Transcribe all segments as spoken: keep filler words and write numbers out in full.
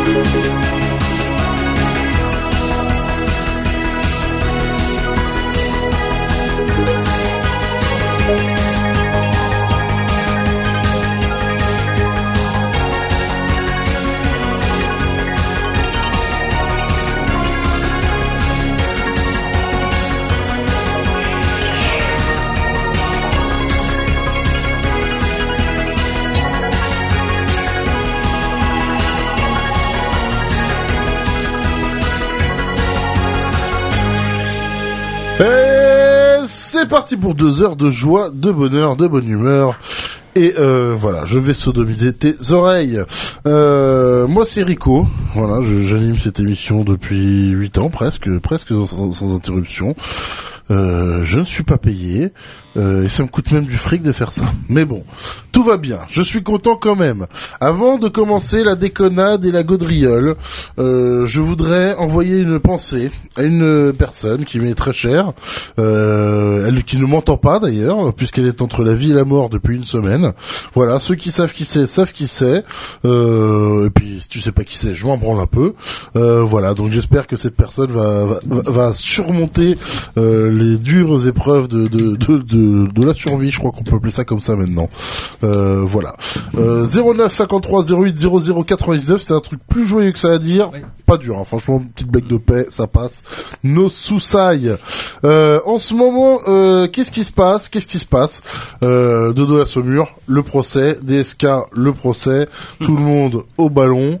C'est parti pour deux heures de joie, de bonheur, de bonne humeur. Et euh, voilà, je vais sodomiser tes oreilles. Euh, moi, c'est Rico. Voilà, je, j'anime cette émission depuis huit ans, presque, presque sans, sans interruption. Euh, je ne suis pas payé. Euh, et ça me coûte même du fric de faire ça. Mais bon, tout va bien. Je suis content quand même. Avant de commencer la déconnade et la gaudriole, euh, je voudrais envoyer une pensée à une personne qui m'est très chère, euh, elle qui ne m'entend pas d'ailleurs, puisqu'elle est entre la vie et la mort depuis une semaine. Voilà, ceux qui savent qui c'est, savent qui c'est. Euh, et puis, si tu sais pas qui c'est, je m'en branle un peu. Euh, voilà, donc j'espère que cette personne va va, va surmonter euh, les dures épreuves de de de, de de la survie, je crois qu'on peut appeler ça comme ça maintenant. Euh, voilà. Euh, zéro neuf cinquante-trois zéro huit zéro zéro quatre-vingt-dix-neuf, c'est un truc plus joyeux que ça à dire. Oui. Pas dur, hein. Franchement, une petite blague de paix, ça passe. Nos soussailles. Euh, en ce moment, euh, qu'est-ce qui se passe? Qu'est-ce qui se passe? Euh, Dodo la Saumure, le procès. D S K, le procès. Mmh. Tout le monde au ballon.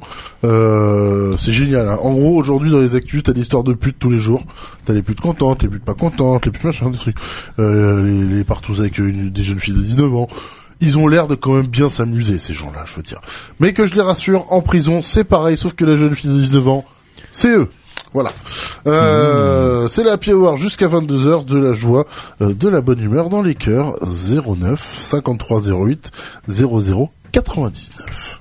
Euh, c'est génial, hein. En gros, aujourd'hui, dans les actus, t'as l'histoire de putes tous les jours. T'as les putes contentes, les putes pas contentes, les putes machin, des trucs. Euh, les, les partout avec une, des jeunes filles de dix-neuf ans. Ils ont l'air de quand même bien s'amuser, ces gens-là, je veux dire. Mais que je les rassure, en prison, c'est pareil, sauf que la jeune fille de dix-neuf ans, c'est eux. Voilà. Euh, mmh. C'est la Happy Hour jusqu'à vingt-deux heures, de la joie, euh, de la bonne humeur dans les cœurs. zéro neuf cinquante-trois zéro huit zéro zéro quatre-vingt-dix-neuf.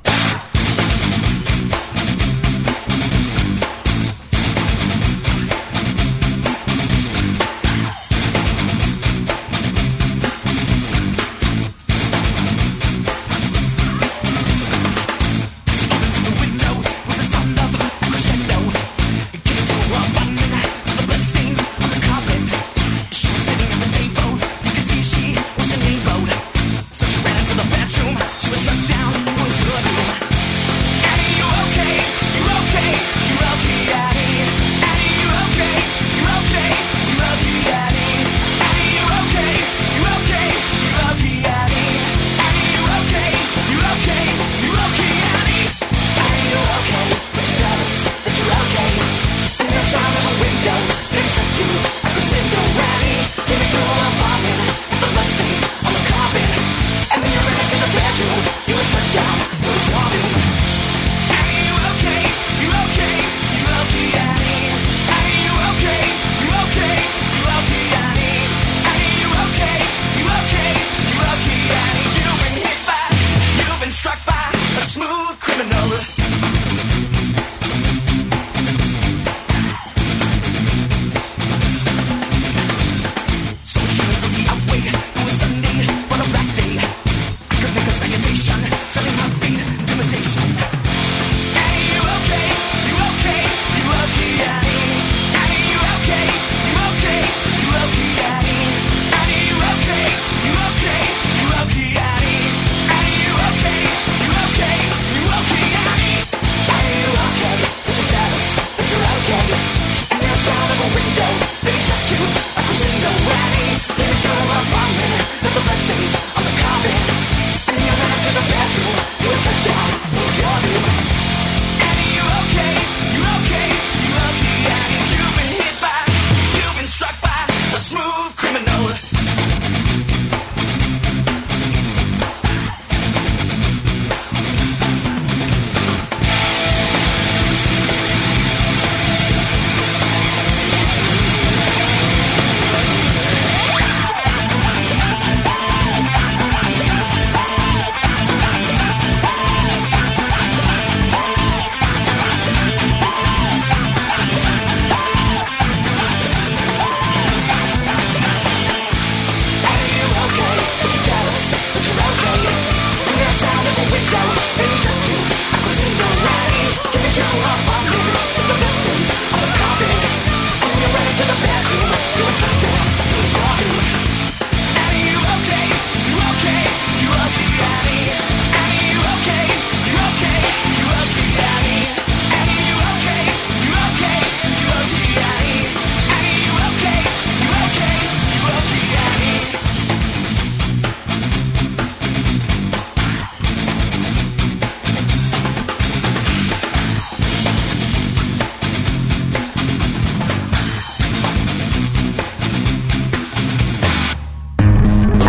She was sucked down, was your doom.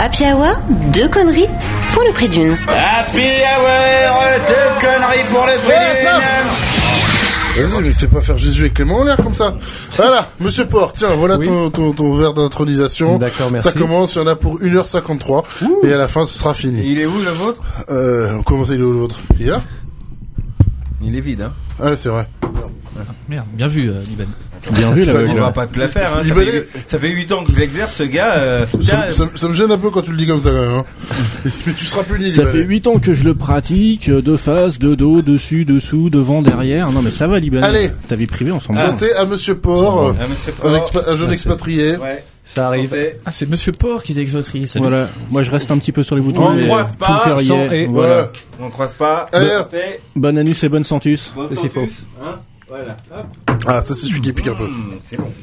Happy Hour, deux conneries pour le prix d'une. Happy Hour, deux conneries pour le prix d'une. Vas-y, mais c'est pas faire Jésus et Clément en l'air comme ça. Voilà, Monsieur Port, tiens, voilà oui. ton, ton, ton verre d'intronisation. D'accord, merci. Ça commence, il y en a pour une heure cinquante-trois. Ouh. Et à la fin, ce sera fini. Il est où, le vôtre? Euh, comment ça, il est où, le vôtre? Il est là? Il est vide, hein. Ah, c'est vrai. Ah, merde, bien vu, euh, Liban. Bien vu, là. On va pas te la faire, hein. Ça fait, ça fait huit ans que je l'exerce, ce gars, euh, ça, ça, ça me gêne un peu quand tu le dis comme ça, quand même, hein. Mais tu seras puni, Ça fait huit ans que je le pratique, de face, de dos, dessus, dessous, devant, derrière. Non, mais ça va, Liban. Allez. Ta vie privée, on s'en bat. Santé à Monsieur Port. À Monsieur Port. Un, expa- un jeune Merci. expatrié. Ouais. Ça arrive. Santé. Ah, c'est Monsieur Port qui est expatrié, ça. Voilà. Moi, je reste un petit peu sur les boutons. On ne croise pas. Et voilà. Ouais. On ne croise pas. Allez. Bonne anus et bonne sentus. Bonne c'est sentus. Hein. Voilà. Hop. Ah, ça, c'est celui qui pique un peu. Mmh, c'est bon.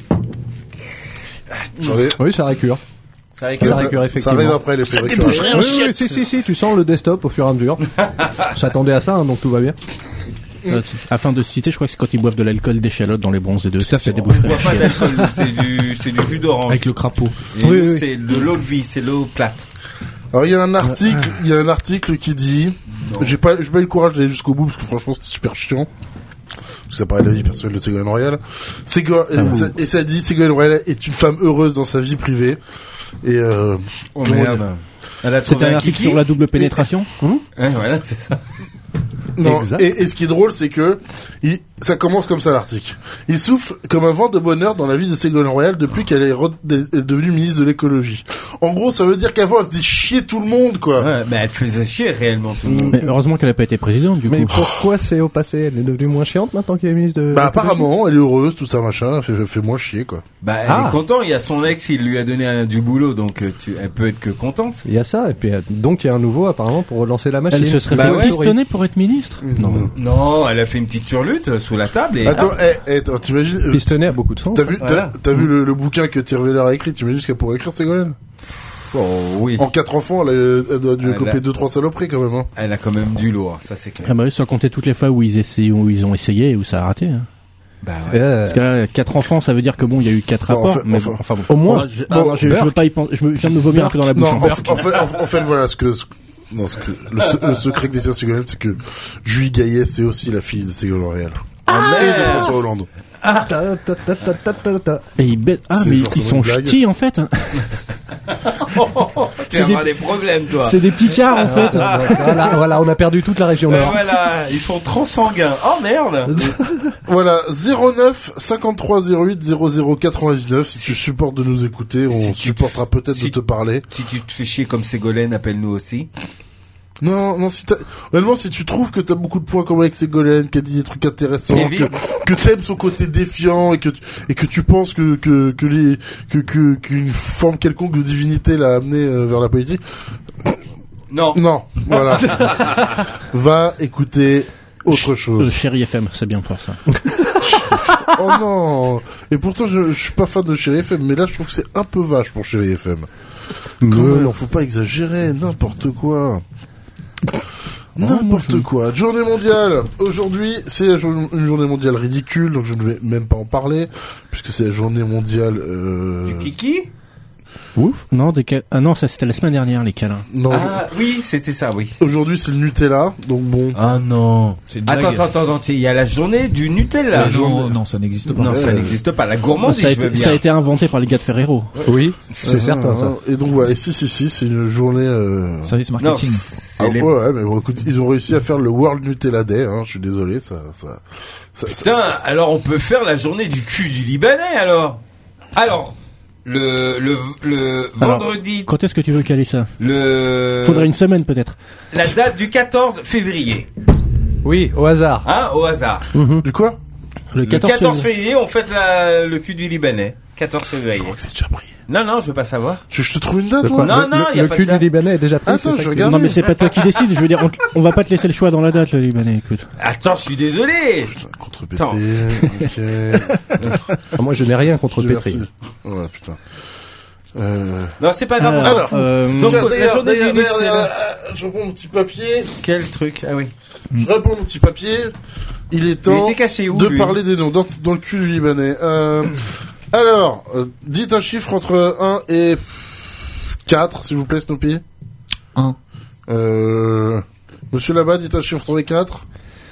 Allez. Oui, ça récure. Ça récure, ça récure effectivement. Ça arrive après les Ça déboucherait en oui, chiette. Oui, si, si, si, tu sens le desktop au fur et à mesure. J'attendais à ça, hein, donc tout va bien. Euh, afin de citer, je crois que c'est quand ils boivent de l'alcool d'échalote dans les bronzes et deux. Tout à fait. Ça déboucherait On boit pas d'alcool, c'est du, c'est du jus d'orange. Avec le crapaud. Et oui, nous, oui. c'est de l'eau de vie, c'est l'eau plate. Alors il y a un article, il y a un article qui dit, non. j'ai pas, j'ai pas eu le courage d'aller jusqu'au bout parce que franchement c'était super chiant. Ça paraît la vie personnelle de Ségolène Royal. Ségolène, ah, ça, et ça dit Ségolène Royal est une femme heureuse dans sa vie privée. Et euh, oh merde. C'était un article sur la double pénétration. Et... Hum ouais, voilà, c'est ça. Non, et, et ce qui est drôle, c'est que il, ça commence comme ça l'article. Il souffle comme un vent de bonheur dans la vie de Ségolène Royal depuis qu'elle est, re- est devenue ministre de l'écologie. En gros, ça veut dire qu'avant, elle faisait chier tout le monde, quoi. Ouais, mais elle faisait chier réellement tout le monde. Mais heureusement qu'elle n'a pas été présidente, du coup. Mais pourquoi c'est au passé? Elle est devenue moins chiante maintenant qu'elle est ministre de... Bah apparemment, elle est heureuse, tout ça, machin, elle fait, elle fait moins chier, quoi. Bah elle Ah. est contente, il y a son ex, il lui a donné un, du boulot, donc tu, elle peut être que contente. Il y a ça, et puis euh, donc il y a un nouveau apparemment pour relancer la machine. Elle se serait Bah fait ouais. pistonner pour être ministre. Mmh. Non. Non, elle a fait une petite turlute sous la table et... Attends, eh, eh, attends, t'imagines... euh, Pistonner a beaucoup de sens. T'as vu, Voilà. t'as, t'as vu le, le bouquin que Thierry Veller a écrit, t'imagines ce qu'elle pourrait écrire, Ségolène? Oh oui, En quatre enfants, elle, a- elle doit dû Elle copier a- deux, trois saloperies, quand même, hein. elle a quand même du lourd, ça c'est clair. Ah bah oui, sans compter toutes les fois où ils essayent, où ils ont essayé et où ça a raté. Hein. Bah ouais. Euh, Parce que là, quatre enfants, ça veut dire que bon, il y a eu quatre Bon, rapports, enfin, mais enfin, bon, enfin bon. au moins. Bon, je, ah, non, je, je veux pas y penser, je, me, je viens de me vomir un peu dans la bouche. Non, en, hein. fait- en fait, en, en fait, voilà, ce que, ce, non, ce que, le, se- le secret que détient Ségolène, c'est que Julie Gaillet, c'est aussi la fille de Ségolène Royal. et de François Hollande. Ta, ta, ta, ta, ta, ta, ta. Et ils bêtent. Ah, C'est mais forcément ils sont une blague. ch'tis, en fait. Tu c'est auras des- des problèmes, toi. C'est des picards, en fait. Voilà, voilà, on a perdu toute la région Euh, nord. voilà, ils sont transanguins. Oh merde. Voilà, zéro neuf cinquante-trois zéro huit zéro zéro quatre-vingt-dix-neuf. Si tu supportes de nous écouter, on Si tu- supportera peut-être si- de te parler. Si tu te fais chier comme Ségolène, appelle-nous aussi. Non, non, si t'as, honnêtement, si tu trouves que t'as beaucoup de points communs avec Ségolène, qu'elle dit des trucs intéressants, Kevin. que, que t'aimes son côté défiant et que, tu- et que tu penses que, que, que les, que, que, qu'une forme quelconque de divinité l'a amené euh, vers la politique. Non. Non, voilà. Va écouter autre Euh, chose. Chérie F M, c'est bien pour ça. Oh non. Et pourtant, je, je suis pas fan de Chérie F M, mais là, je trouve que c'est un peu vache pour Chérie F M. Quand même, faut pas exagérer, n'importe quoi. N'importe quoi. Journée mondiale. Aujourd'hui, c'est la jour- une journée mondiale ridicule, donc je ne vais même pas en parler, puisque c'est la journée mondiale... Euh... Du kiki? Ouf. Non, des ca- ah non, ça c'était la semaine dernière, les câlins. Non, Ah oui, c'était ça, oui. je- aujourd'hui c'est le Nutella, donc bon... Ah non. C'est une blague. Attends, attends, attends, il y a la journée du Nutella. Ah, non, non, ça n'existe pas. Non, ça Ouais. n'existe pas. La gourmandise, ça, a je veux été, bien. ça a été inventé par les gars de Ferrero. Oui, c'est Euh, certain ça. Et donc voilà, et si, si, si, c'est une journée... Euh... Service Non, marketing. c'est Ah, les- ouais, ouais, mais bon, écoute, ils ont réussi à faire le World Nutella Day, hein, je suis désolé, ça... ça, ça, ça- Putain, alors on peut faire la journée du cul du Libanais, alors. Alors, le, le, le Alors, vendredi, Quand est-ce que tu veux caler ça? le, Faudrait une semaine peut-être. la date du quatorze février. Oui, au hasard. Hein, au hasard. Du quoi? Le Le quatorze, quatorze février, on fête la, le cul du Libanais. quatorze février. Je crois que c'est déjà pris. Non, non, je veux pas savoir. Je, je te trouve une date, De moi? quoi Non, Le- non, le, y a le pas cul de date. du Libanais est déjà pris. Attends, c'est ça je que- regarde. Non mais c'est pas toi qui décide, je veux dire, on, on va pas te laisser le choix dans la date, le Libanais, écoute. Attends, je suis désolé. Contre Attends. Pétré, ok. Ah, moi, je n'ai rien contre Merci. Petri. Voilà, putain. Euh... Non, c'est pas grave. on Alors, s'en fout. euh, Donc, Tiens, la d'ailleurs, journée du d'ailleurs, Nut, d'ailleurs, c'est d'ailleurs, là. euh, je reprends mon petit papier. Quel truc? Ah oui. Je réponds mon petit papier. Il est Il temps était caché où, de lui parler des noms dans, dans le cul du Libanais. Euh, alors, euh, dites un chiffre entre un et quatre, s'il vous plaît, Snoopy. un. Euh, Monsieur Labat, dites un chiffre entre les quatre.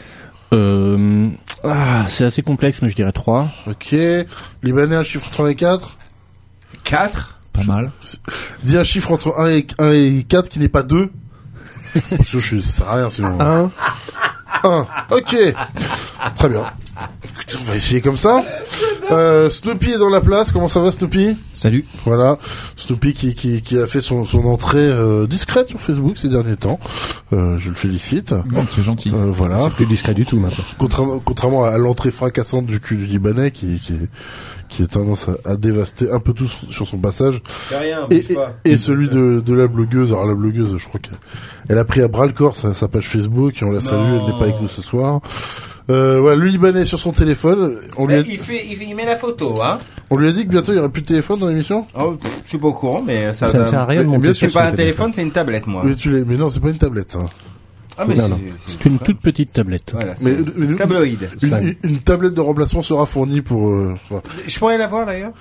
Euh, ah, c'est assez complexe, mais je dirais trois. Ok. Libanais, un chiffre entre les quatre. quatre. Pas mal. Dis un chiffre entre un et, un et quatre qui n'est pas deux. Parce que je, ça sert à rien sinon. Un. un. Ok. Très bien. Écoutez, on va essayer comme ça. Euh, Snoopy est dans la place. Comment ça va, Snoopy? Salut. Voilà. Snoopy qui, qui, qui a fait son, son entrée euh, discrète sur Facebook ces derniers temps. Euh, je le félicite. Bon, c'est gentil. Euh, voilà. C'est plus discret du tout maintenant. Contrairement, contrairement à l'entrée fracassante du cul du Libanais qui, qui, qui a tendance à, à dévaster un peu tout sur, sur son passage. C'est rien, Et, bouge et, pas. et celui de, de la blogueuse. Alors la blogueuse, je crois qu'elle elle a pris à bras le corps sa, sa page Facebook et on la salue. Elle n'est pas avec nous ce soir. Euh, voilà, le Libanais sur son téléphone. On lui, a, il, fait, il, fait, il met la photo, hein. on lui a dit que bientôt il y aurait plus de téléphone dans l'émission. Oh, je suis pas au courant, mais ça. Ça ne sert à rien de Mais monter bien sur C'est pas son un téléphone, c'est une tablette, moi. Mais tu l'es, mais non, c'est pas une tablette. Ça. Ah, mais Non, c'est, non. C'est une toute petite tablette. Voilà, Mais, c'est mais nous- tabloïd. une, une, une tablette de remplacement sera fournie pour. Euh, enfin, Je pourrais la voir d'ailleurs.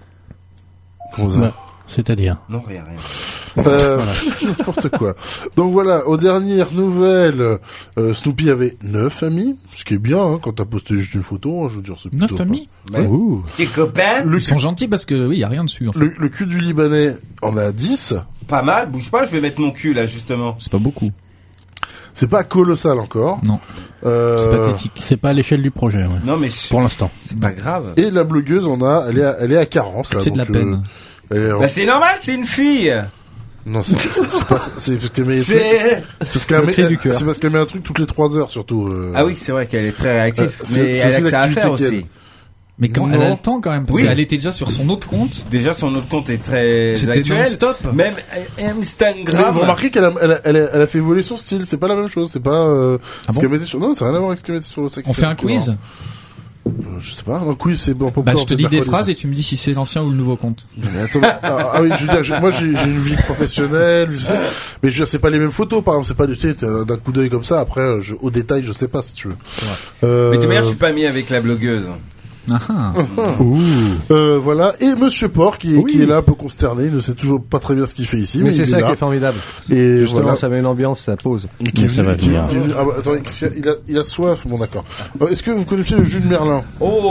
comment ça Ouais. C'est-à-dire. Non, rien, rien. Euh, n'importe quoi. Donc voilà, aux dernières nouvelles, euh, Snoopy avait neuf amis, ce qui est bien hein, quand t'as posté juste une photo. Hein, je veux dire, c'est plutôt Neuf pas- amis. Ouais. Ouh. Tes copains, Le Ils sont cul, gentils parce que oui, y a rien dessus. En fait. le, le cul du Libanais en a dix. pas mal. Bouge pas, je vais mettre mon cul là justement. C'est pas beaucoup. C'est pas colossal encore. Non. Euh, C'est pathétique. C'est pas à l'échelle du projet, ouais. Non, mais je- Pour l'instant. c'est pas grave. Et la blogueuse en a, elle est à, elle est à quarante. Là, C'est de la donc, euh, peine. elle est en- Bah c'est normal, c'est une fille. Non, c'est c'est pas, c'est parce qu'elle met, c'est C'est. parce qu'elle Le met, cri du cœur. c'est parce qu'elle met un truc toutes les trois heures surtout. euh. Ah oui, c'est vrai qu'elle est très réactive, Euh, c'est- mais c'est elle a aussi que ça à l'activité faire qu'elle- aussi. Mais quand Non. elle a le temps quand même, parce Oui. qu'elle était déjà sur son autre compte. Déjà son autre compte est très C'était actuel. non-stop. Même Mais Instagram. vous remarquez qu'elle a, elle a, elle a, elle a fait voler son style. C'est pas la même chose. C'est pas euh, Ah ce bon qu'elle mettait sur. Non, ça n'a rien à voir avec ce qu'elle mettait sur le sac. On fait un quiz. Euh, je sais pas. Un quiz, c'est bon. Bah, je te dis des phrases et tu me dis si c'est l'ancien ou le nouveau compte. Mais attends, ah, ah oui, je veux dire, je- moi j'ai j'ai une vie professionnelle, je sais, mais je veux dire, c'est pas les mêmes photos, par exemple, c'est pas du, tu sais, c'est d'un coup d'œil comme ça. Après, je, au détail, je sais pas si tu veux. Euh, Mais de toute manière, je suis pas mis avec la blogueuse. Ah, ah. euh, voilà. Et Monsieur Port qui, Oui. qui est là un peu consterné, il ne sait toujours pas très bien ce qu'il fait ici. Mais il c'est ça là. qui est formidable. Et Justement, voilà. ça met une ambiance, ça pose. Et qui est Mais ça venu- va qui est- venir. qui est venu- ah bah, attendez, qu'est-ce qu'il y a il a, il a soif, bon d'accord. Euh, Est-ce que vous connaissez le jus de Merlin?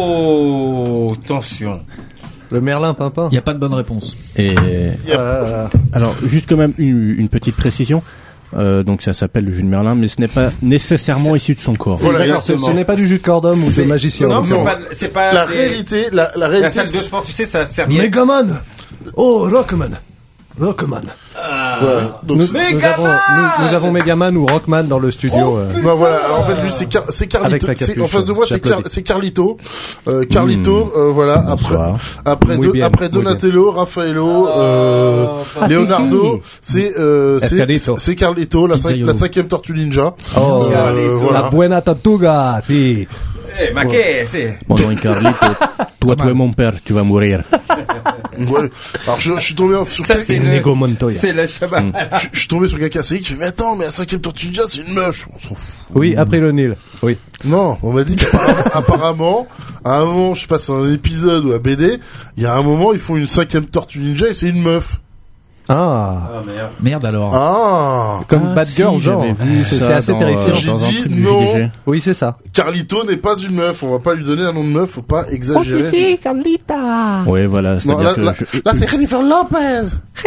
Oh, attention. Le Merlin Pimpin. Y a pas de bonne réponse. Et Euh, alors, juste quand même une, une petite précision. Euh, donc ça s'appelle le jus de Merlin, mais ce n'est pas nécessairement issu de son corps. Voilà, D'accord, ce, exactement. ce n'est pas du jus de cordum ou de C'est- magicien. Non, donc. c'est Non. pas, c'est pas La des- réalité, la, la la réalité. salle de sport, tu sais, ça serviette. Megaman. Oh, Rockman. Rockman. Ouais. Donc, Nous, c'est- nous avons, nous, nous avons Megaman ou Rockman dans le studio. euh. non, voilà. Alors, en fait, lui, c'est Car- c'est Avec Carlito. la C'est- capuche, en face de moi, c'est Car- j'applaudis. c'est Carlito. Euh, Carlito, euh, voilà. Après, Bonsoir. après, Muy de- bien, après muy bien. Donatello, Raffaello, euh, Ah, Leonardo, Kiki. c'est euh, c'est Carlito. c'est Carlito, la, cinq- Pizzaiolo. la cinquième tortue ninja. Oh, Euh, Carlito. voilà. la buena tortuga, si. Eh, ma che, c'est. Mon nom est Carlito. Toi, tu es mon père, tu vas mourir. Ouais. Alors, je, je suis tombé sur Ça, quel- c'est Inigo le, Montoya. c'est la Shabbat. je, je suis tombé sur quelqu'un qui fait, mais attends, mais la cinquième tortue ninja, c'est une meuf. On s'en fout. Oui, après le Nil. Oui. Non, on m'a dit qu'apparemment, apparemment, à un moment, je sais pas, c'est un épisode ou un B D, il y a un moment, ils font une cinquième tortue ninja et c'est une meuf. Ah. Ah, merde. Merde alors. Ah! Comme Ah, Bad si, Girl, genre. j'avais vu C'est ça c'est assez dans, terrifiant. euh, J'ai dans un dit truc du non. J D G. Oui, c'est ça. Carlito n'est pas une meuf, on va pas lui donner un nom de meuf, faut pas exagérer. Ouais, voilà. Non, C'est-à-dire là, que là, je, là, c'est Jennifer Lopez!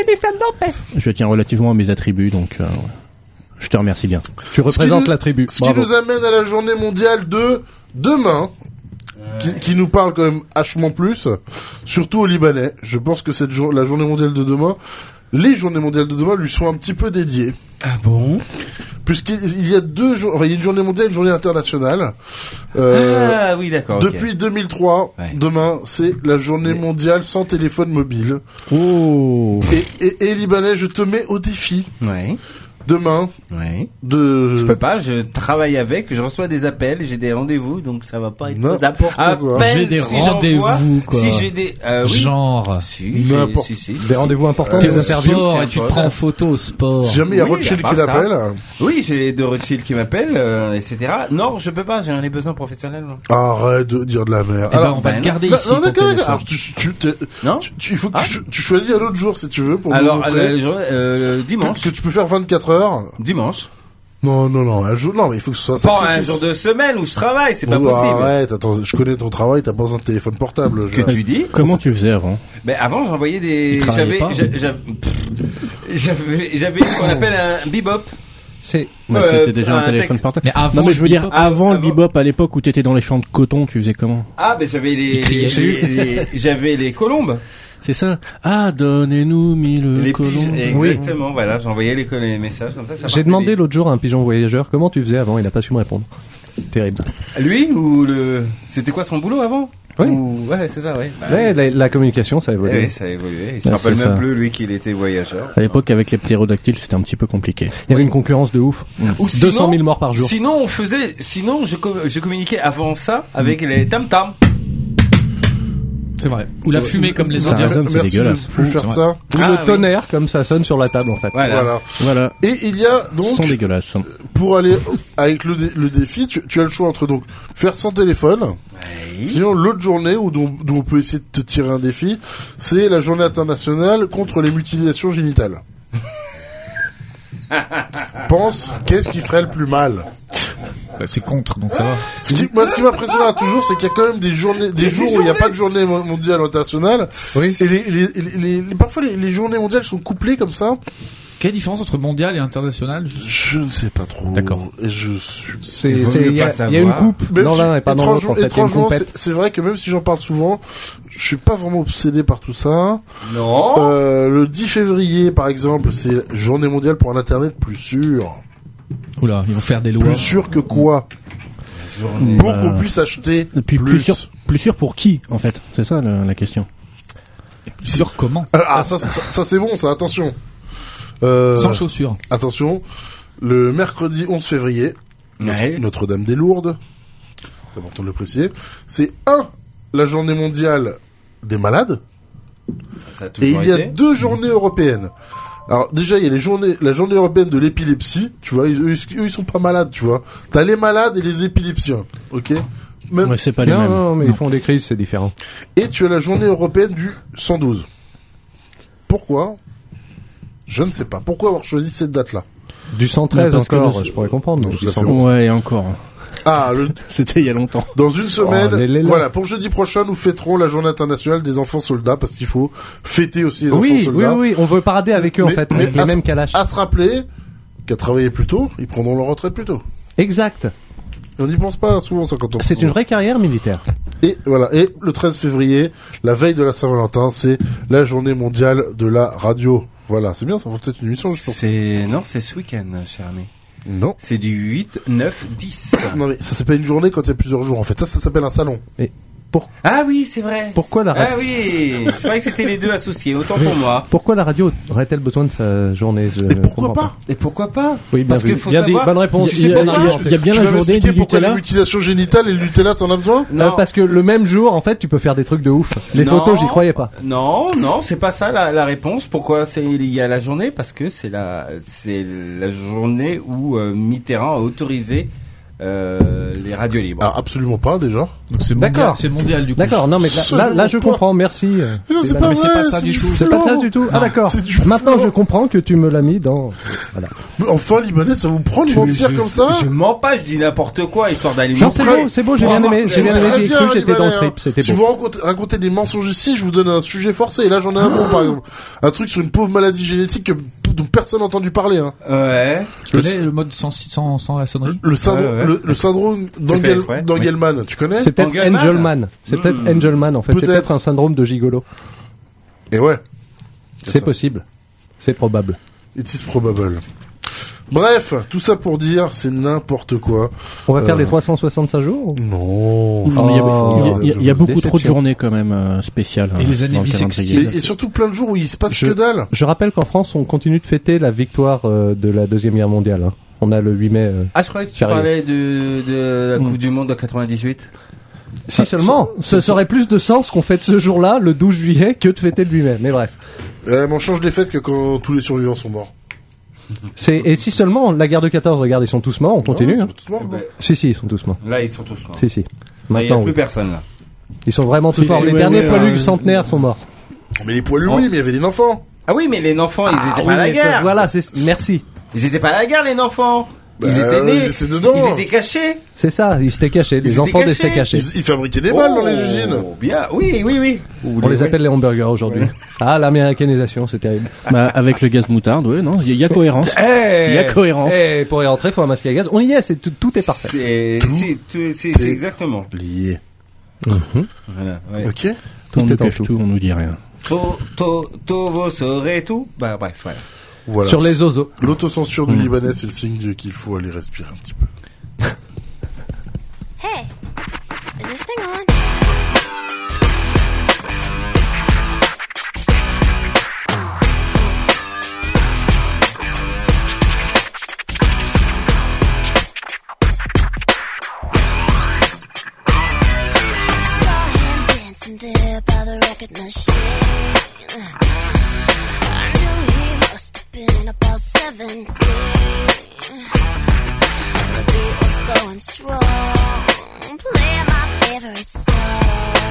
je tiens relativement à mes attributs, donc euh, ouais. Je te remercie bien. Tu représentes nous- la tribu. Ce qui Bravo. nous amène à la journée mondiale de demain, qui, qui nous parle quand même hachement plus, surtout aux Libanais. Je pense que cette jour, la journée mondiale de demain, les journées mondiales de demain lui sont un petit peu dédiées. Ah bon? Puisqu'il il y a deux jours, enfin, il y a une journée mondiale et une journée internationale. Euh, Ah oui, d'accord. ok. Depuis deux mille trois, Ouais. demain, c'est la journée mondiale sans téléphone mobile. Oh. Et, et, et Libanais, je te mets au défi Ouais. demain, Ouais. de... Je peux pas, je travaille avec, je reçois des appels, j'ai des rendez-vous, donc ça va pas être N'importe faisable. quoi. Appel, J'ai des si j'envoie- rendez-vous, quoi. Si j'ai des, euh, oui. Genre. Si, j'ai- N'importe- si, si, si, Des si. rendez-vous importants, T'es des au interviews. sport et tu te prends en photo au sport. Si jamais il y a Oui, Rothschild à part qui ça. l'appelle... Oui, j'ai de Rothschild qui m'appelle, euh, et cetera. Non, je peux pas, j'ai un besoins professionnels. Arrête de dire de la merde. Eh ben, Alors, on va ben le garder non, ici. non, ton d'accord, d'accord. téléphone. Alors, tu, tu, t'es- Non tu, tu- il faut que Ah. tu, tu choisis un autre jour si tu veux pour me Alors, montrer le, jour- euh, dimanche. que, que tu peux faire vingt-quatre heures. Dimanche. Non, non, non, un jour, non, mais il faut que ce soit Pas un sacrifice. jour de semaine où je travaille, c'est pas Oh, possible. Arrête, attends, je connais ton travail, t'as pas besoin de téléphone portable. Que je- tu dis? Comment tu faisais avant? Mais avant, j'envoyais des, Il travaillait j'avais, pas, j'a- oui. j'avais, pff, j'avais, j'avais ce qu'on appelle un bebop. C'est Ouais, Euh, c'était déjà un, un téléphone texte- portable. Mais avant Non mais je veux le dire, bebop- avant le avant- bebop, à l'époque où t'étais dans les champs de coton, tu faisais comment? Ah, ben j'avais les, Il criait les- les- les- j'avais les colombes. C'est ça? Ah, donnez-nous mille Les colombes. pigeons. Exactement, voilà, j'envoyais les, les messages comme ça. ça J'ai partait demandé vite. l'autre jour à un pigeon voyageur comment tu faisais avant, il a pas su me répondre. Terrible. Lui ou le, c'était quoi son boulot avant? Oui. Ou- ouais, c'est ça, ouais. Bah, Ouais, la, la communication, ça a eh évolué. oui, ça a évolué. Il se Bah, rappelle c'est même ça. plus, lui, qu'il était voyageur. À l'époque, avec les ptérodactyles, c'était un petit peu compliqué. Il y avait une concurrence de ouf. Ou deux cent mille morts par jour. Sinon, on faisait, sinon, je, com- je communiquais avant ça avec les tam-tams. C'est vrai. Ou la fumée comme les Ça Indiens. résonne, c'est Merci dégueulasse. de plus faire c'est vrai. ça. Ou Ah, le oui. tonnerre, comme ça sonne sur la table, en fait. Voilà. Voilà. Voilà. Et il y a donc, Sont dégueulasses. pour aller avec le, dé- le défi, tu, tu as le choix entre donc faire sans téléphone. Oui. Sinon, l'autre journée où dont, dont on peut essayer de te tirer un défi, c'est la journée internationale contre les mutilations génitales. Pense, qu'est-ce qui ferait le plus mal? Bah, c'est contre, donc ça va. Ce qui, moi, ce qui m'impressionnera toujours, c'est qu'il y a quand même des journées, des jours où il n'y a pas de journée mo- mondiale ou internationale. Oui. Et les, les, les, les- les- parfois les, les journées mondiales sont couplées comme ça. Quelle différence entre mondial et international? Je- Je ne sais pas trop. D'accord. Et je suis. C'est, Il vaut c'est, mieux il y a, pas il y a une savoir. coupe Même dans si- l'un et pas dans l'autre, en fait. Il y a une étrangement, compète. c'est, c'est vrai que même si j'en parle souvent, je suis pas vraiment obsédé par tout ça. Non. Euh, le dix février, par exemple, c'est journée mondiale pour un internet plus sûr. Oula, ils vont faire des lois. Plus sûr que quoi? Journée. Pour Bah, qu'on puisse acheter Et puis plus. plus sûr, plus sûr pour qui, en fait? C'est ça la, la question. Sur comment? Ah, ah, ça, ça, ça, c'est bon, ça, attention. Euh, Sans chaussures. attention, le mercredi onze février, Ouais. Notre-Dame des Lourdes, c'est important de le préciser, c'est un, la journée mondiale des malades, Ça a et toujours il y a été. deux journées européennes. Alors déjà, il y a les journées, la journée européenne de l'épilepsie, tu vois, ils, eux, ils- eux, ils sont pas malades, tu vois. T'as les malades et les épilepsiens, ok? Même, Ouais, c'est pas les Non, mêmes. non, mais ils font des crises, c'est différent. Et tu as la journée européenne du cent douze. Pourquoi? Je ne sais pas. Pourquoi avoir choisi cette date-là? Du cent treize Non, parce que encore, le- je pourrais comprendre. Non, mais ça du fait cent douze. long. Ouais, et encore. Ah, le, C'était il y a longtemps. dans une semaine, les- les- voilà, pour jeudi prochain, nous fêterons la journée internationale des enfants soldats, parce qu'il faut fêter aussi les enfants Oui, oui, soldats. oui, on veut parader avec eux, en Mais- fait, mais avec les à- mêmes calaches. À se rappeler qu'à travailler plus tôt, ils prendront leur retraite plus tôt. Exact. Et on n'y pense pas souvent, ça, quand on C'est une vraie carrière militaire. Et voilà. Et le treize février, la veille de la Saint-Valentin, c'est la journée mondiale de la radio. Voilà. C'est bien, ça va peut-être une émission, je pense. C'est, non, c'est ce week-end, cher ami. Non. C'est du huit, neuf, dix. Non, mais ça s'appelle une journée quand il y a plusieurs jours, en fait. Ça, ça s'appelle un salon. Ah oui, c'est vrai. Pourquoi la, ra- Ah oui, je croyais que c'était les deux associés, autant pour moi. pourquoi la radio aurait-elle besoin de sa journée? Je Et ne pourquoi comprends pas? Et pourquoi pas? Oui, bien Parce vu. qu'il faut Bien dit, savoir- bonne réponse. Il y a- Il y a, c'est pas il y a- grave. il y a bien Tu la vas journée m'expliquer du pourquoi les Nutella. mutilations génitales et le Nutella, ça en a besoin? Euh, parce que le même jour, en fait, tu peux faire des trucs de ouf. Les Non. photos, j'y croyais pas. Non, non, c'est pas ça la, la réponse. Pourquoi c'est lié à la journée? Parce que c'est la, c'est la journée où euh, Mitterrand a autorisé euh, les radios libres. Ah, absolument pas, déjà. Donc c'est mondial, D'accord. c'est mondial du coup. D'accord, non, mais là, là, là, je Absolument pas. comprends, merci. euh, Mais non, c'est la- pas mais c'est vrai, pas ça du tout. C'est pas ça flan. du tout. Ah, d'accord. c'est du Maintenant, flan. je comprends que tu me l'as mis dans, voilà. Mais enfin, Libanais, ça vous prend de mentir je, comme ça? je mens pas, je dis n'importe quoi, histoire d'aller Non, me c'est ferai- beau, c'est beau, j'ai Bon, bien aimé, je j'ai bien vous aimé, ferai j'ai bien, cru, j'étais dans le Libanais, trip, hein. c'était Si beau. vous racontez, racontez des mensonges ici, je vous donne un sujet forcé. Et là, j'en ai un bon, par exemple. Un truc sur une pauvre maladie génétique que, dont personne n'a entendu parler, hein. Ouais. Tu connais le mode sans, sans, sans la sonnerie? Le syndrome, Ouais, ouais. le, le syndrome fait d'Engel- exprès. d'Engelmann, tu connais? C'est peut-être Engelman. Angelman. C'est peut-être Mmh. Angelman, en fait. C'est Peut-être. peut-être un syndrome de gigolo. Et ouais. C'est ça. possible. C'est probable. It is probable. Bref, tout ça pour dire, c'est n'importe quoi. On va faire Euh, les trois cent soixante-cinq jours. Non. Il y a, il y a- il y a- il y a beaucoup trop de déception. journées quand même euh, spéciales. Et hein, les années dans le bissextiles. calendrier. Et, et surtout plein de jours où il se passe Je- que dalle. Je rappelle qu'en France, on continue de fêter la victoire euh, de la Deuxième Guerre mondiale. Hein. On a le huit mai. euh, Ah, je croyais que tu Sérieux. parlais de, de la Mm. Coupe du Monde de quatre-vingt-dix-huit. Si seulement, ce serait plus de sens qu'on fête ce jour-là, le douze juillet, que de fêter le huit mai. Mais bref. Euh, mais on change les fêtes que quand tous les survivants sont morts. C'est et si seulement la guerre de quatorze, regarde, ils sont tous morts. On continue. Non, Hein. ils sont tous morts, Eh ben, quoi. Si si, ils sont tous morts. Là, ils sont tous morts. Si si. Là, il n'y a Maintenant, plus oui. personne, là. Ils sont vraiment tous Si, morts. si, Les ouais, derniers ouais, poilus euh, centenaires sont morts. Mais les poilus, Oh. oui, mais il y avait les enfants. Ah oui, mais les enfants, ils étaient Ah pas oui, à la mais guerre. Voilà, c'est merci. Ils étaient pas à la guerre, les enfants. Ils Bah, étaient nés. ils étaient dedans. Ils étaient cachés. C'est ça, ils s'étaient cachés. Les Ils enfants étaient étaient cachés. cachés. Ils, ils fabriquaient des balles dans les Oh, usines. Bien, oui, oui, oui. Ou On les appelle les hamburgers aujourd'hui. Ah, l'américanisation, c'est terrible. Bah, avec le gaz moutarde, ouais, non, il y, a- il y a cohérence. Eh, Il y a cohérence. Eh, pour y rentrer, faut un masque à gaz. On y est, c'est tout, tout est parfait. C'est, Tout c'est, c'est, c'est, c'est exactement. Lié. Voilà, ouais. Ok. Tout on est nous en cache tout. tout, on nous dit rien. To, to, to, vous saurez tout. Bah, bref, voilà. Voilà. Sur les oiseaux. L'autocensure du Libanais, c'est le signe de- qu'il faut aller respirer un petit peu. Hey, is this thing on? I saw him dancing there by the record machine. I knew he must have been about seventeen. The beat was going strong, playing my favorite song.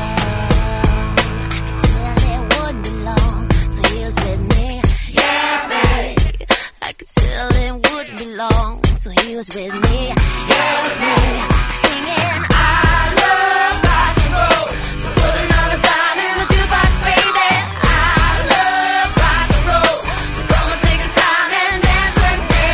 I could tell it wouldn't be long till he was with me. Yeah, babe. I could tell it wouldn't be long till he was with me. Yeah, babe. Singing, I love rock and roll. So put another dime in the jukebox, baby. I love rock and roll. So come and take the time and dance with me.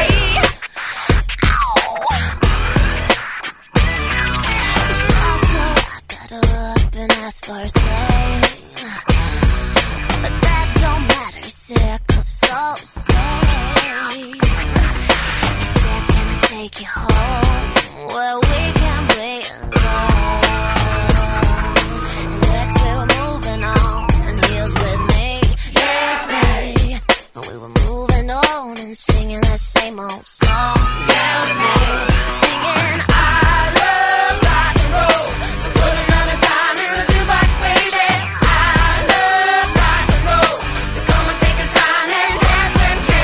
So I got up and asked for his name, but that don't matter. He said, 'cause so say. He said, can I take you home where we can be alone? And next we were moving on, and he was with me, yeah, me. But we were moving on and singing that same old song, yeah, me. Singing, I love rock and roll. So put another dime in the jukebox, baby. I love rock and roll. So come and take the time and dance with me.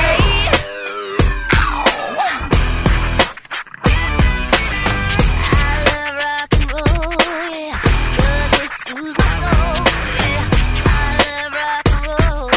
I love rock and roll, yeah, 'cause it soothes my soul, yeah. I love rock and roll,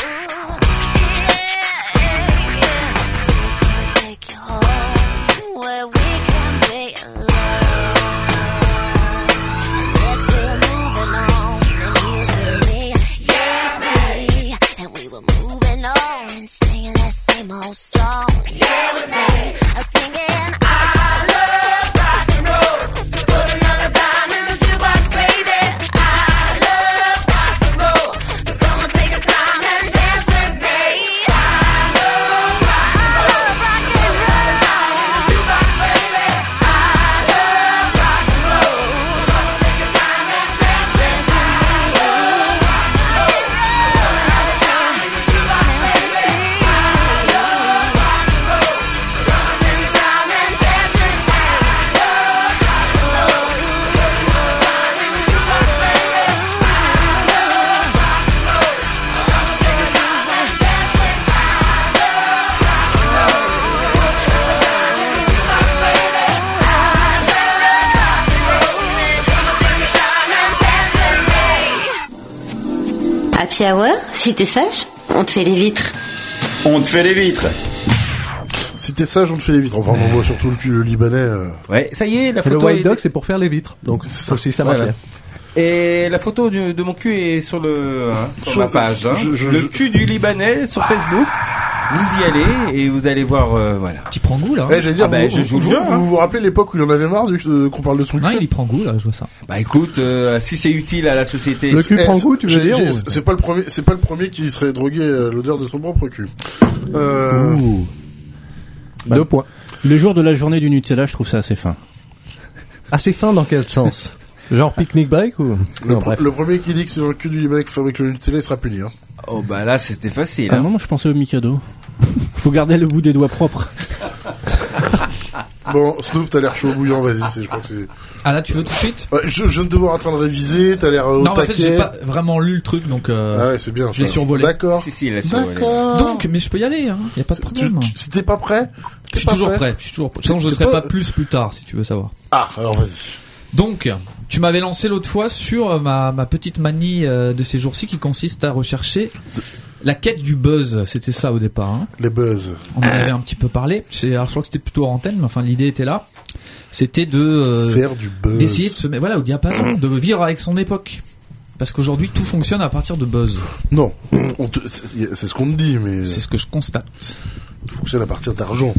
yeah, yeah, yeah. So can I take you home where we can be alone? And next we were moving on, and he was with me, yeah, me. And we were moving on and singing that same old song, yeah, with me. I was singing, I love rock and roll. So put another dime in the jukebox, baby. I love rock and roll. So come and take the time and dance with me. I love rock and roll. Rock and roll. Jukebox, baby. I love rock and roll. Come and take the time and dance with me. Happy Hour, si t'es sage, on te fait les vitres. On te fait les vitres. Si t'es sage, on te fait les vitres. Enfin, on voit surtout le, le Libanais. euh. Ouais, ça y est, la Et le photo Wild est... Dog, c'est pour faire les vitres. Donc, c'est aussi ça marche Voilà. bien. Et la photo du- de mon cul est sur le hein, sur, Sur- ma page. Hein. je- je- le je- cul du Libanais sur Facebook. Vous y allez et vous allez voir, euh, voilà. Tu prends goût, là. Eh, j'allais dire, Ah bah, vous, je joue vous, le jeu, vous, hein. vous vous rappelez l'époque où il en avait marre du- euh, qu'on parle de son Non, cul il y prend goût, là, je vois ça. Bah écoute, euh, si c'est utile à la société. Le cul Eh, prend goût, tu veux j'ai- dire j'ai- ou- C'est pas le premier, c'est pas le premier qui serait drogué à l'odeur de son propre cul. Euh, Deux points. Le jour de la journée du Nutella, je trouve ça assez fin. Assez fin dans quel sens? Genre picnic break ou? Le, Non, pr- bref. le premier qui dit que c'est dans le cul du mec qui fabrique le Nutella, il sera puni. Hein. Oh bah là c'était facile. Ah Hein. non, moi je pensais au Mikado. Faut garder le bout des doigts propres. Bon, Snoop, t'as l'air chaud bouillant, vas-y, c'est, je crois que c'est... Ah là, tu veux tout de suite? Ouais, je, je viens de te voir en train de réviser, t'as l'air euh, au Non, mais en fait, taquet. j'ai pas vraiment lu le truc, donc euh, Ah ouais, c'est bien je l'ai ça. survolé. D'accord. Si si il a survolé. D'accord. Donc, mais je peux y aller, hein. Y a pas de Tu, problème. tu, si t'es pas prêt, Je t'es suis pas toujours prêt. Je suis toujours prêt. Sinon, je C'est serai pas- pas plus plus tard, si tu veux savoir. Ah, alors vas-y. Donc, tu m'avais lancé l'autre fois sur euh, ma, ma petite manie euh, de ces jours-ci qui consiste à rechercher la quête du buzz. C'était ça au départ. Hein. Les buzz. On en avait un petit peu parlé. C'est, alors, je crois que c'était plutôt hors antenne, mais enfin l'idée était là. C'était de euh, Faire du buzz. d'essayer de se mettre voilà au diapason, de vivre avec son époque. Parce qu'aujourd'hui tout fonctionne à partir de buzz. Non, on te- c'est, c'est ce qu'on te dit, mais C'est ce que je constate. ça fonctionne à partir d'argent.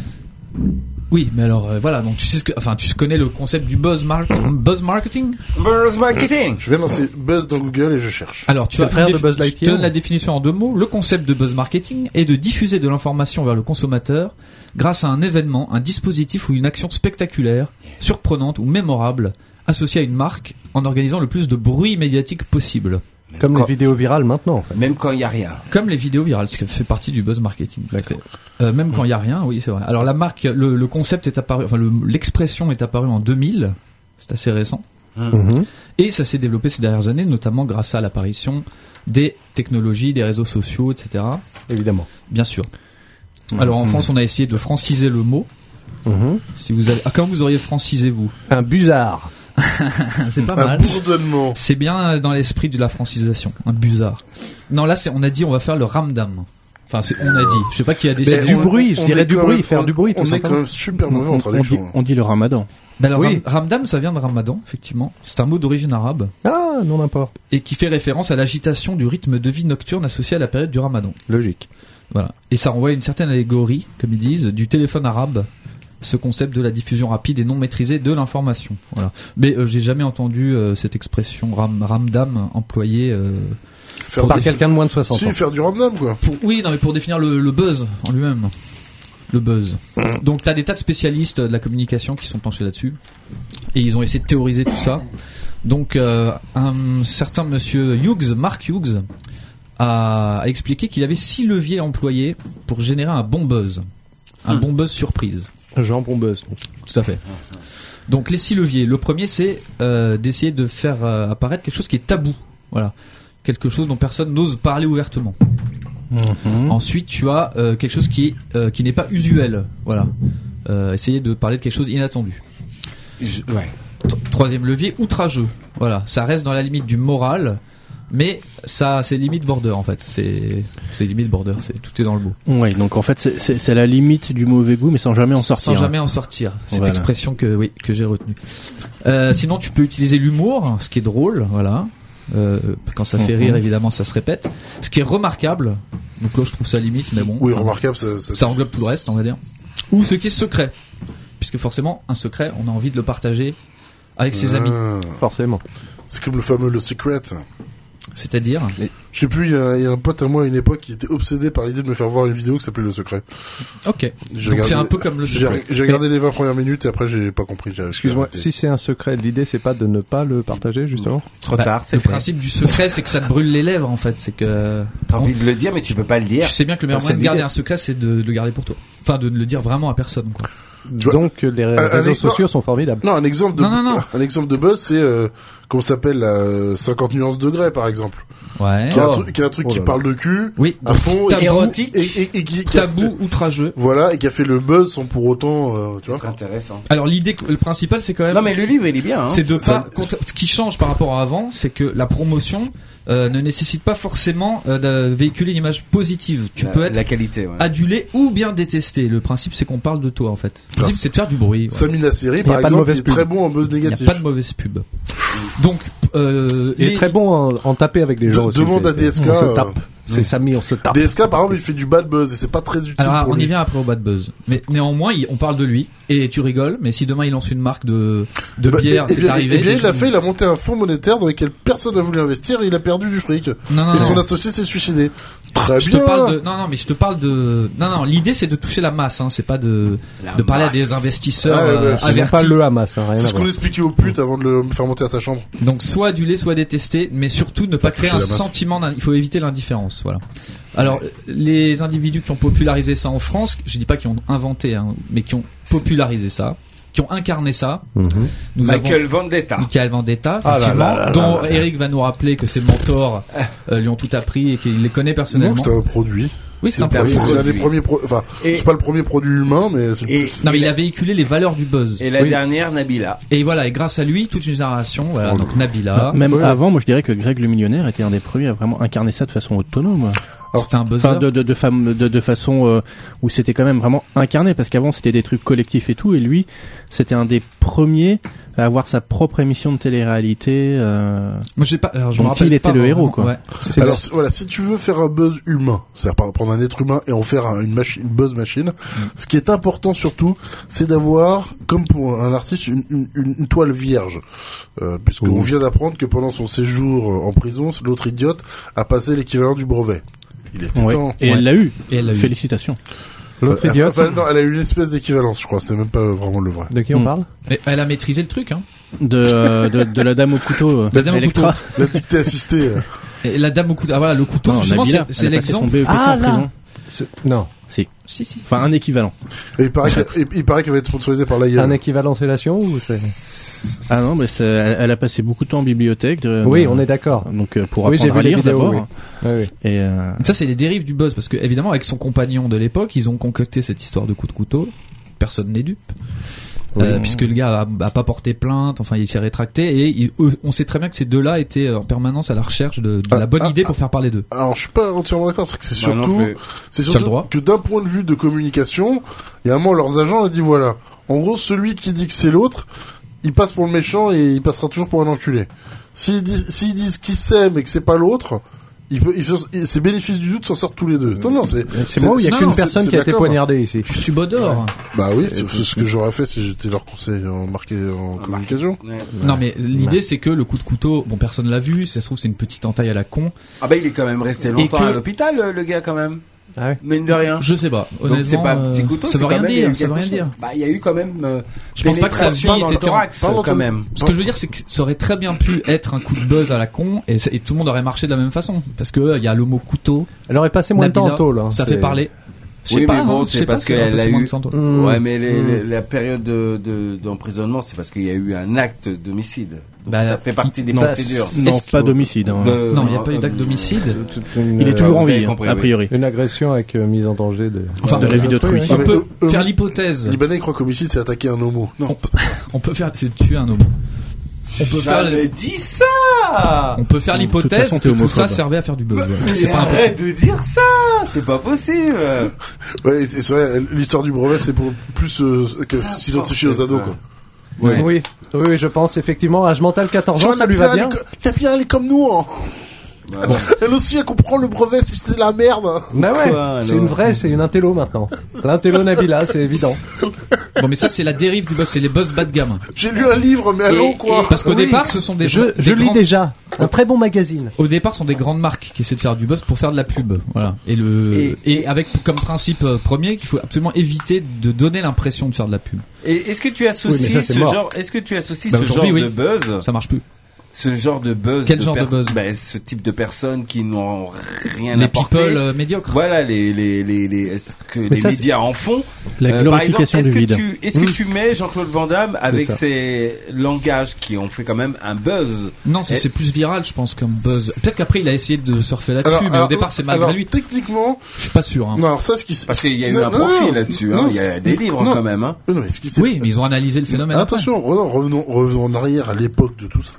Oui, mais alors euh, voilà, donc tu sais ce que, enfin tu connais le concept du buzz mar- buzz marketing. Buzz marketing. Je vais lancer buzz dans Google et je cherche. Alors, tu C'est as le frère une de défi- Buzz je te Lightyear. donne la définition en deux mots. Le concept de buzz marketing est de diffuser de l'information vers le consommateur grâce à un événement, un dispositif ou une action spectaculaire, surprenante ou mémorable associée à une marque en organisant le plus de bruit médiatique possible. Comme Quand- les vidéos virales maintenant, en fait. Même quand il y a rien. Comme les vidéos virales, ce qui fait partie du buzz marketing. tout à fait. Euh, même quand il y a rien, oui, c'est vrai. Alors la marque, le, le concept est apparu, enfin le- l'expression est apparue en deux mille. C'est assez récent. Mhm. Et ça s'est développé ces dernières années, notamment grâce à l'apparition des technologies, des réseaux sociaux, et cetera. Évidemment. Bien sûr. Alors en France, on a essayé de franciser le mot. Mhm. Si vous avez, ah, comment vous auriez francisé vous? Un buzzard. C'est pas Un mal. bourdonnement. C'est bien dans l'esprit de la francisation. Un buzzard. Non, là, c'est, on a dit, on va faire le ramdam. Enfin, c'est, on a dit. Je sais pas qui a décidé. Mais du on- bruit, je on dirais est du quand bruit, même- faire on- du bruit, tout On est simplement. quand même super mauvais en on, on dit, traduction. on dit le ramadan. Ben, alors, Oui. ram- ramdam, ça vient de ramadan, effectivement. C'est un mot d'origine arabe Ah, non n'importe. et qui fait référence à l'agitation du rythme de vie nocturne associé à la période du ramadan. Logique. Voilà. Et ça renvoie à une certaine allégorie, comme ils disent, du téléphone arabe. Ce concept de la diffusion rapide et non maîtrisée de l'information. Voilà. Mais euh, j'ai jamais entendu euh, cette expression ram, ramdam employée. Euh, Faire Par du- quelqu'un de moins de soixante Si, ans. faire du random, quoi. pour, oui, non, mais pour définir le, le buzz en lui-même. Le buzz. Donc t'as des tas de spécialistes de la communication qui sont penchés là-dessus et ils ont essayé de théoriser tout ça. Donc euh, un certain monsieur Hughes, Mark Hughes, a, a expliqué qu'il y avait six leviers employés pour générer un bon buzz, un bon buzz surprise. Jean Bombuzz. Tout à fait. Donc les six leviers. Le premier, c'est euh, d'essayer de faire euh, apparaître quelque chose qui est tabou. Voilà, quelque chose dont personne n'ose parler ouvertement. Mhm. Ensuite, tu as euh, quelque chose qui est, euh, qui n'est pas usuel. Voilà, euh, essayer de parler de quelque chose d'inattendu. Je- ouais. T- Troisième levier, outrageux. Voilà, ça reste dans la limite du moral, mais ça, c'est limite border en fait. C'est, c'est limite border. C'est tout est dans le mot. Ouais, donc en fait, c'est- c'est c'est la limite du mauvais goût, mais sans jamais en sortir. Sans jamais en sortir. Cette Voilà. expression que oui que j'ai retenue. Euh, sinon, tu peux utiliser l'humour, ce qui est drôle, voilà. Euh, quand ça fait Mhm. rire, évidemment, ça se répète. Ce qui est remarquable. Donc là, je trouve ça limite, mais bon. Oui, remarquable, ça, ça, Ça englobe tout le reste, on va dire. Ou ce qui est secret, puisque forcément, un secret, on a envie de le partager avec ses amis. Ah. Forcément. C'est comme le fameux Le Secret. C'est-à-dire, Je sais plus, il y, a il y a un pote à moi à une époque qui était obsédé par l'idée de me faire voir une vidéo qui s'appelait Le Secret. ok. J'ai Donc regardé- c'est un peu comme le J'ai secret. j'ai regardé les vingt premières minutes et après j'ai pas compris. j'ai- j'ai Excuse-moi, arrêté. si c'est un secret, l'idée c'est pas de ne pas le partager, justement? Trop Bah, tard, c'est le fait. principe du secret, c'est que ça te brûle les lèvres, en fait. C'est que T'as envie de le dire, mais tu peux pas le dire. tu sais bien que le meilleur Bah, c'est moyen de garder l'idée. un secret, c'est de, de le garder pour toi. Enfin, de ne le dire vraiment à personne, quoi. vois- Donc les un réseaux exemple- sociaux sont formidables. Non, un exemple de Non, non, non. un exemple de buzz, c'est euh, comment ça s'appelle la euh, cinquante nuances degrés par exemple. Ouais. Qui est un Oh. truc, qui est un truc Oh qui là parle de cul Oui. à fond tabou, et, érotique. et, et, et qui, qui a Tabou, fait- outrageux. voilà, et qui a fait le buzz sans pour autant, euh, tu vois. C'est intéressant. Alors l'idée, le principal, c'est quand même. Non, mais le livre, il est bien. Hein. c'est de Ça- pas. contra- Ce qui change par rapport à avant, c'est que la promotion euh, ne nécessite pas forcément euh, de véhiculer une image positive. Tu la, peux être la qualité. Ouais. adulé ou bien détesté. Le principe, c'est qu'on parle de toi, en fait. Le principe, c'est de faire du bruit. Ouais. Samina Seri Y a par pas de exemple, mauvaise il est pub. très bon en buzz Il n'y a négatif. pas de mauvaise pub. Donc, euh, Il les- est très bon en, en taper avec les gens De- aussi. demande c'est- à D S K, On se euh, tape. C'est Samy, on se tape. D S K, par exemple, il fait du bad buzz et c'est pas très utile Alors pour on lui. y vient après au bad buzz. Mais néanmoins, il- on parle de lui et tu rigoles. Mais si demain il lance une marque de de Bah, bière, et- et c'est bien- arrivé. Et bien, les il a gens- fait, il a monté un fonds monétaire dans lequel personne n'a voulu investir et il a perdu du fric. Non, non, et son non. associé s'est suicidé. Très Je bien. te parle de non non mais je te parle de non non l'idée c'est de toucher la masse hein, c'est pas de La de parler à masse. des investisseurs Ah, ouais, euh, ouais, c'est C'est avertis. pas le Hamas, hein, rien C'est à ce qu'on voir. expliquait aux putes avant de le faire monter à sa chambre. Donc soit adulé, soit détesté, mais surtout ne pas créer toucher un la masse. sentiment. d'in- Il faut éviter l'indifférence. Voilà. Alors les individus qui ont popularisé ça en France, je dis pas qu'ils ont inventé, hein, mais qui ont popularisé ça, qui ont incarné ça. Mhm. Nous Michael Vendetta. avons Michael Vendetta, Ah là effectivement, là là là dont là. Eric va nous rappeler que ses mentors euh, lui ont tout appris et qu'il les connaît Non, personnellement. c'était un produit. Oui, c'est un c'est un produit. C'est un des produit. premiers pro... enfin, Et- c'est pas le premier produit humain, mais c'est le Et, Non, mais et il la- a véhiculé les valeurs du buzz. et la Oui. dernière, Nabila. Et voilà, et grâce à lui, toute une génération, voilà, donc Nabila, Même Ouais. avant, moi je dirais que Greg le millionnaire était un des premiers à vraiment incarner ça de façon autonome. c'était un buzzer. Enfin, de, de, de, fam- de, de façon euh, où c'était quand même vraiment incarné, parce qu'avant c'était des trucs collectifs et tout, et lui, c'était un des premiers à avoir sa propre émission de télé-réalité. Euh... Moi, j'ai pas, alors, je me Donc, rappelle il était pas le vraiment, héros, quoi. ouais. C'est Alors si- voilà, si tu veux faire un buzz humain, c'est-à-dire par- prendre un être humain et en faire un- une machine, une buzz machine, ce qui est important surtout, c'est d'avoir, comme pour un artiste, une, une, une- une toile vierge, euh, puisqu'on Ouh. vient d'apprendre que pendant son séjour euh, en prison, l'autre idiote a passé l'équivalent du brevet. Il était Ouais. temps. Et Ouais. elle l'a eu. Et elle l'a eu. Félicitations. L'autre Euh, idiote. enfin, non, elle a eu une espèce d'équivalence, je crois. C'est même pas vraiment le vrai. De qui on Hmm. parle? Et elle a maîtrisé le truc, hein. De, euh, de, de la dame au couteau. euh, La dame au Electra. La dictée assistée. euh. Et la dame au couteau, ah voilà, le couteau, Non, justement, Nabila, c'est, c'est elle a passé son l'exemple. B E P C Ah, en là. prison. C'est- Non. Si. Si, si. Enfin, un équivalent. Et il paraît qu'elle- et- il paraît qu'elle va être sponsorisée par l'A I A. Un équivalent fellation ou c'est... Ah non, mais c'est- elle, elle a passé beaucoup de temps en bibliothèque. De, Oui, de- on est d'accord. Donc euh, pour Oui, j'ai apprendre à vu les lire vidéos, d'abord. oui. Oui, oui. Et euh, Ça, c'est les dérives du buzz, parce que, évidemment, avec son compagnon de l'époque, ils ont concocté cette histoire de coup de couteau. Personne n'est dupe. Euh, Oui. puisque le gars a, a pas porté plainte, enfin il s'est rétracté et il- eux, on sait très bien que ces deux-là étaient en permanence à la recherche de, de Ah, la bonne ah, idée ah. pour faire parler d'eux. Alors, je suis pas entièrement d'accord, c'est que c'est Moi non surtout, plus. c'est Tu as le surtout droit. que d'un point de vue de communication, il y a un moment, leurs agents ont dit voilà. En gros, celui qui dit que c'est l'autre, il passe pour le méchant et il passera toujours pour un enculé. S'ils disent, s'ils disent qui c'est mais que c'est pas l'autre, il peut, il fait, il- ses bénéfices du doute s'en sortent tous les deux. Non, non, c'est, C'est moi où il y a non, qu'une non, personne c'est qui a été d'accord. poignardée ici. Je suis Bodor. Bah oui, c'est c'est ce que j'aurais fait si j'étais leur conseil en marqué en communication. Ouais. Non mais l'idée c'est que le coup de couteau, bon personne l'a vu, si ça se trouve c'est une petite entaille à la con. Ah bah il est quand même resté longtemps que- à l'hôpital, le, le gars quand même. Ah ouais. Mine de rien. Je sais pas. Donc c'est Honnêtement, pas un euh, petit couteau, ça c'est veut quand rien même, il y a eu dire. Ça veut quelque rien dire. chose. Bah il y a eu quand même. Euh, Je pense pas que sa vie pénétration dans était le thorax Pardon, quand même. Ce que je veux dire, c'est que ça aurait très bien pu être un coup de buzz à la con et, ça- et tout le monde aurait marché de la même façon. Parce que euh, il y a le mot couteau, Elle aurait passé moins de temps Nabila, en tôle. hein. ça C'est- fait parler. Je sais Oui, pas, mais bon, hein, je c'est sais pas parce si elle qu'elle passé a moins eu- de temps en tôle. Mmh. Ouais, mais les, Mmh. les- la période de, de, d'emprisonnement, c'est parce qu'il y a eu un acte d'homicide. Donc Bah, ça fait partie des non, procédures. non, Est-ce pas que- d'homicide. hein. De- Non, il n'y a pas eu d'acte d'homicide. Une, Il est euh, toujours en vous avez vie, hein, compris, a oui. priori. Une agression avec euh, mise en danger de. Enfin, de la vie d'autrui. Oui, On mais peut eux- eux- faire l'hypothèse. Les Libanais ils croient qu'homicide c'est attaquer un homo. Non. On peut faire, c'est tuer un homme. On peut faire, J'avais dit ça. on peut faire De toute l'hypothèse façon, que t'es tout ça homophobe. servait à faire du buzz. voilà. Mais C'est pas impossible. arrête de dire ça. C'est pas possible. Ouais, et c'est c'est vrai, l'histoire du brevet c'est pour plus euh, que s'identifier aux ados quoi. Ouais. Oui, oui, oui, je pense effectivement. Âge mental quatorze ans, ça lui va bien. La bien elle est comme nous. Hein. Bah, Elle aussi elle comprend le brevet si c'était la merde. Bah ouais, Quoi, c'est alors une vraie, c'est une intello maintenant. L'intello Nabila, c'est évident. Bon, mais ça, c'est la dérive du buzz, c'est les buzz bas de gamme. J'ai lu un livre mais allô Et- quoi. Parce qu'au Oui. départ, ce sont des, Je, des je lis grandes- déjà. Un très bon magazine. Au départ, ce sont des grandes marques qui essaient de faire du buzz pour faire de la pub. Voilà. Et le, Et- et, avec comme principe euh, premier qu'il faut absolument éviter de donner l'impression de faire de la pub. Et est-ce que tu associes Oui, mais ça, c'est ce mort. genre, est-ce que tu associes Bah, ce genre aujourd'hui, de oui. buzz, Ça marche plus. ce genre de buzz, Quel genre de buzz ben, ce type de personnes qui n'ont rien Les apporté. people euh, médiocres. Voilà les les les les est-ce que les ça, médias en font. La Euh, glorification par exemple, du est-ce vide. que tu est-ce que tu mets Jean-Claude Van Damme avec ça. ses langages qui ont fait quand même un buzz. Non, c'est Et- c'est plus viral, je pense, comme buzz. Peut-être qu'après, il a essayé de surfer là-dessus, Alors, mais alors, au départ, c'est malgré alors, lui. Techniquement, Je suis pas sûr. Hein. non alors ça ce qui s- Parce qu'il y a eu Non, un non, profil non, là-dessus. non, hein. Il y a des livres non. quand même. Hein. Non, mais ce qui s'est Oui, mais ils ont analysé le phénomène. après. Attention, revenons, revenons, revenons en arrière à l'époque de tout ça.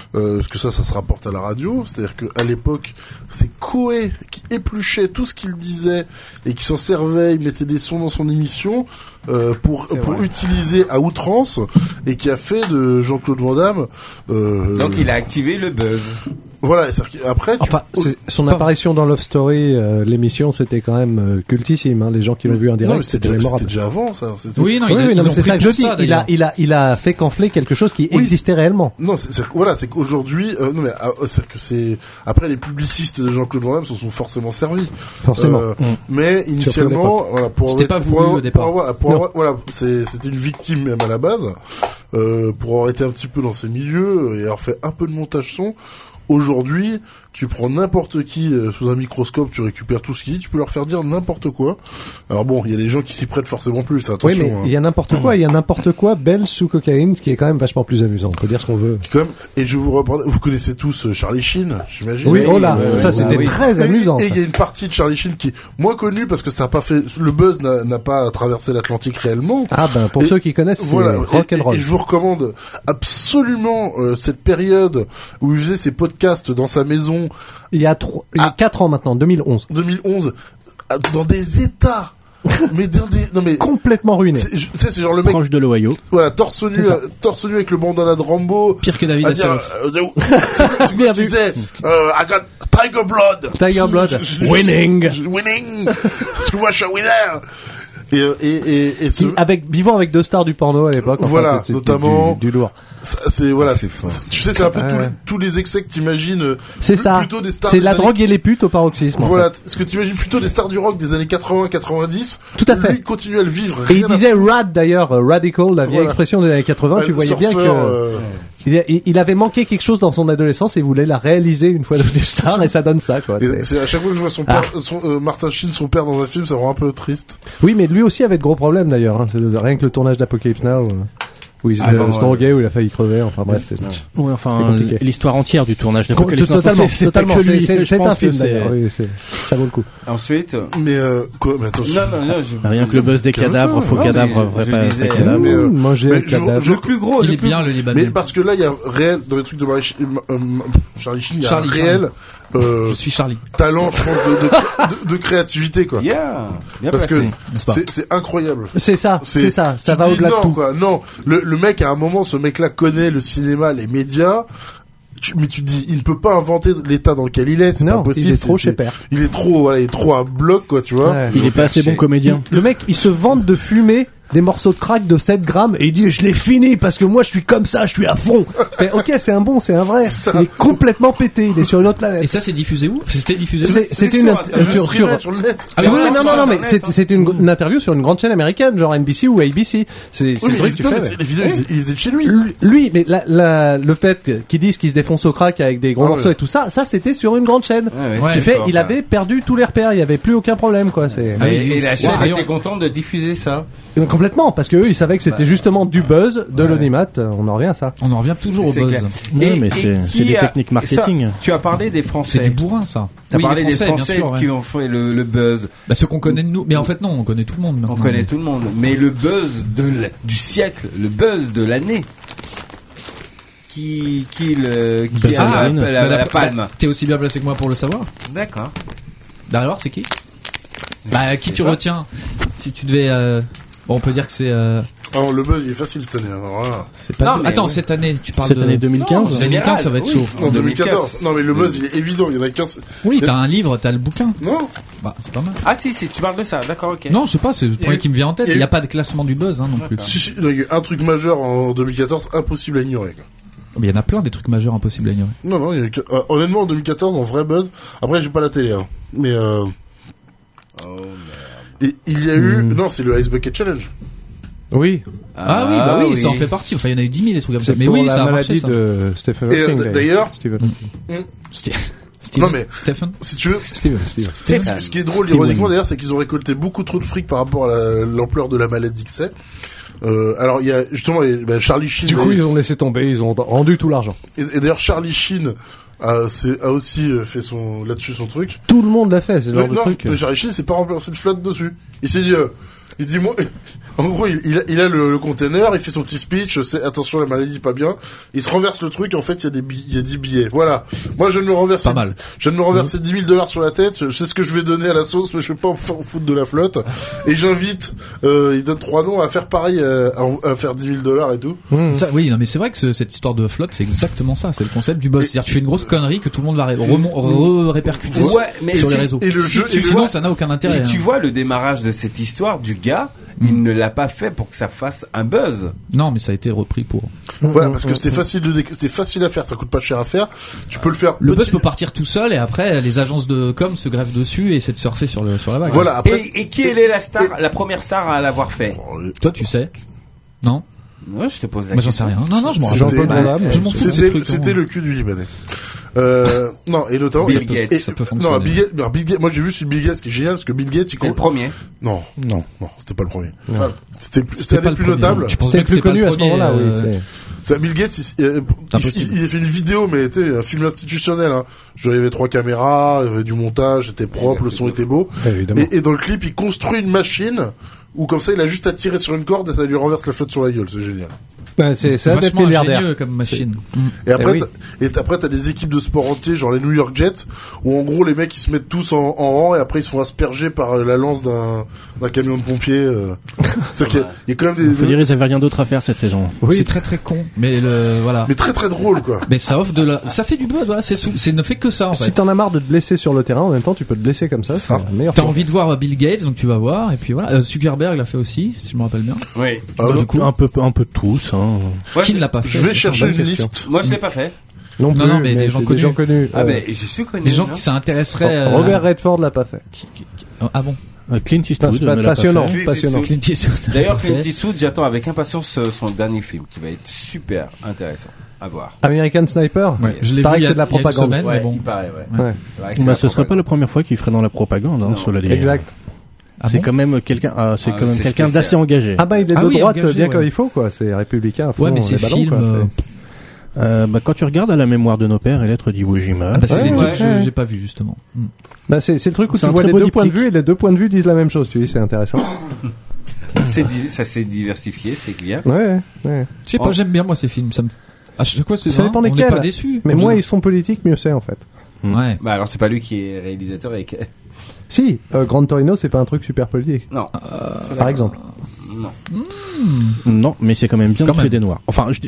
euh, parce que ça, ça se rapporte à la radio. C'est-à-dire que à l'époque, c'est Koé qui épluchait tout ce qu'il disait et qui s'en servait, il mettait des sons dans son émission euh, pour pour vrai. utiliser à outrance et qui a fait de Jean-Claude Van Damme. Euh, Donc il a activé le buzz. Voilà, c'est-à-dire qu'après, tu... Enfin, c'est- son pas- apparition dans Love Story, euh, l'émission, c'était quand même euh, cultissime. Hein. Les gens qui l'ont vu en non, mais direct, c'était c'était déjà, mémorable. c'était déjà avant ça. C'était... Oui, non, Oui, il a- oui, non, ils mais ont c'est pris ça que je pour dis. ça, il a, d'ailleurs. il a, il a fait camoufler quelque chose qui Oui. existait réellement. Non, c'est, c'est voilà, c'est qu'aujourd'hui, euh, non mais ah, c'est que c'est après les publicistes de Jean-Claude Van Damme s'en sont forcément servis. Forcément. Euh, Mm. mais initialement, voilà, pour C'était avoir- pas pour voulu avoir- au départ. pour avoir- pour Non. avoir- voilà, c'est, c'était une victime même à la base. Euh, pour avoir été un petit peu dans ces milieux et avoir fait un peu de montage son. Aujourd'hui, tu prends n'importe qui euh, sous un microscope, tu récupères tout ce qu'il dit, tu peux leur faire dire n'importe quoi. Alors bon, il y a des gens qui s'y prêtent forcément plus, Oui, attention. mais hein. il y a n'importe quoi, il y a n'importe quoi belge sous cocaïne, qui est quand même vachement plus amusant. On peut dire ce qu'on veut. Quand même, et je vous reprends, vous connaissez tous euh, Charlie Sheen, j'imagine. Oui, oh là, ouais, ça ouais, c'était oui. très Et- amusant. Et ça. il y a une partie de Charlie Sheen qui est moins connue parce que ça a pas fait, le buzz n'a, n'a pas traversé l'Atlantique réellement. Ah ben, pour Et- ceux qui connaissent, c'est Voilà. rock Et- and et, roll. et je vous recommande absolument euh, cette période où il faisait ses podcasts dans sa maison, Il y a trois, il y a Ah. quatre ans maintenant, deux mille onze. deux mille onze, à- dans des états. mais dans des, non mais. Complètement ruiné. c'est- je- Tu sais, c'est genre le mec, Proche de l'Ohio. voilà, torse nu, C'est ça. euh, torse nu avec le bandana de Rambo. Pire que David à dire, Hasselhoff. euh, c'est- c'est quoi Bien qu'il vu. disait, euh, I got Tiger Blood. Tiger Blood. Je- je- je- Winning. je- Winning. Parce que moi, je suis un winner. Et, euh, et, et, et ce, Avec, vivant avec deux stars du porno à l'époque. Enfin, Voilà, c'était- c'était notamment- Du, du lourd. ça, c'est, voilà, c'est c'est, fort. c'est- tu sais, c'est un peu Ouais, tous, les, ouais. tous les excès que t'imagines. euh, C'est plus- ça. Plutôt des stars C'est des la années- drogue et les putes au paroxysme. en Voilà, fait. ce que t'imagines plutôt des stars du rock des années quatre-vingts quatre-vingt-dix. Tout à fait. Lui, il continue à le vivre. Et il rien à disait rad d'ailleurs, euh, radical, la vieille Voilà. expression des années quatre-vingts. foutre. Tu Le voyais bien que surfeur, euh, il, a- il avait manqué quelque chose dans son adolescence et voulait la réaliser une fois devenu star et ça donne ça quoi. et C'est- c'est à chaque fois que je vois son Ah. père, son, euh, Martin Sheen, son père dans un film, ça me rend un peu triste. Oui, mais lui aussi avait de gros problèmes d'ailleurs. Hein. C'est de- Rien que le tournage d'Apocalypse Now, euh, où il se Ah, non, se droguait, où il a failli crever. Enfin bref, c'est. Ouais, enfin, C'est compliqué. l'histoire entière du tournage de Com- Apocalypse Now, Totalement, c'est- c'est pas totalement. que C'est lui, c'est- je c'est pense un que film c'est- d'ailleurs. Oui, c'est- ça vaut le coup. Ensuite, Mais, euh, quoi, mais attention. non, non, non, je... Rien que le buzz des Calme-toi. cadavres, faux Non, mais cadavres, je- vrai je pas disais, vrai cadavre. mais, euh, Mmh, manger mais un je- cadavre. je- le plus gros, Il le est plus- bien, le Libanais. Mais parce que là, il y a réel, dans les trucs de Marie, euh, euh, Charlie Sheen, il y a Charlie, un réel, euh, Je suis Charlie, talent, je pense, de, de, de, de créativité, quoi. Yeah, bien Parce que placé. n'est-ce pas? c'est, c'est incroyable. C'est ça, c'est ça. Ça tu va dis au-delà de non, tout. quoi. Non, le, le mec, à un moment, ce mec-là connaît le cinéma, les médias, tu- mais tu te dis, il ne peut pas inventer l'état dans lequel il est, c'est pas Non, possible. il est trop c'est- chez c'est- père. Il est trop, voilà, il est trop à bloc, quoi, tu vois. Ouais. Il est pas assez bon comédien. Le mec, il se vante de fumer des morceaux de crack de sept grammes et il dit je l'ai fini parce que moi je suis comme ça, je suis à fond. Fait, ok, c'est un bon, c'est un vrai. C'est ça. Il est complètement pété, il est sur une autre Et planète. ça, c'est diffusé où? C'était diffusé où? C'est- C'était une sur int- Internet. Je sur, streamais sur, sur le net. Ah, oui, mais voilà, oui, non, c'est non, sur non, mais Internet, c'est- hein. c'était une, une interview sur une grande chaîne américaine, genre N B C ou A B C. C'est c'est Oui, le mais truc que tu non, mais fais. c'est- les vidéos, ils- ils étaient de chez lui. Lui- Lui, mais la, la, le fait qu'ils disent qu'ils se défoncent au crack avec des gros Ah morceaux ouais. et tout ça, ça c'était sur une grande chaîne. Ouais, ouais. Ouais, Tu fais, d'accord, il ça. avait perdu tous les repères, il y avait plus aucun problème, quoi. C'est Ah, Et, oui, et la c'est- chaîne ouais, était contente de diffuser ça. Mais complètement, parce que eux, ils savaient que c'était justement du buzz, de l'audimat. On en revient à ça. On en revient toujours au C'est buzz. clair. Non, Et- mais et c'est- qui c'est des a- techniques marketing. ça, tu as parlé des C'est Français. du bourrin, ça. T'as Oui, parlé les des Français, Français bien sûr, qui ouais. ont fait le, le buzz. Bah, ceux qu'on connaît de nous. Mais en fait, non, on connaît tout le monde maintenant. On connaît tout le monde. Mais le buzz de la- du siècle, le buzz de l'année. Qui, qui, le, qui a Ah, la, Ballerine. la, Bah, la bah, palme. bah, T'es aussi bien placé que moi pour le savoir. D'accord. Bah alors, c'est qui? Bah, qui tu retiens? Si tu devais, euh... bon, on peut dire que c'est, euh... Alors, le buzz, il est facile cette année. Alors, là. c'est pas. Non, de- mais Attends, oui. cette année, tu parles Cette de année deux mille quinze. Non, deux mille quinze, ça va être oui. chaud. En En deux mille quatorze. deux mille quinze. Non, mais le buzz, il est évident. Il y en a qu'un. Oui, t'as un livre, t'as le bouquin. Non. Bah, c'est pas mal. Ah si, si, tu parles de ça. D'accord, ok. Non, je sais pas, c'est le premier eu- qui me vient en tête. il y a Il n'y a eu- pas de classement du buzz, hein, non plus. Si, si, il y a eu un truc majeur en deux mille quatorze, impossible à ignorer, quoi. Mais il y en a plein des trucs majeurs impossibles à ignorer. Non, non, il y a eu que- euh, honnêtement, en deux mille quatorze, en vrai buzz. Après, j'ai pas la télé, hein. Mais, euh, Oh, merde. et il y a eu, Hmm. non, c'est le Ice Bucket Challenge. Oui. Ah, oui, bah oui, ça en fait partie. Enfin, il y en a eu dix mille des trucs comme ça. C'est Mais pour oui, la ça a maladie marché, ça. de Stephen Et, Hawking. euh, d'ailleurs, Stephen. C'était- Steven. Non, mais- Stephen. si tu veux, Stephen. Stephen. ce, ce qui est drôle, Steven. ironiquement, d'ailleurs, c'est qu'ils ont récolté beaucoup trop de fric par rapport à la- l'ampleur de la maladie que c'est. Euh, alors, il y a, justement, il y a- bah, Charlie Sheen. Du coup, ils ont laissé tomber, ils ont rendu tout l'argent. et, et d'ailleurs, Charlie Sheen a, c'est- a aussi euh, fait son, là-dessus son truc. Tout le monde l'a fait, c'est le Ouais, genre de non, truc. mais Charlie Sheen, c'est pas remplacé de flotte dessus. Il s'est dit, euh, il dit moi, en gros, il, il a, il a le, le container, il fait son petit speech, c'est attention la maladie pas bien. Il se renverse le truc, et en fait il y a des billets, il y a dix billets. Voilà. Moi je viens de me renverser, Pas mal. je viens de me renverser dix mille dollars sur la tête. Je sais ce que je vais donner à la sauce, mais je vais pas en faire foutre de la flotte. Et j'invite, euh, il donne trois noms à faire pareil, euh, à, à faire dix mille dollars et tout. Ça, oui, non, mais c'est vrai que ce- cette histoire de flotte, c'est exactement ça. C'est le concept du buzz. C'est-à-dire, tu fais une grosse connerie que tout le monde va ré- remon- re- répercuter Ouais, mais sur les si- réseaux. Et le jeu, tu et Sinon, vois- ça n'a aucun intérêt. Si tu hein. vois le démarrage de cette histoire du gars, il ne l'a pas fait pour que ça fasse un buzz. Non, mais ça a été repris pour. Voilà, parce que c'était facile de, dé- c'était facile à faire, ça coûte pas cher à faire. Tu peux le faire. Le buzz petit- peut partir tout seul et après, les agences de com se greffent dessus et essaient de surfer sur le sur la vague. Voilà, après. Et, et qui est la star, la première star à l'avoir fait? Toi, tu sais. Non? Ouais, je te pose la Moi, j'en question. sais rien. Non, non, je m'en C'était- rappelle pas. Jean-Paul Van Damme. Je m'en fous de ces C'était, trucs. c'était hein. le cul du Libanais. Euh, non, et notamment, Bill et- Gates, et- ça peut non, fonctionner. Bill Gates, alors Bill Gates, moi j'ai vu celui de Bill Gates qui est génial parce que Bill Gates, il C'est le court. premier. Non, Non. non, c'était pas le premier. C'était le plus, c'était C'était un pas des le plus premier. notables. Tu penses C'était bien que plus c'était pas connu le à ce premier, moment-là, oui. euh, c'est- C'est Bill Gates, il, il, il, impossible. il a fait une vidéo, mais tu sais, un film institutionnel, hein. Genre, il y avait trois caméras, il y avait du montage, c'était propre, le son était beau. Évidemment. Et, et dans le clip, il construit une machine où comme ça, il a juste à tirer sur une corde et ça lui renverse la flotte sur la gueule. C'est génial. Ouais, c'est c'est un des vachement milliardaires. ingénieux comme machine. Et après, Eh oui. t'as- et après, t'as des équipes de sport entiers, genre les New York Jets, où en gros, les mecs, ils se mettent tous en, en rang et après, ils se font asperger par euh, la lance d'un, d'un camion de pompiers. Euh. C'est-à-dire qu'il y a- il y a quand même des, Faut dire, ils avaient rien d'autre à faire cette saison. Oui. C'est très très con, mais le voilà. mais très très drôle, quoi. Mais ça offre de la, ça fait du buzz, voilà, c'est sou... c'est ne fait que ça en Si fait. t'en as marre de te blesser sur le terrain, en même temps, tu peux te blesser comme ça. C'est Ah. la meilleure T'as forme. envie de voir Bill Gates, donc tu vas voir, et puis voilà. Euh, Zuckerberg l'a fait aussi, si je me rappelle bien. Oui. Ah, Bah, ouais. du coup, un peu, un peu tous, hein. Moi, Qui je, ne l'a pas fait? Je vais c'est chercher une une bonne question. liste. moi, je l'ai pas fait. Non, Non, plus, non, mais des gens c'est connus. Des gens connus. Ah euh, ben, je suis connu. Des gens hein. qui s'intéresseraient. euh, Robert Redford l'a pas fait. qui- qui- qui- Ah bon. Euh, Clint Eastwood, C'est pas ne l'a pas passionnant. fait. Clint Passionnant. Eastwood. Clint Eastwood. D'ailleurs, l'a Clint fait. Eastwood, j'attends avec impatience euh, son dernier film qui va être super intéressant à voir. American Sniper. Ouais, je l'ai Paraît vu il que y a, c'est de la il y a une propagande. semaine, mais bon. il paraît, ouais. Ouais. Ouais, c'est Bah, la ce serait pas propagande. la première fois qu'il ferait dans la propagande, hein, Non. cela dit. Exact. Ah c'est bon quand même quelqu'un, ah, c'est Ah, quand même c'est quelqu'un spécial. d'assez engagé. Ah bah il est Ah de oui, droite engagé, bien ouais. comme il faut quoi. C'est républicain à fond. Ouais, mais les ces ballons, films. quoi. euh, C'est- Euh, bah, quand tu regardes à la mémoire de nos pères et lettres d'Iwo Jima, Ah bah c'est Ouais, les ouais, deux que je- ouais. j'ai pas vu justement. Hmm. Bah c'est c'est le truc où C'est tu un vois très les beau deux points de diptyque. vue et les deux points de vue disent la même chose. Tu dis c'est intéressant. C'est di- ça s'est diversifié, c'est clair. Ouais. ouais. Je sais pas, Oh. j'aime bien moi ces films. Ça me. À chaque fois, c'est Ça dépend on n'est desquels. pas déçus. Mais moins ils sont politiques, mieux c'est en fait. Ouais. Bah alors c'est pas lui qui est réalisateur et que... Si, euh, Grand Torino c'est pas un truc super politique. Non. Par exemple. Non. non, mais c'est quand même bien Quand de tuer même. des noirs. Enfin, je dis,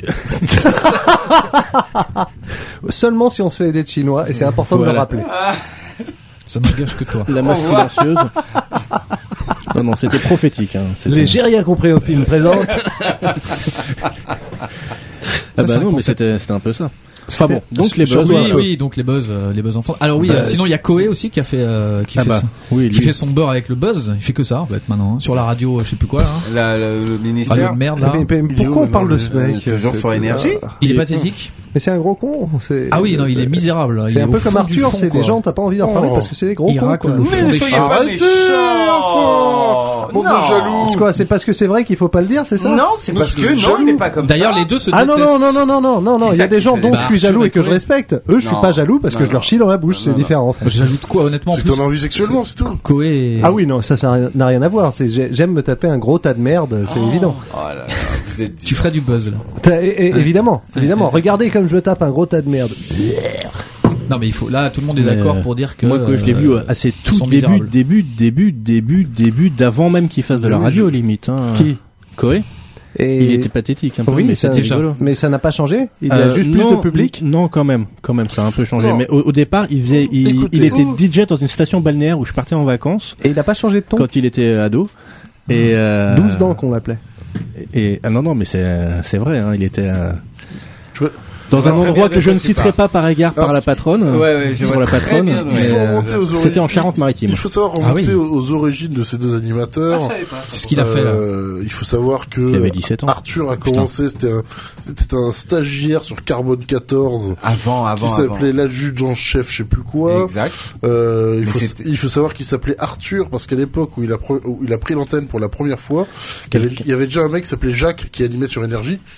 Seulement si on se fait aider de chinois et c'est important de le Voilà. rappeler. Ça n'engage que toi. la masse silencieuse. Non, non, c'était prophétique, hein. C'était- Les j'ai rien compris au film présente. Ah Ça, c'est bah un non, mais concept. c'était, c'était un peu ça. Enfin bon, C'était- donc les sur- buzz. Oui, un peu. oui, donc les buzz, euh, les buzz enfants. Alors oui, Bah, euh, sinon il y a Koé aussi qui a fait, euh, qui Ah fait, bah, son, oui, qui lui. fait son beurre avec le buzz. Il fait que ça en fait maintenant hein. Sur la radio, euh, je sais plus quoi là. hein. La, le, le Radio ministère. de merde là. Mais- mais Il est pourquoi où, on parle de maintenant, ce le- mec toujours euh, sur c'est- énergie ah. Il est pathétique. Mais c'est un gros con. c'est- Ah oui, non, il est misérable. là. Il C'est est un au peu fond comme du Arthur, fond, c'est quoi. des gens, t'as pas envie d'en parler Oh. parce que c'est des gros Il cons. racle quoi. le fond Mais ne des soyez choses. pas Arrêtez, méchants. enfants. Bande de Non. jaloux. C'est quoi, c'est parce que c'est vrai qu'il faut pas le dire, c'est ça? Non, c'est Non, parce c'est que non, jaloux. il n'est pas comme ça. D'ailleurs, les deux se Ah non, détestent. non, non, non, non, non, non, non, Qui il y a ça des qui gens fait dont des je suis barres jaloux sur et que les je respecte. Eux, je suis Non. pas jaloux parce Non, que je leur non. chie dans la bouche, c'est non. différent. en fait. J'ajoute quoi honnêtement en C'est plus. ton envie sexuellement, c'est tout. Koé. Ah oui, non, ça, ça n'a rien- n'a rien à voir. C'est, j'ai- j'aime me taper un gros tas de merde, c'est évident. Oh là là, vous êtes Tu ferais du buzz là. T'as- et- et- Évidemment, évidemment. Regardez comme je me tape un gros tas de merde. Non mais il faut. Là, tout le monde est Mais, d'accord pour dire que. Moi, que je l'ai vu euh, à ses ils tout sont début, misérables. début, début, début, début, d'avant même qu'il fasse de la Oui, radio, je- limite, hein. Qui Koé. Et Il était pathétique, un peu, oui, mais ça, c'était déjà. rigolo. mais ça n'a pas changé. Il y a Euh, juste plus non, de public. Non, quand même, quand même, ça a un peu changé. Non. Mais au, au départ, il faisait, il, Écoutez. il était D J dans une station balnéaire où je partais en vacances Et il a pas changé de ton. quand il était ado. Et euh, douze dents qu'on l'appelait. Et ah non, non, mais c'est, c'est vrai, hein, il était euh, Tu vois, dans vois un très endroit bien que je de ne quoi tu citerai parles. pas par égard par Alors, la patronne. Ouais, ouais, je pour vois la très patronne. bien, ouais. il mais, faut euh, remonter aux origines. C'était en Charente-Maritime. Il faut savoir Ah remonter oui. aux, aux origines de ces deux animateurs. Ah, je savais pas. C'est ce qu'il a fait là. Euh, il faut savoir que Il avait dix-sept ans. Arthur a commencé, c'était un, c'était un stagiaire sur Carbone quatorze Avant, avant, qui avant. s'appelait l'adjudant-chef, je sais plus quoi. Exact. Euh, il Mais faut, c'était- il faut savoir qu'il s'appelait Arthur parce qu'à l'époque où il a, pre- où il a pris l'antenne pour la première fois, il y avait, il y avait déjà un mec qui s'appelait Jacques qui animait sur Énergie. Mm.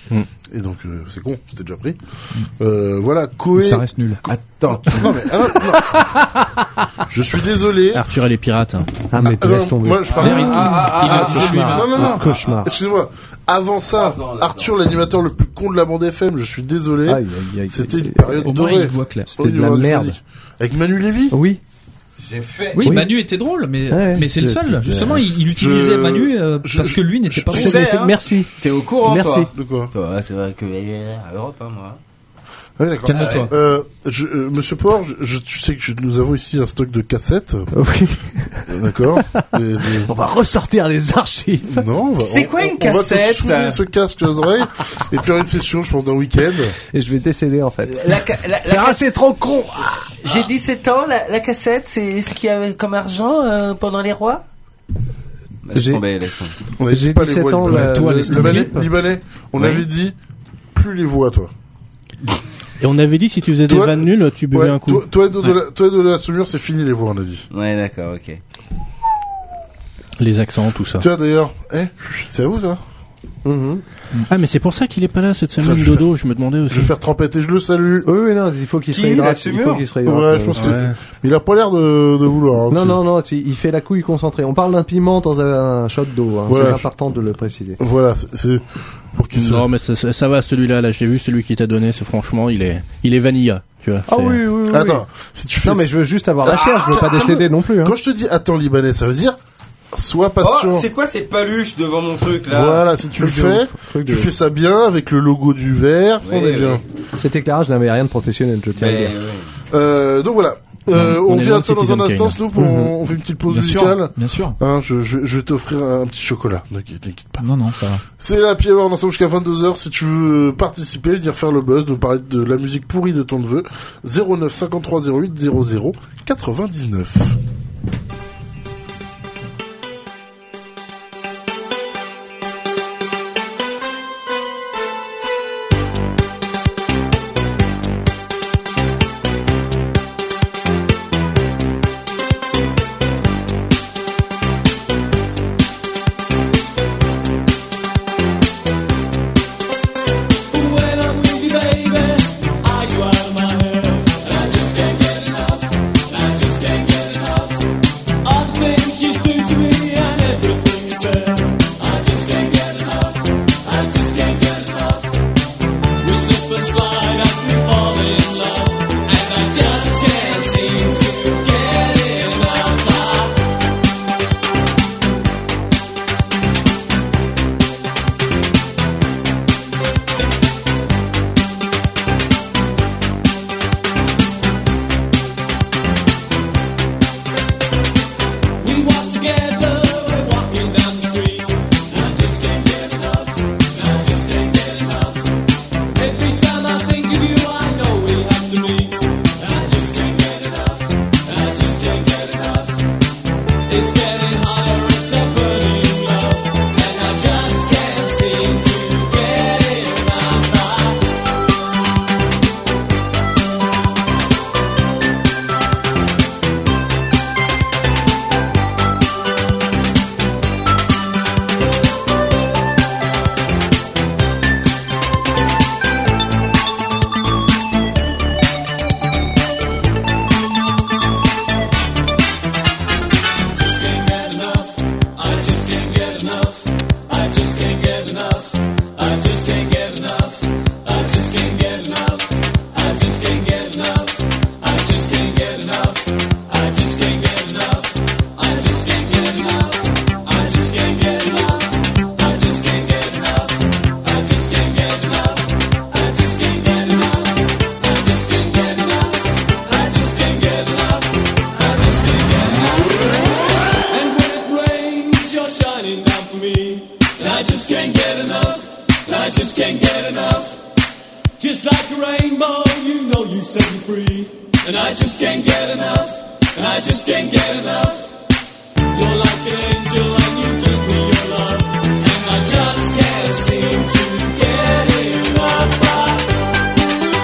Et donc euh, c'est con, c'était déjà pris. Euh, voilà, Koei. Ça reste nul. Attends, Non mais ah, non. Je suis désolé. Arthur et les pirates. hein. Ah, mais Ah, laisse non, tomber. moi je parle. Ah, ah, Il a ah, dit ah, lui-même. ah, Non non non. Un cauchemar. Excusez-moi. Avant ça, Arthur, l'animateur le plus con de la bande F M. Je suis désolé. Aïe, aïe, aïe. C'était une Aïe, période Au moins, dorée. il voit clair. C'était Au de la niveau merde. radiophonique. Avec Manu Lévy. Oui. j'ai fait. Oui, Oui. Manu était drôle, mais Ouais, mais c'est le c'est- seul. c'est- Justement, il, il utilisait Je- Manu euh, je- parce que lui n'était pas je- bon. sais, C'est- hein. Merci. T'es au courant, Merci. toi. De quoi? Toi, c'est vrai que à Europe, hein, moi. Oui, d'accord. Calme-toi. Euh, je, euh, Monsieur Poir, je, je- tu sais que je- nous avons ici un stock de cassettes, Oui. euh, d'accord. Des- des- On va ressortir les archives. Non, on va, C'est on- quoi on- une On va cassette te soulever ce casque aux oreilles et faire une session, je pense, d'un week-end. Et je vais décéder, en fait. La, ca- la, la Ah, cassette- c'est trop con. J'ai dix-sept ans, la, la cassette, c'est ce qu'il y avait comme argent euh, pendant les rois. Laisse J'ai- tomber, laisse tomber. On avait J'ai dit pas les dix-sept voix. ans, Libanais. la- toi, le- laisse le tomber. clip. Libanais, Libanais, on Oui. avait dit plus les voix, toi. Et on avait dit si tu faisais des Toi- vannes nulles, tu buvais Ouais, un coup. toi, toi, et de, de la, toi et de la Saumur, c'est fini les voix, on a dit. Ouais, d'accord, ok. Les accents, tout ça. Tu vois d'ailleurs, eh, c'est à vous ça. Mhm. Ah, mais c'est pour ça qu'il est pas là cette semaine, je Dodo. Je me demandais aussi. Je vais faire trempette et je le salue. Oui, oui, non, il faut qu'il se Qui, réhydrate. la Il Sumur faut qu'il se réhydrate. Ouais, je pense que Ouais. il a pas l'air de, de vouloir. hein, Non, c'est- non, non, tu- il fait la couille concentrée. On parle d'un piment dans un shot d'eau. Hein. Voilà. C'est important de le préciser. Voilà, c'est- c'est pour qu'il se. Non, mais ça, ça, ça va celui-là. Là, je l'ai vu, celui qui t'a donné. C'est franchement, il est, il est vanilla. Tu vois. Ah c'est- oui, oui, oui. Attends, si tu fais. Non, mais je veux juste avoir la chair. Je veux pas calme- décéder non plus. Hein. Quand je te dis attends Libanais, ça veut dire sois Oh, patient. c'est quoi ces paluches devant mon truc là? Voilà, si tu le Truc de fais, ouf, truc tu de fais ouf. ça bien avec le logo du verre, Oui, on est oui. bien. Cet éclairage n'avait rien de professionnel, je tiens à le Mais, dire. ouais. Euh, donc voilà. Euh, On on est vient loin à de toi dans un Citizen instant, Kane. Snoop, on, on fait une petite pause Bien musicale. sûr, bien sûr. Hein, je, je, je vais t'offrir un petit chocolat, ne t'inquiète pas. Non, non, ça va. C'est la Happy Hour, on est ensemble jusqu'à vingt-deux heures. Si tu veux participer, venir faire le buzz, nous parler de la musique pourrie de ton neveu, zéro neuf cinquante-trois zéro huit zéro zéro quatre-vingt-dix-neuf. When I'm with you, baby, are you out of my head? And I just can't get enough. I just can't get enough. All the things you do to me and everything you said. I just can't get enough. I just can't get enough. We slip and slide as we fall in love, and I just can't seem to get enough. I We walk together, we're walking down the street. I just can't get enough. I just can't get enough. Every time I think of you, I know we have to meet. I just can't get enough. I just can't get enough. It's getting hotter, it's a burning love, and I just can't seem to get enough. I just can't get enough. I just can't get enough. I just can't get enough. I just can't get enough. I just can't get enough. I just can't get enough. I just can't get enough. I just can't get enough. I just can't get enough. I just can't get enough. I just can't get enough. I just can't get enough. I just can't get enough. I just can't get enough. I just can't get enough. I just can't get enough. And when it rains, you're shining down for me. And I just can't get enough. And I just can't get enough. Just like a rainbow, you know you set me free. And I just can't get enough. And I just can't get enough. You're like an angel and you give me your love. And I just can't seem to get enough. I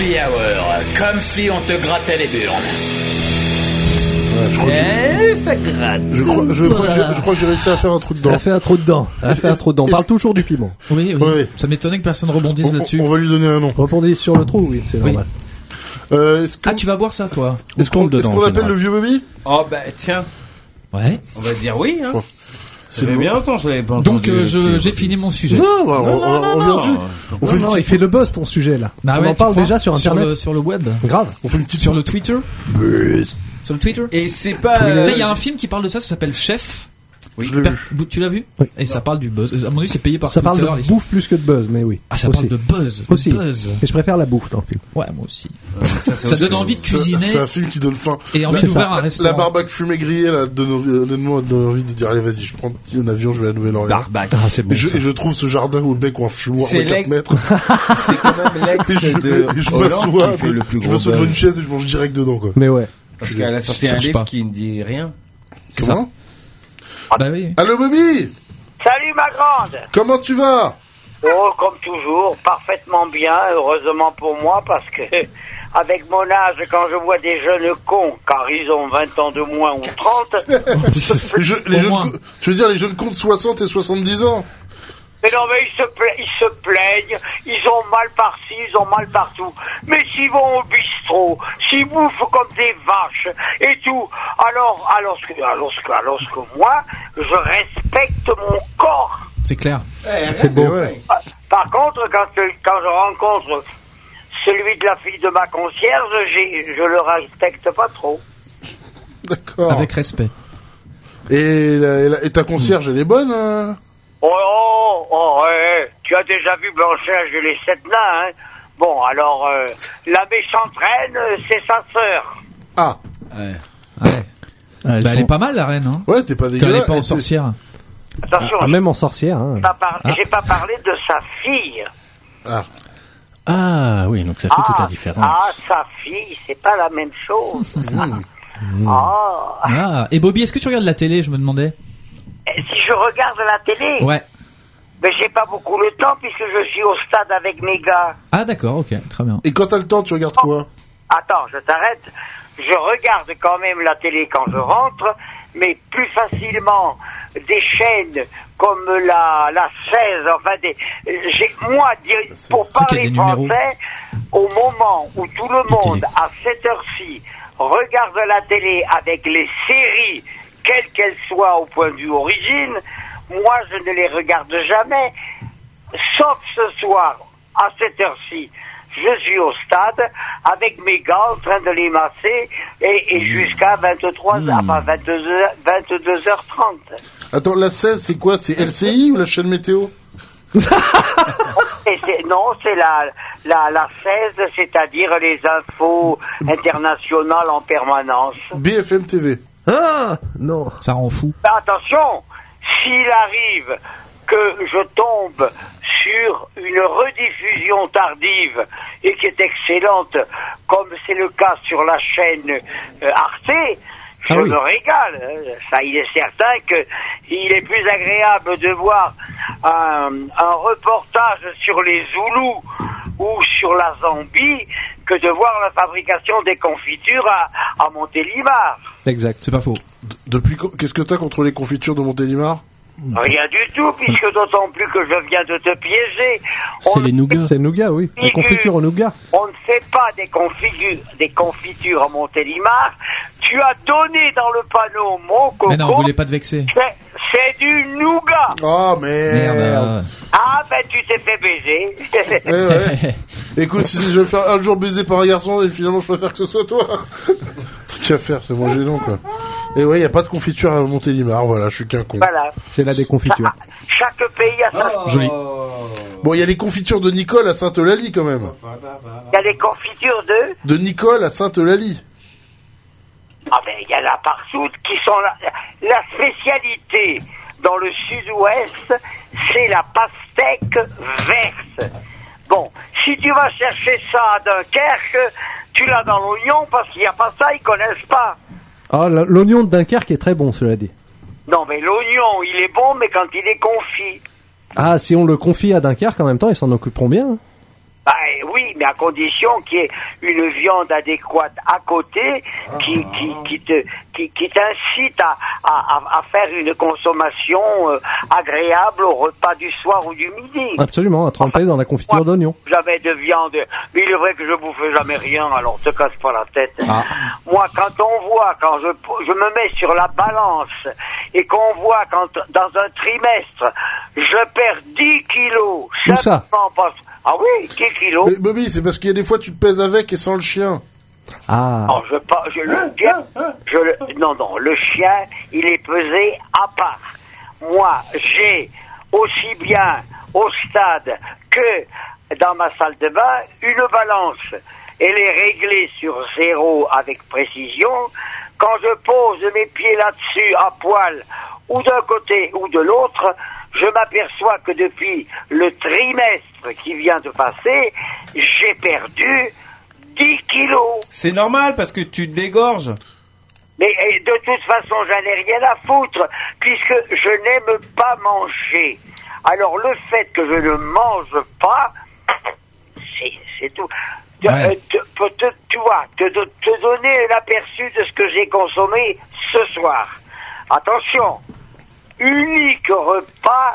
Happy Hour, comme si on te grattait les burnes. Ouais, je crois que Eh, ça gratte. je crois, je crois que j'ai- je crois que j'ai réussi à faire un trou Elle dedans. a fait un trou dedans. Elle a fait un trou dedans. On parle toujours du piment. Oui, oui. Ouais. Ça m'étonnait que personne rebondisse On, là-dessus. on va lui donner un nom. Répondez sur le trou, oui, c'est Oui. normal. Euh, est-ce que- Ah, tu vas boire ça, toi? est-ce qu'on compte est-ce dedans, qu'on en appelle général. le vieux Bobby? Oh bah tiens, Ouais. on va dire oui. Hein. Bon. Ça fait bien longtemps que je l'avais pas Donc, entendu. euh, le je- petit j'ai Bobby. fini mon sujet. Non, bah, on, Non, non, on- non, on vient non. dessus. On fait Non, une non, petite- il fait le buzz ton sujet là. Ah on ouais, en tu parle crois déjà sur sur internet. le, sur le web. Grave. on fait une petite Sur le Twitter. Sur le Twitter. Et c'est pas. Tu euh, sais, il y a un film qui parle de ça, ça s'appelle Chef. Oui. Je l'ai Per- vu. vous- Tu l'as vu? Oui. Et ça parle du buzz. À mon avis, c'est payé par Ça Twitter. parle de les- bouffe plus que de buzz, mais oui. Ah, ça Aussi. parle de buzz. de Aussi. buzz. Et je préfère la bouffe dans le film. Ouais, moi aussi. ça, c'est Ça autre donne chose. envie de C'est- cuisiner C'est un film qui donne faim. et envie C'est d'ouvrir ça. un La restaurant. barbaque fumée grillée, là, donne envie, honnêtement, donne envie de dire, allez, vas-y, je prends un petit avion, je vais à la Nouvelle-Orléans. Barbac. Ah, c'est bon. Et je, ça. et je trouve ce jardin où le mec ou un fumoir de C'est quatre l'ex- mètres. C'est quand même Et l'ex je, de et je Hollande m'assois, qui fait le plus je gros m'assois devant buzz. une chaise et je mange direct dedans, quoi. Mais ouais. Parce qu'elle a sorti Je un cherche livre pas. qui ne dit rien. C'est ça. Comment? Bah oui. Allô, Bobby? Salut ma grande. Comment tu vas? Oh, comme toujours, parfaitement bien, heureusement pour moi, parce que avec mon âge, quand je vois des jeunes cons, car ils ont vingt ans de moins ou trente, Les, jeux- les Au jeunes, moins. co- tu veux dire les jeunes comptent soixante et soixante-dix ans? mais non, mais ils se, pla- ils se plaignent, ils ont mal par-ci, ils ont mal partout. Mais s'ils vont au bistrot, s'ils bouffent comme des vaches et tout, alors, alors que, alors que, alors que moi, je respecte mon corps. C'est clair. C'est beau. Ouais. Par contre, quand, quand je rencontre celui de la fille de ma concierge, j'ai- je le respecte pas trop. D'accord. Avec respect. Et, la- et la- et ta concierge, elle est bonne, hein? Oh, oh, oh, ouais, tu as déjà vu Blanchage et les sept nains, hein? Bon, alors, euh, la méchante reine, euh, c'est sa sœur. Ah. Ouais. Ouais. Ah, elles Bah, elle sont- est pas mal, la reine, hein. Ouais, t'es pas Quand elle dégueulasse. est pas en Et t'es- sorcière. Attention, Ah, même en sorcière. Hein. j'ai pas, par- Ah. j'ai pas parlé de sa fille. Ah. Ah oui, donc ça fait toute la différence. ah, sa fille, c'est pas la même chose. Ah, Ah. Et Bobby, est-ce que tu regardes la télé, je me demandais? Et si je regarde la télé, Ouais. mais j'ai pas beaucoup le temps puisque je suis au stade avec mes gars. Ah, d'accord, ok, très bien. Et quand t'as le temps, tu regardes quoi? Attends, je t'arrête. Je regarde quand même la télé quand je rentre, mais plus facilement des chaînes comme la la seize, enfin des. J'ai moi dire- pour C'est qu'il y a parler des numéros. français, au moment où tout le monde à cette heure-ci regarde la télé avec les séries, quelles qu'elles soient au point de vue origine, moi je ne les regarde jamais, sauf ce soir à cette heure-ci. Je suis au stade avec mes gars en train de les masser et, et jusqu'à vingt-trois, enfin vingt-deux heures trente. Attends, la seize, c'est quoi? C'est L C I ou la chaîne météo? Et c'est, non, c'est la, la, la seize, c'est-à-dire les infos internationales en permanence. B F M T V. Ah non. Ça rend fou. Mais attention, s'il arrive que je tombe sur une rediffusion tardive et qui est excellente, comme c'est le cas sur la chaîne euh, Arte, je Ah oui. me régale. hein. Ça, il est certain que il est plus agréable de voir un, un reportage sur les Zoulous ou sur la Zambie que de voir la fabrication des confitures à, à Montélimar. Exact. C'est pas faux. D- Depuis quand- qu'est-ce que t'as contre les confitures de Montélimar? Rien du tout, puisque d'autant plus que je viens de te piéger. C'est On les nougats. C'est nougat, oui. La confiture au nougat. On ne fait pas des confitures, des confitures à Montélimar. Tu as donné dans le panneau mon coco. Mais non, vous voulez pas te vexer. C'est- C'est du nougat. Oh merde. Merde. Ah ben tu t'es fait baiser. Eh ouais. Écoute, si je vais faire un jour baiser par un garçon et finalement je préfère que ce soit toi. Truc à faire, c'est moins gênant quoi. Et ouais, y a pas de confiture à Montélimar, voilà, je suis qu'un con. Voilà. C'est la déconfiture. Chaque pays a sa... Joli. Bon, il y a les confitures de Nicole à Sainte-Eulalie quand même. Il y a des confitures de... De Nicole à Sainte-Eulalie. Ah ben il y en a partout qui sont la, la spécialité dans le sud-ouest, c'est la pastèque verse. Bon, si tu vas chercher ça à Dunkerque, tu l'as dans l'oignon parce qu'il n'y a pas ça, ils connaissent pas. Ah, l- l'oignon de Dunkerque est très bon, cela dit. Non mais l'oignon, il est bon, mais quand il est confit. Ah, si on le confie à Dunkerque en même temps, ils s'en occuperont bien. hein. Bah eh, oui, mais à condition qu'il y ait une viande adéquate à côté qui qui qui te qui, qui t'incite à, à à à faire une consommation euh, agréable au repas du soir ou du midi. Absolument, à tremper dans la confiture d'oignon. Jamais de viande. Mais il est vrai que je bouffe jamais rien, alors te casse pas la tête. Ah. Moi, quand on voit, quand je, je me mets sur la balance et qu'on voit quand dans un trimestre, je perds dix kilos. Où ça simplement parce- Ah oui, dix kilos. Mais Bobby, c'est parce qu'il y a des fois tu te pèses avec et sans le chien. Ah. Non, je pas, je le bien, je le, non, non, le chien, il est pesé à part. Moi, j'ai aussi bien au stade que dans ma salle de bain une balance. Elle est réglée sur zéro avec précision. Quand je pose mes pieds là-dessus à poil, ou d'un côté ou de l'autre, je m'aperçois que depuis le trimestre qui vient de passer, j'ai perdu dix kilos. C'est normal parce que tu te dégorges. Mais et de toute façon, j'en ai rien à foutre, puisque je n'aime pas manger. Alors le fait que je ne mange pas, c'est, c'est tout. Te- Ouais. euh, te- peut te- tu vois, te, te, te donner l'aperçu de ce que j'ai consommé ce soir. Attention, unique repas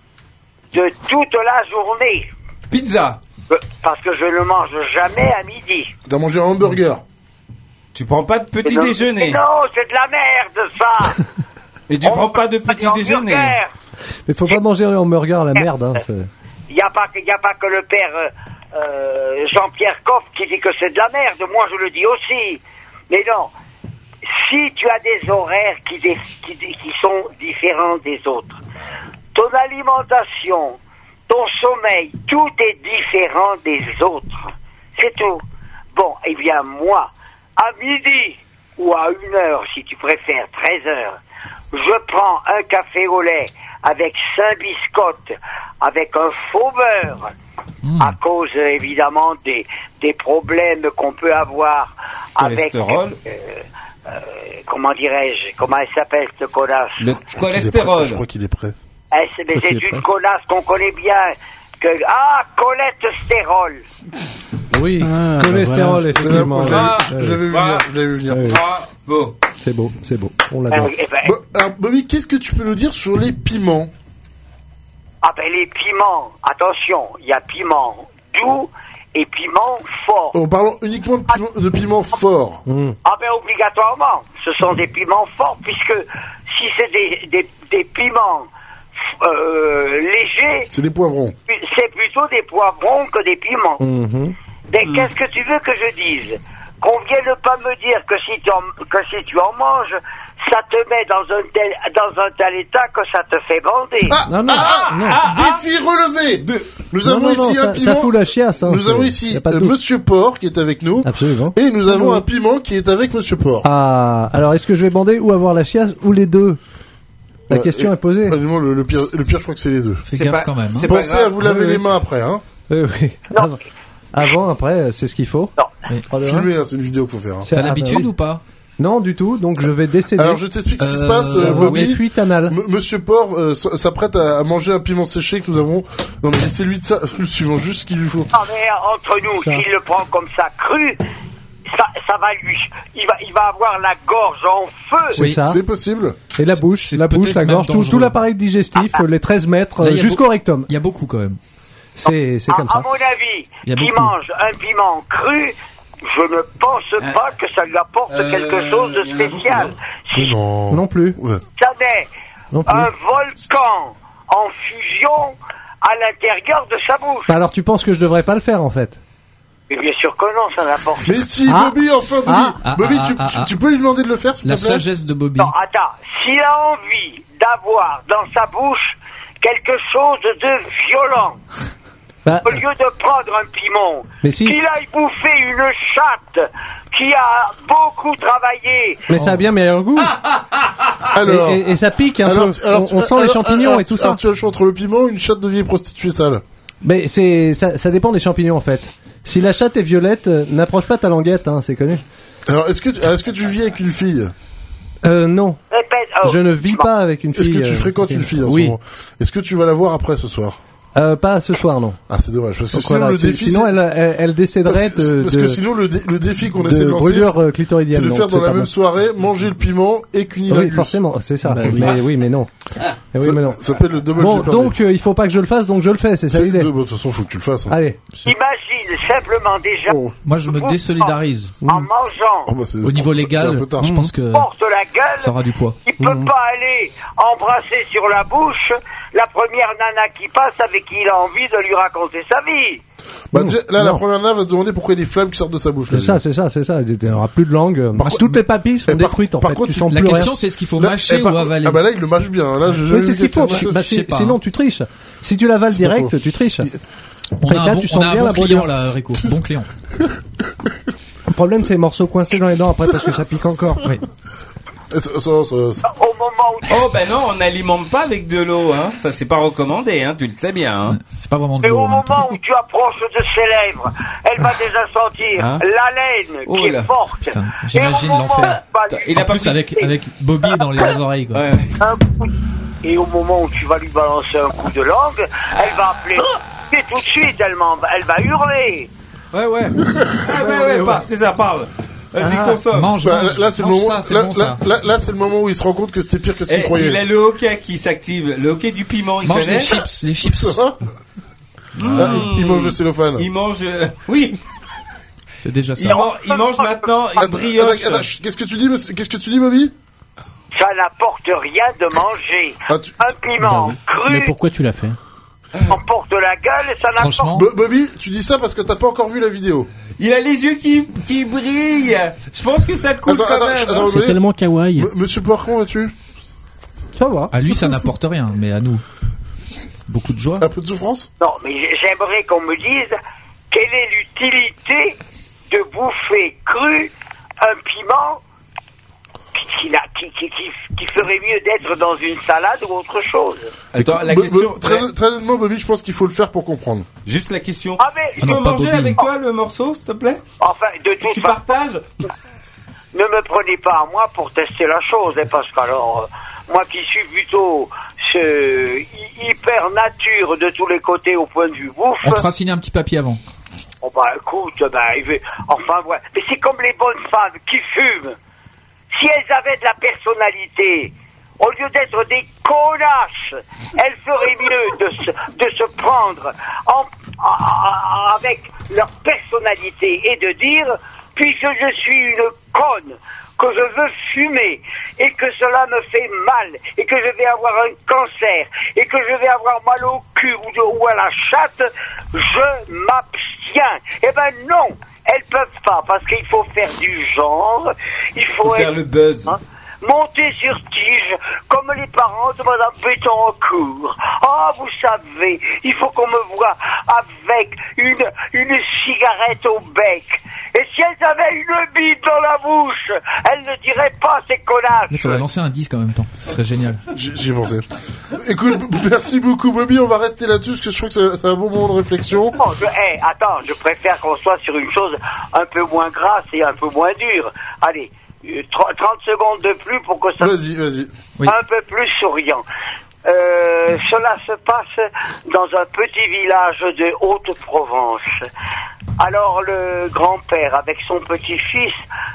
de toute la journée. Pizza. Euh, Parce que je ne mange jamais à midi. T'as mangé un hamburger. Tu prends pas de petit Mais non, déjeuner. mais Non, c'est de la merde, ça. Et tu prends pas de petit déjeuner. Mais faut pas manger un hamburger à la merde. Hein, c'est- Il n'y a, pas que- y a pas que le père euh, euh, Jean-Pierre Coff qui dit que c'est de la merde. Moi, je le dis aussi. Mais non, si tu as des horaires qui, dé- qui, dé- qui sont différents des autres, ton alimentation, ton sommeil, tout est différent des autres. C'est tout. Bon, eh bien, moi, à midi ou à une heure, si tu préfères, treize heures, je prends un café au lait avec cinq biscottes, avec un faux beurre, à cause euh, évidemment des, des problèmes qu'on peut avoir avec, Cholestérol. euh, euh, comment dirais-je, comment elle s'appelle cette connasse? Le cholestérol. Je crois qu'il est prêt. Eh, c'est, mais c'est une connasse qu'on connaît bien. Que, ah, Colette Stérol. Oui, Ah, cholestérol, bah voilà. effectivement. Je l'avais- Ouais, je ouais. l'avais vu venir, je l'avais vu venir. Ouais, ouais. Bravo. C'est beau, c'est beau. On l'adore. Eh ben, Bo- alors, Bobby, qu'est-ce que tu peux nous dire sur les piments? Ah ben les piments, attention, il y a piment doux et piment fort. En parlant uniquement de piments, de piments forts. Ah ben obligatoirement, ce sont des piments forts, puisque si c'est des, des, des piments euh, légers, C'est des poivrons. c'est plutôt des poivrons que des piments. Mhm. Mais qu'est-ce que tu veux que je dise? Qu'on vienne pas me dire que si tu en, que si tu en manges, ça te met dans un tel, dans un tel état que ça te fait bander. Ah, Non, non, ah, non. ah, défi relevé. De- Nous Non, avons non, ici non, un ça- piment. ça fout la chiasse, hein, nous c'est- avons y ici a pas de euh, doute. Monsieur Porc qui est avec nous. Absolument. Et nous avons Allô. un piment qui est avec Monsieur Porc. Ah, alors est-ce que je vais bander ou avoir la chiasse ou les deux? La Euh, question et- est posée. Honnêtement, le, le pire, le pire, je crois que c'est les deux. Fais C'est gaffe pas- quand même. hein. c'est pas Pensez grave. à vous laver Oui, les oui. mains après, hein. Oui, oui. Avant, avant, après, c'est ce qu'il faut. Oui. Trois, deux, un. Filmez, hein, c'est une vidéo qu'il faut faire. hein. C'est- T'as ah, bah l'habitude oui. ou pas? Non, du tout. Donc je vais décéder. Alors, je t'explique ce qui se Euh, passe, euh, oui. Bobby. Des fuites anales. M- Monsieur Porc euh, s- s'apprête à, à manger un piment séché que nous avons. Non mais laissez-lui de ça. Tu manges juste ce qu'il lui faut. Ah mais entre nous, Ça. s'il le prend comme ça cru, ça, ça va lui, il va, il va avoir la gorge en feu. C'est Oui. ça. C'est possible. Et la bouche, c'est la bouche, peut-être la même gorge, tout, dangereux. tout l'appareil digestif, euh, les treize mètres, Là, euh, il y a jusqu'au beau- rectum. Il y a beaucoup quand même. C'est, c'est À, comme à ça. mon avis, Il y a qui beaucoup. mange un piment cru, je ne pense pas que ça lui apporte Euh, quelque chose de il y en a spécial. Si Non. Non plus. Ouais. ça n'est Non plus. un volcan en fusion à l'intérieur de sa bouche. Bah alors tu penses que je devrais pas le faire en fait? Mais bien sûr que non, ça n'apporte. Mais si, Ah. Bobby, enfin, Bobby. Ah. Ah, Bobby, ah, tu, ah, tu- ah. tu peux lui demander de le faire, s'il La te plaît? sagesse de Bobby. Non, attends, s'il a envie d'avoir dans sa bouche quelque chose de violent, Bah, au lieu de prendre un piment, Mais si. qu'il aille bouffer une chatte qui a beaucoup travaillé. mais ça a bien meilleur goût. Alors. Et, et- et ça pique un alors, peu. alors, on, on sent les alors, champignons alors, et tout alors, ça. tu as le choix entre le piment ou une chatte de vieille prostituée sale. Mais c'est, ça, ça dépend des champignons en fait. Si la chatte est violette, euh, n'approche pas ta languette, hein, c'est connu. Alors, est-ce que, tu- est-ce que tu vis avec une fille? Euh, non. Répète. oh, Je ne vis pas avec une Est-ce fille. que tu euh, fréquentes une fille en ce Oui. moment? Est-ce que tu vas la voir après ce soir? Euh, pas ce soir, non. Ah, c'est dommage, parce que Donc sinon voilà, le c'est- défi, sinon c'est- elle, elle, elle décéderait parce que, de, parce de, que sinon le, dé- le défi qu'on de essaie de lancer, brûlure euh, c'est clitoridienne. de le donc faire dans c'est la pas même bon. soirée, manger le piment et cunilingus. Oui, forcément, c'est ça. Bah oui. Mais oui, mais non. Mais oui, Ça- mais non. ça s'appelle le double Bon, jeopardy. donc euh, il faut pas que je le fasse, donc je le fais, c'est ça C'est- l'idée. de, bah, de toute façon, faut que tu le fasses. Hein. Allez. Imagine simplement déjà Oh. Moi, je me désolidarise. en mangeant, Oh, bah, c'est- Au niveau c'est- c'est un légal, peu tard. je pense que porte la gueule, ça aura du poids. il peut pas aller embrasser sur la bouche la première nana qui passe avec qui il a envie de lui raconter sa vie. Bah, déjà, là, la Non. première nana va te demander pourquoi il y a des flammes qui sortent de sa bouche. C'est là, ça, c'est ça, c'est ça. Il n'y aura plus de langue. Par Toutes les papilles sont Et par- détruites en par fait. contre, Tu sens La plus question, rien. c'est est-ce qu'il faut Là, mâcher eh, par- ou avaler? Ah bah là, il le mâche bien. Là, j'ai jamais Oui, c'est vu ce qu'il faut. quelqu'un mâcher. Bah, je sais c'est- pas, sinon, hein. tu triches. Si tu l'avales C'est pas direct, faux. tu triches. On Après, a là, un bon, tu on sens a bien un la bon client brûlure. là, Rico. Bon client. Le problème, c'est les morceaux coincés dans les dents après parce que ça pique encore. Oui. Eh, ça- ça- ça- ça- Au moment où Oh ben non, on n'alimente pas avec de l'eau, hein. Ça c'est pas recommandé, hein. Tu le sais bien, hein. C'est pas vraiment de Et l'eau. au en même temps. moment où tu approches de ses lèvres, elle va déjà sentir Hein l'haleine Oh qui là. est forte. Putain, Et au j'imagine moment l'enfer. où tu vas lui Il a En pas plus pris- avec avec Bobby dans les oreilles. Quoi. Ouais. un coup- Et au moment où tu vas lui balancer un coup de langue, elle va appeler. Et tout de suite, elle, m'en va- elle va hurler. Ouais, ouais. Ah, ouais, ouais, pas. C'est ça, parle. Vas-y, consomme. Mange, Bah, mange. là, c'est le mange moment. ça, c'est là, bon là, ça. là, là, c'est le moment où il se rend compte que c'était pire que ce qu'il Eh, croyait. il a le hockey qui s'active. Le hockey du piment, il Mange connaît. les chips, les chips. Ça va Ah, il- il mange le cellophane. Il mange. euh, Oui. C'est déjà Il, ça. man- il mange maintenant une Attends, brioche. attends, attends, chut, qu'est-ce que tu dis, monsieur- qu'est-ce que tu dis, Bobby? Ça n'apporte rien de manger. Ah, tu- Un piment Mais cru pourquoi tu l'as fait? emporte la gueule, ça n'apporte Franchement, Bo- Bobby, tu dis ça parce que t'as pas encore vu la vidéo. Il a les yeux qui, qui brillent. Je pense que ça coule Attends, quand attends, même. chut, hein. attends, C'est Bobby. tellement kawaii. M- Monsieur Poire, comment vas-tu? Ça va. à lui ça n'apporte rien, mais à nous, beaucoup de joie. Un peu de souffrance? Non, mais j'aimerais qu'on me dise quelle est l'utilité de bouffer cru un piment qui, n'a- qui, qui, qui, qui ferait mieux d'être dans une salade ou autre chose. Attends, la Bo- question. Bo- très, très honnêtement, Bobby, je pense qu'il faut le faire pour comprendre. Juste la question. Ah mais, Je Ah peux non, pas manger Bobby. avec toi le morceau, s'il te plaît? enfin, de toute Tu façon, partages? ne me prenez pas à moi pour tester la chose, hein, parce que alors, euh, moi qui suis plutôt ce hy- hyper nature de tous les côtés au point de vue bouffe, On te fera signer un petit papier avant. oh bah écoute, bah, il veut- enfin ouais, mais c'est comme les bonnes femmes qui fument. Si elles avaient de la personnalité, au lieu d'être des connasses, elles feraient mieux de se, de se prendre en, en- avec leur personnalité et de dire, puisque je suis une conne, que je veux fumer, et que cela me fait mal, et que je vais avoir un cancer, et que je vais avoir mal au cul ou, de- ou à la chatte, je m'abstiens. Eh ben non, elles peuvent pas, parce qu'il faut faire du genre, il faut, Faut faire être... le buzz. Hein, monter sur tige, comme les parents de Madame Bettencourt. Ah, vous savez, il faut qu'on me voie avec une, une cigarette au bec. Et si elles avaient une bite dans la bouche, elles ne diraient pas ces connasses. Il faudrait lancer un disque en même temps. Ce serait génial. J'y j'y ai pensé. Écoute, b- merci beaucoup, Bobby. On va rester là-dessus parce que je trouve que c'est- c'est un bon moment de réflexion. Bon, je, hey, attends, je préfère qu'on soit sur une chose un peu moins grasse et un peu moins dure. Allez, euh, trente secondes de plus pour que ça... Vas-y, vas-y. Oui. Un peu plus souriant. Euh, cela se passe dans un petit village de Haute-Provence. Alors le grand-père, avec son petit-fils,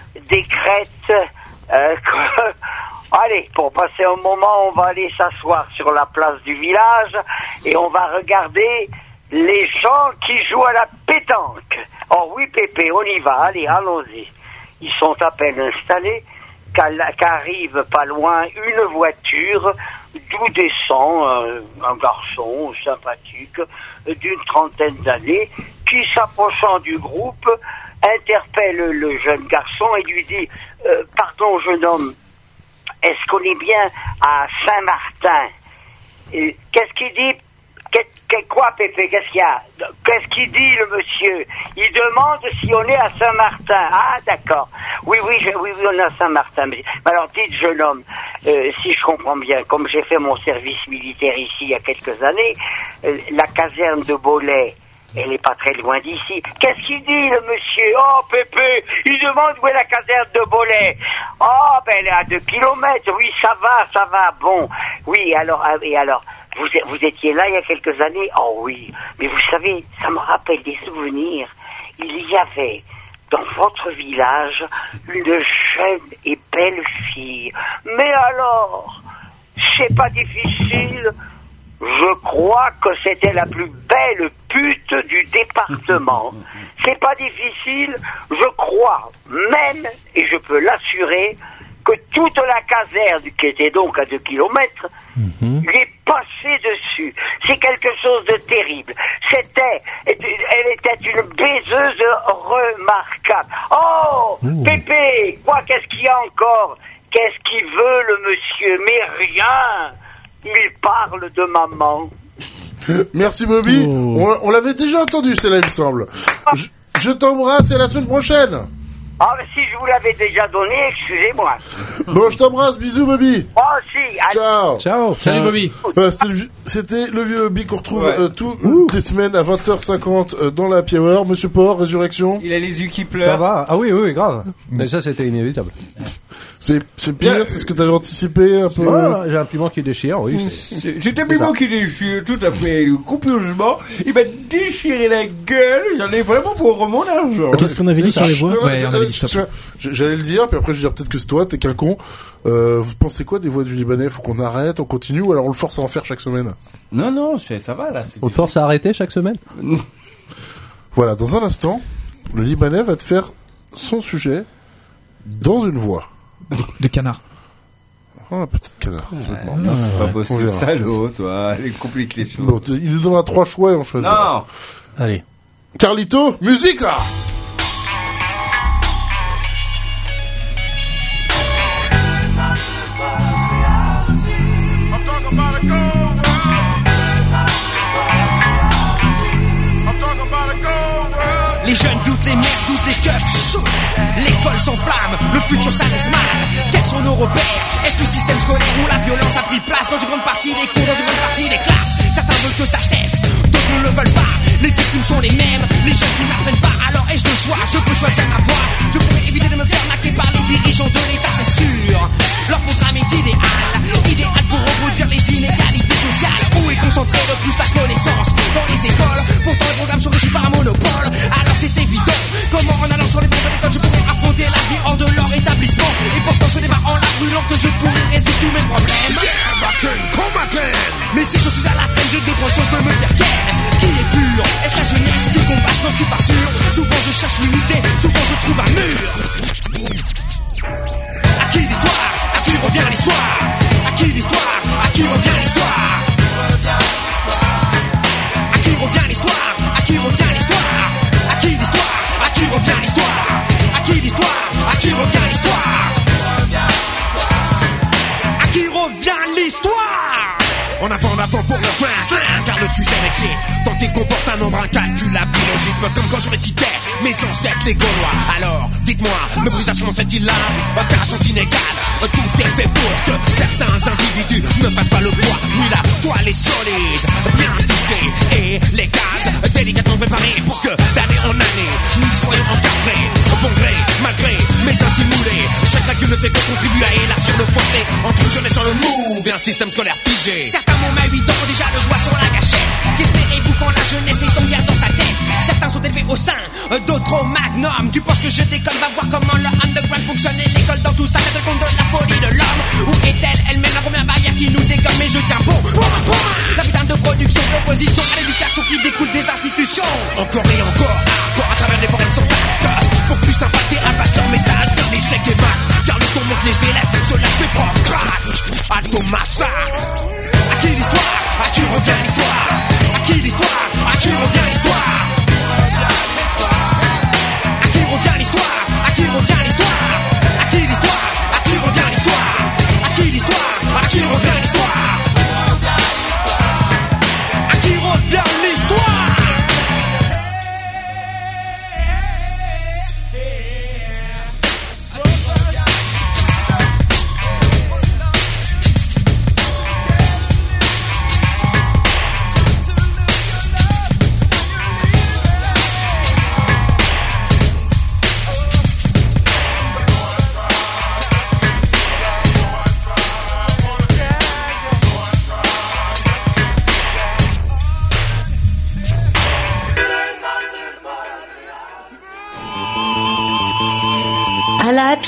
décrète euh, que... Allez, pour passer un moment, on va aller s'asseoir sur la place du village et on va regarder les gens qui jouent à la pétanque. Oh oui, Pépé, on y va, allez, allons-y. Ils sont à peine installés qu'al- qu'arrive pas loin une voiture d'où descend un, un garçon sympathique d'une trentaine d'années qui, s'approchant du groupe, interpelle le jeune garçon et lui dit euh, « Pardon, jeune homme, est-ce qu'on est bien à Saint-Martin ?» Et qu'est-ce qu'il dit? Qu'est- qu'est- Quoi, Pépé? Qu'est-ce qu'il y a? Qu'est-ce qu'il dit, le monsieur? Il demande si on est à Saint-Martin. Ah, d'accord. Oui, oui, je, oui, oui, on est à Saint-Martin. Mais, mais alors, dites, jeune homme, euh, si je comprends bien, comme j'ai fait mon service militaire ici il y a quelques années, euh, la caserne de Bollay, elle n'est pas très loin d'ici. Qu'est-ce qu'il dit, le monsieur? Oh, Pépé, il demande où est la caserne de Bollay. Oh, ben, elle est à deux kilomètres. Oui, ça va, ça va. Bon. Oui, alors, ah, et alors, vous, vous étiez là il y a quelques années? Oh oui, mais vous savez, ça me rappelle des souvenirs. Il y avait dans votre village une jeune et belle fille. Mais alors, c'est pas difficile. Je crois que c'était la plus belle pute du département. C'est pas difficile, je crois même, et je peux l'assurer, que toute la caserne, qui était donc à deux kilomètres, mm-hmm. lui est passée dessus. C'est quelque chose de terrible. C'était, elle était une baiseuse remarquable. Oh, Ouh. Pépé, quoi, qu'est-ce qu'il y a encore? Qu'est-ce qu'il veut, le monsieur? Mais rien. Il parle de maman. Merci Bobby. Oh. On, on l'avait déjà entendu, celle-là, il me semble. Je, je t'embrasse et à la semaine prochaine. Ah, mais si je vous l'avais déjà donné, excusez-moi. Bon, je t'embrasse, bisous Bobby. Oh, si. Allez. Ciao. Ciao. Salut Bobby. Euh, c'était, le, c'était le vieux Bobby qu'on retrouve ouais. euh, toutes les semaines à vingt heures cinquante euh, dans la Happy Hour. Monsieur Port, Résurrection. Il a les yeux qui pleurent. Ça va. Ah oui, oui, oui, grave. Mais ça, c'était inévitable. C'est, c'est pire, yeah. C'est ce que t'avais anticipé un peu. Ah, j'ai un piment qui déchire, oui. C'est, j'ai un piment qui déchire, tout à fait, complètement. Il m'a déchiré la gueule, j'en ai vraiment pour mon argent. Qu'est-ce qu'on avait dit sur les voix? Ouais, on avait dit stop. J'allais le dire, puis après je vais dire peut-être que c'est toi, t'es qu'un con. Euh, vous pensez quoi des voix du Libanais? Faut qu'on arrête, on continue, ou alors on le force à en faire chaque semaine? Non, non, ça va là. On le force à arrêter chaque semaine? Voilà, dans un instant, le Libanais va te faire son sujet dans une voix. De canard. Oh, petite canard. Ouais, non, c'est pas possible. Salaud, toi. Elle complique les choses. Bon, il nous donnera trois choix et on choisit. Non. Allez. Carlito, musique là. Les jeunes doutent, les mères doutent, les keufs shootent. L'école s'enflamme, le futur s'annonce mal. Quels sont nos repères? Est-ce le système scolaire où la violence a pris place dans une grande partie des cours, dans une grande partie des classes? Certains veulent que ça cesse, d'autres ne le veulent pas. Les victimes sont les mêmes, les jeunes qui n'apprennent pas. Alors ai-je le choix? Je peux choisir ma voie. Je pourrais éviter de me faire maquer par les dirigeants de l'État, c'est sûr. Leur programme est idéal, idéal pour reproduire les inégalités sociales. Où est concentrée le plus la connaissance? Dans les écoles, pourtant les programmes sont régis par un monopole. Alors c'est évident, comment en allant sur les bancs de l'école je pourrais affronter la vie hors de leur établissement. Et pourtant ce n'est pas en la brûlant que je pourrais résoudre tous mes problèmes. Mais si je suis à la traîne, j'ai d'autres choses de me faire ken. Qui est pur? Est-ce la jeunesse qui combat? Je n'en suis pas sûr. Souvent je cherche l'unité, souvent je trouve un mur. À qui l'histoire? À qui revient l'histoire? À qui l'histoire? À qui revient l'histoire? À qui revient l'histoire? À qui revient l'histoire? À qui l'histoire? À qui revient l'histoire? À qui l'histoire? À qui revient l'histoire? À qui revient l'histoire? En avant, en avant pour le coin, car le sujet métier, tant il comporte un nombre incalculable d'illogisme, comme quand je récitais mes ancêtres les Gaulois. Alors, dites-moi, le brisage comment cette-il-là? Opération inégale, tout est fait pour que certains individus ne fassent pas le poids. Oui, la toile est solide, bien tissée, et les cases délicatement préparées pour que d'année en année, nous soyons encastrés, bon gré, malgré, mais ainsi moulés. Chaque lacune ne fait que contribuer à élargir le fossé entre une jeunesse sur le move et un système scolaire figé. Certains m'ont à huit ans déjà le doigt sur la gâchette. Qu'espérez-vous quand la jeunesse est tombée dans sa tête? Certains sont élevés au sein, d'autres au magnum. Tu penses que je déconne? Va voir comment le underground fonctionne et l'école dans tout ça. T'as le compte de la folie de l'homme. Où est-elle? Elle mène la première barrière qui nous dégomme. Mais je tiens bon, bon, bon. La putain de production, proposition à l'éducation qui découle des institutions. Encore et encore, encore à travers les forêts sans tact. Pour plus d'impacter, impact leur message d'un échec et mat. Car le ton monte les élèves, se laisse les profs crack. Alto massacre. À qui l'histoire? À qui revient l'histoire? À qui l'histoire? À qui revient l'histoire? À qui revient l'histoire? À qui revient l'histoire? À qui l'histoire? À qui revient l'histoire? À qui l'histoire? À qui revient l'histoire? À qui revient l'histoire?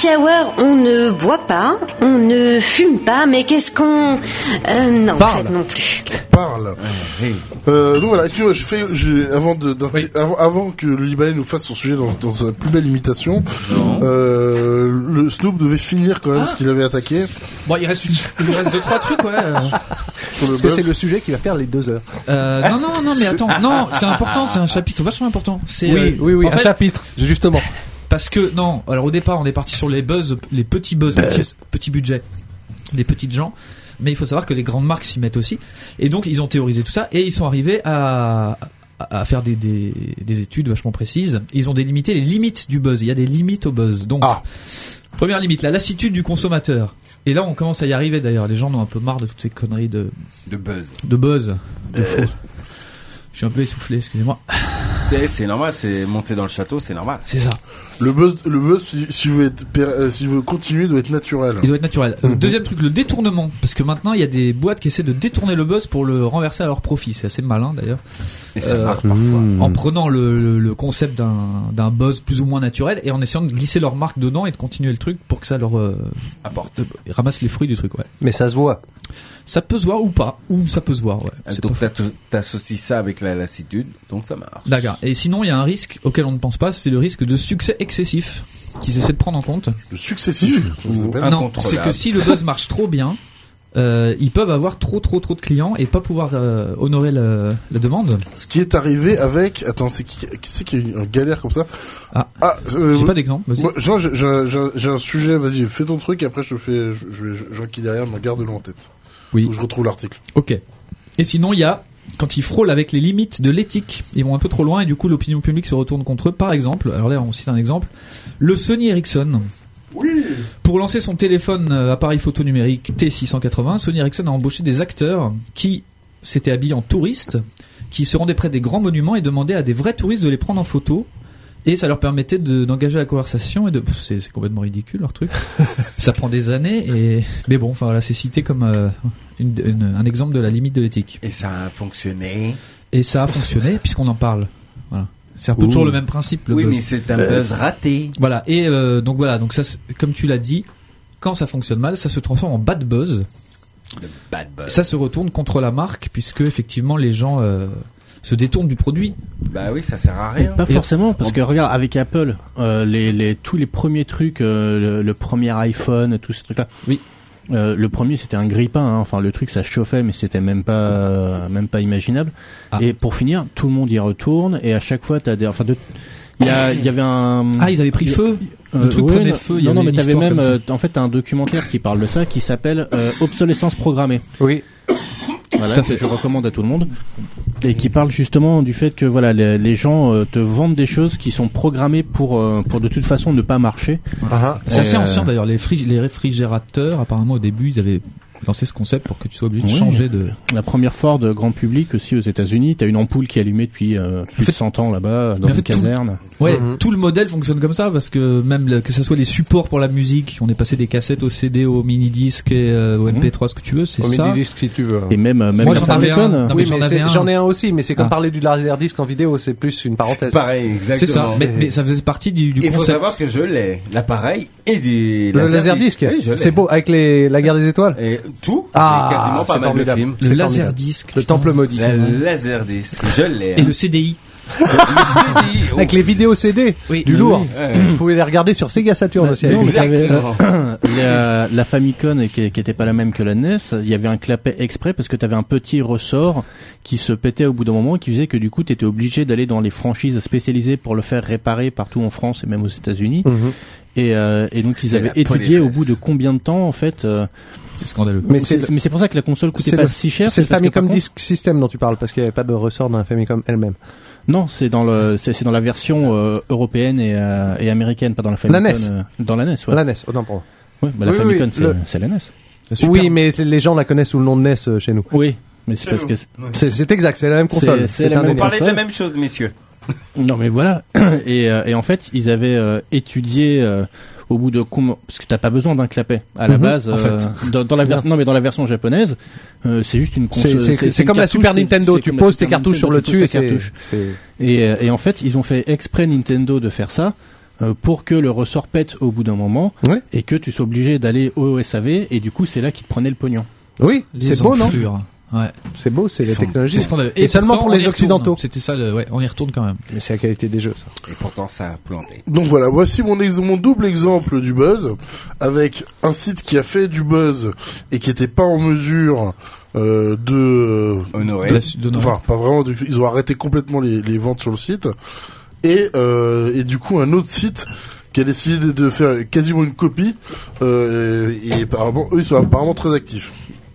happy hour, on ne boit pas, on ne fume pas, mais qu'est-ce qu'on... Euh, non, Parle. en fait, non plus. Parle. Euh, donc voilà, excuse-moi, je fais, je, avant de, d'un- avant, avant que le Libanais nous fasse son sujet dans, dans sa plus belle imitation, euh, le Snoop devait finir quand même Ah. ce qu'il avait attaqué. Bon, il reste une... il reste deux trois trucs, ouais. euh. Sur le Parce que buzz. c'est le sujet qui va faire les deux heures. Euh, non, non, non, mais attends, non, c'est important, c'est un chapitre vachement important. C'est, Oui, euh, oui, oui, en un fait, chapitre, justement. Parce que, non, alors au départ, on est parti sur les buzz, les petits buzz, petits, petits budgets, des petites gens. Mais il faut savoir que les grandes marques s'y mettent aussi. Et donc, ils ont théorisé tout ça et ils sont arrivés à, à à faire des, des, des études vachement précises. Ils ont délimité les limites du buzz. Il y a des limites au buzz. Donc, première limite, la lassitude du consommateur. Et là, on commence à y arriver d'ailleurs. Les gens en ont un peu marre de toutes ces conneries de, De buzz. de buzz, de Euh. faux. Je suis un peu essoufflé, excusez-moi. C'est, c'est normal, c'est monter dans le château, c'est normal. C'est ça. Le buzz, le buzz, si, si vous êtes, pér- euh, si vous continuez, doit être naturel. Il doit être naturel. Euh, Mhm. Deuxième truc, le détournement. Parce que maintenant, il y a des boîtes qui essaient de détourner le buzz pour le renverser à leur profit. C'est assez malin d'ailleurs. Et ça Euh, marche parfois. En prenant le, le, le concept d'un, d'un buzz plus ou moins naturel et en essayant de glisser leur marque dedans et de continuer le truc pour que ça leur euh, Apporte. euh, ramasse les fruits du truc. Ouais. Mais ça se voit. Ça peut se voir ou pas. Ou ça peut se voir. Ouais. C'est Donc pas t'as- t'associes ça avec la lassitude, donc ça marche. D'accord. Et sinon, il y a un risque auquel on ne pense pas, c'est le risque de succès excessif qu'ils essaient de prendre en compte. Le successif. ça s'appelle. Ah non, c'est que si le buzz marche trop bien, euh, ils peuvent avoir trop trop trop de clients et pas pouvoir euh, honorer le- la demande. Ce qui est arrivé avec, attends, c'est qui, qui c'est qui a eu une galère comme ça? Ah, euh, j'ai pas d'exemple, vas-y. moi, Jean, j'ai, j'ai, j'ai- j'ai un sujet, vas-y, fais ton truc, et après je fais, je, je vais, Jean qui derrière, me garde-le en tête. Oui. Faut que je retrouve l'article. Ok. Et sinon, il y a quand ils frôlent avec les limites de l'éthique, ils vont un peu trop loin et du coup l'opinion publique se retourne contre eux. Par exemple, alors là on cite un exemple, le Sony Ericsson. Oui. Pour lancer son téléphone euh, appareil photo numérique T six cent quatre-vingts, Sony Ericsson a embauché des acteurs qui s'étaient habillés en touristes, qui se rendaient près des grands monuments et demandaient à des vrais touristes de les prendre en photo. Et ça leur permettait de, d'engager la conversation et de, Pff, c'est, c'est complètement ridicule leur truc. Ça prend des années et, mais bon, enfin voilà, c'est cité comme euh, une, une- un exemple de la limite de l'éthique. Et ça a fonctionné. Et ça a fonctionné puisqu'on en parle. Voilà. C'est un peu Ouh. toujours le même principe. Le Oui, buzz. mais c'est un buzz raté. Voilà. Et euh, donc voilà. Donc ça, c'est- comme tu l'as dit, quand ça fonctionne mal, ça se transforme en bad buzz. Le bad buzz. Ça se retourne contre la marque puisque effectivement les gens euh, se détournent du produit. Bah oui, ça sert à rien. Pas forcément, parce que regarde, avec Apple, euh, les, les, tous les premiers trucs, euh, le, le premier iPhone, tous ces trucs-là. Oui. Euh, le premier c'était un grille-pain, hein. Enfin le truc ça chauffait mais c'était même pas euh, même pas imaginable. Ah. Et pour finir, tout le monde y retourne et à chaque fois t'as des, enfin de, il y a, il y avait un. Ah, ils avaient pris feu. Le truc ouais, prenait non, feu. Il y Non, avait non, mais une t'avais histoire même, comme ça. euh, en fait, t'as un documentaire qui parle de ça, qui s'appelle euh, Obsolescence programmée. Oui. Voilà, Tout à fait. que je recommande à tout le monde. Et qui parle justement du fait que voilà, les, les gens euh, te vendent des choses qui sont programmées pour, euh, pour de toute façon ne pas marcher. Ah, C'est assez Et, euh, ancien d'ailleurs. Les, fri- les réfrigérateurs, apparemment au début, ils avaient lancé ce concept pour que tu sois obligé de Oui. changer de. La première Ford grand public aussi aux États-Unis, t'as une ampoule qui est allumée depuis euh, plus de cent ans là-bas dans en une fait, tout- caserne. Ouais, Mhm. tout le modèle fonctionne comme ça parce que même le- que ce soit les supports pour la musique, on est passé des cassettes au C D, au mini disque et euh, au M P trois, ce que tu veux, c'est Au ça. mini-disque si tu veux. Et même euh, même Moi, la j'en avais Famicom. un. Non, mais Oui, j'en mais avais c'est- un. j'en ai un aussi, mais c'est comme Ah. parler du laserdisc en vidéo, c'est plus une parenthèse. Pareil, C'est exactement. ça. Mais, mais ça faisait partie du, du Il faut concept. savoir que je l'ai, l'appareil et des Le laserdisc, Oui, je l'ai. c'est beau, avec les, la guerre des étoiles. Et tout, Ah, et quasiment pas c'est mal de formidable. films. Le C'est laserdisc. Le putain. temple maudit. Le laserdisc, je l'ai. Et le C D I. Le C D I, oh. Avec les vidéos C D, Oui. du Oui, lourd. Ouais. Vous pouvez les regarder sur Sega Saturn aussi. Non, mais t'avais, Exactement. euh, la, la Famicom qui, qui était pas la même que la N E S, il y avait un clapet exprès parce que t'avais un petit ressort qui se pétait au bout d'un moment et qui faisait que du coup t'étais obligé d'aller dans les franchises spécialisées pour le faire réparer partout en France et même aux États-Unis. Mhm. Et, euh, et donc ils C'est avaient la poêle étudié des au fesses. bout de combien de temps en fait. Euh, C'est scandaleux. Mais c'est, c'est mais c'est pour ça que la console coûtait c'est pas le- si cher. C'est le parce que, par Famicom contre- Disk System dont tu parles, parce qu'il n'y avait pas de ressort dans la Famicom elle-même. Non, c'est dans le, c'est, c'est dans la version euh, européenne et, euh, et américaine, pas dans la Famicom. La N E S. euh, dans la N E S, ouais. La N E S, autant pour moi. Ouais, bah, la Oui, Famicom, oui, c'est, le- c'est la N E S. C'est super. Oui, mais les gens la connaissent sous le nom de N E S euh, chez nous. Oui, mais c'est parce que c'est- C'est c'est exact, c'est la même console. C'est- c'est la un même Vous délire. parlez de la même chose, messieurs. non mais voilà. et, euh, et en fait, ils avaient euh, étudié euh, au bout de com- parce que t'as pas besoin d'un clapet à la Mhm, base. en euh, fait. dans, dans la version, non mais dans la version japonaise, euh, c'est juste une console. C'est- C'est c'est une comme la cartouche, Super mais Nintendo, c'est tu comme la poses tes Super cartouches sur Nintendo, le tu poses dessus et tes c'est... cartouches. c'est- Et, euh, et en fait, ils ont fait exprès Nintendo de faire ça euh, pour que le ressort pète au bout d'un moment Ouais. et que tu sois obligé d'aller au S A V et du coup c'est là qu'ils te prenaient le pognon. Oui, Les c'est beau, non enflures. Ouais. C'est beau, c'est les Sont- technologies. C'est scandaleux. Et, seulement pourtant, pour on y les retourne. occidentaux. C'était ça, le, ouais, on y retourne quand même. Mais c'est la qualité des jeux, ça. Et pourtant, ça a planté. Donc voilà, voici mon, ex- mon double exemple du buzz, avec un site qui a fait du buzz et qui était pas en mesure euh, de... Honorer. de- D'honorer. Enfin, pas vraiment, de- ils ont arrêté complètement les, les ventes sur le site. Et, euh, et du coup, un autre site qui a décidé de faire quasiment une copie, euh, et, et apparemment, eux, ils sont apparemment très actifs.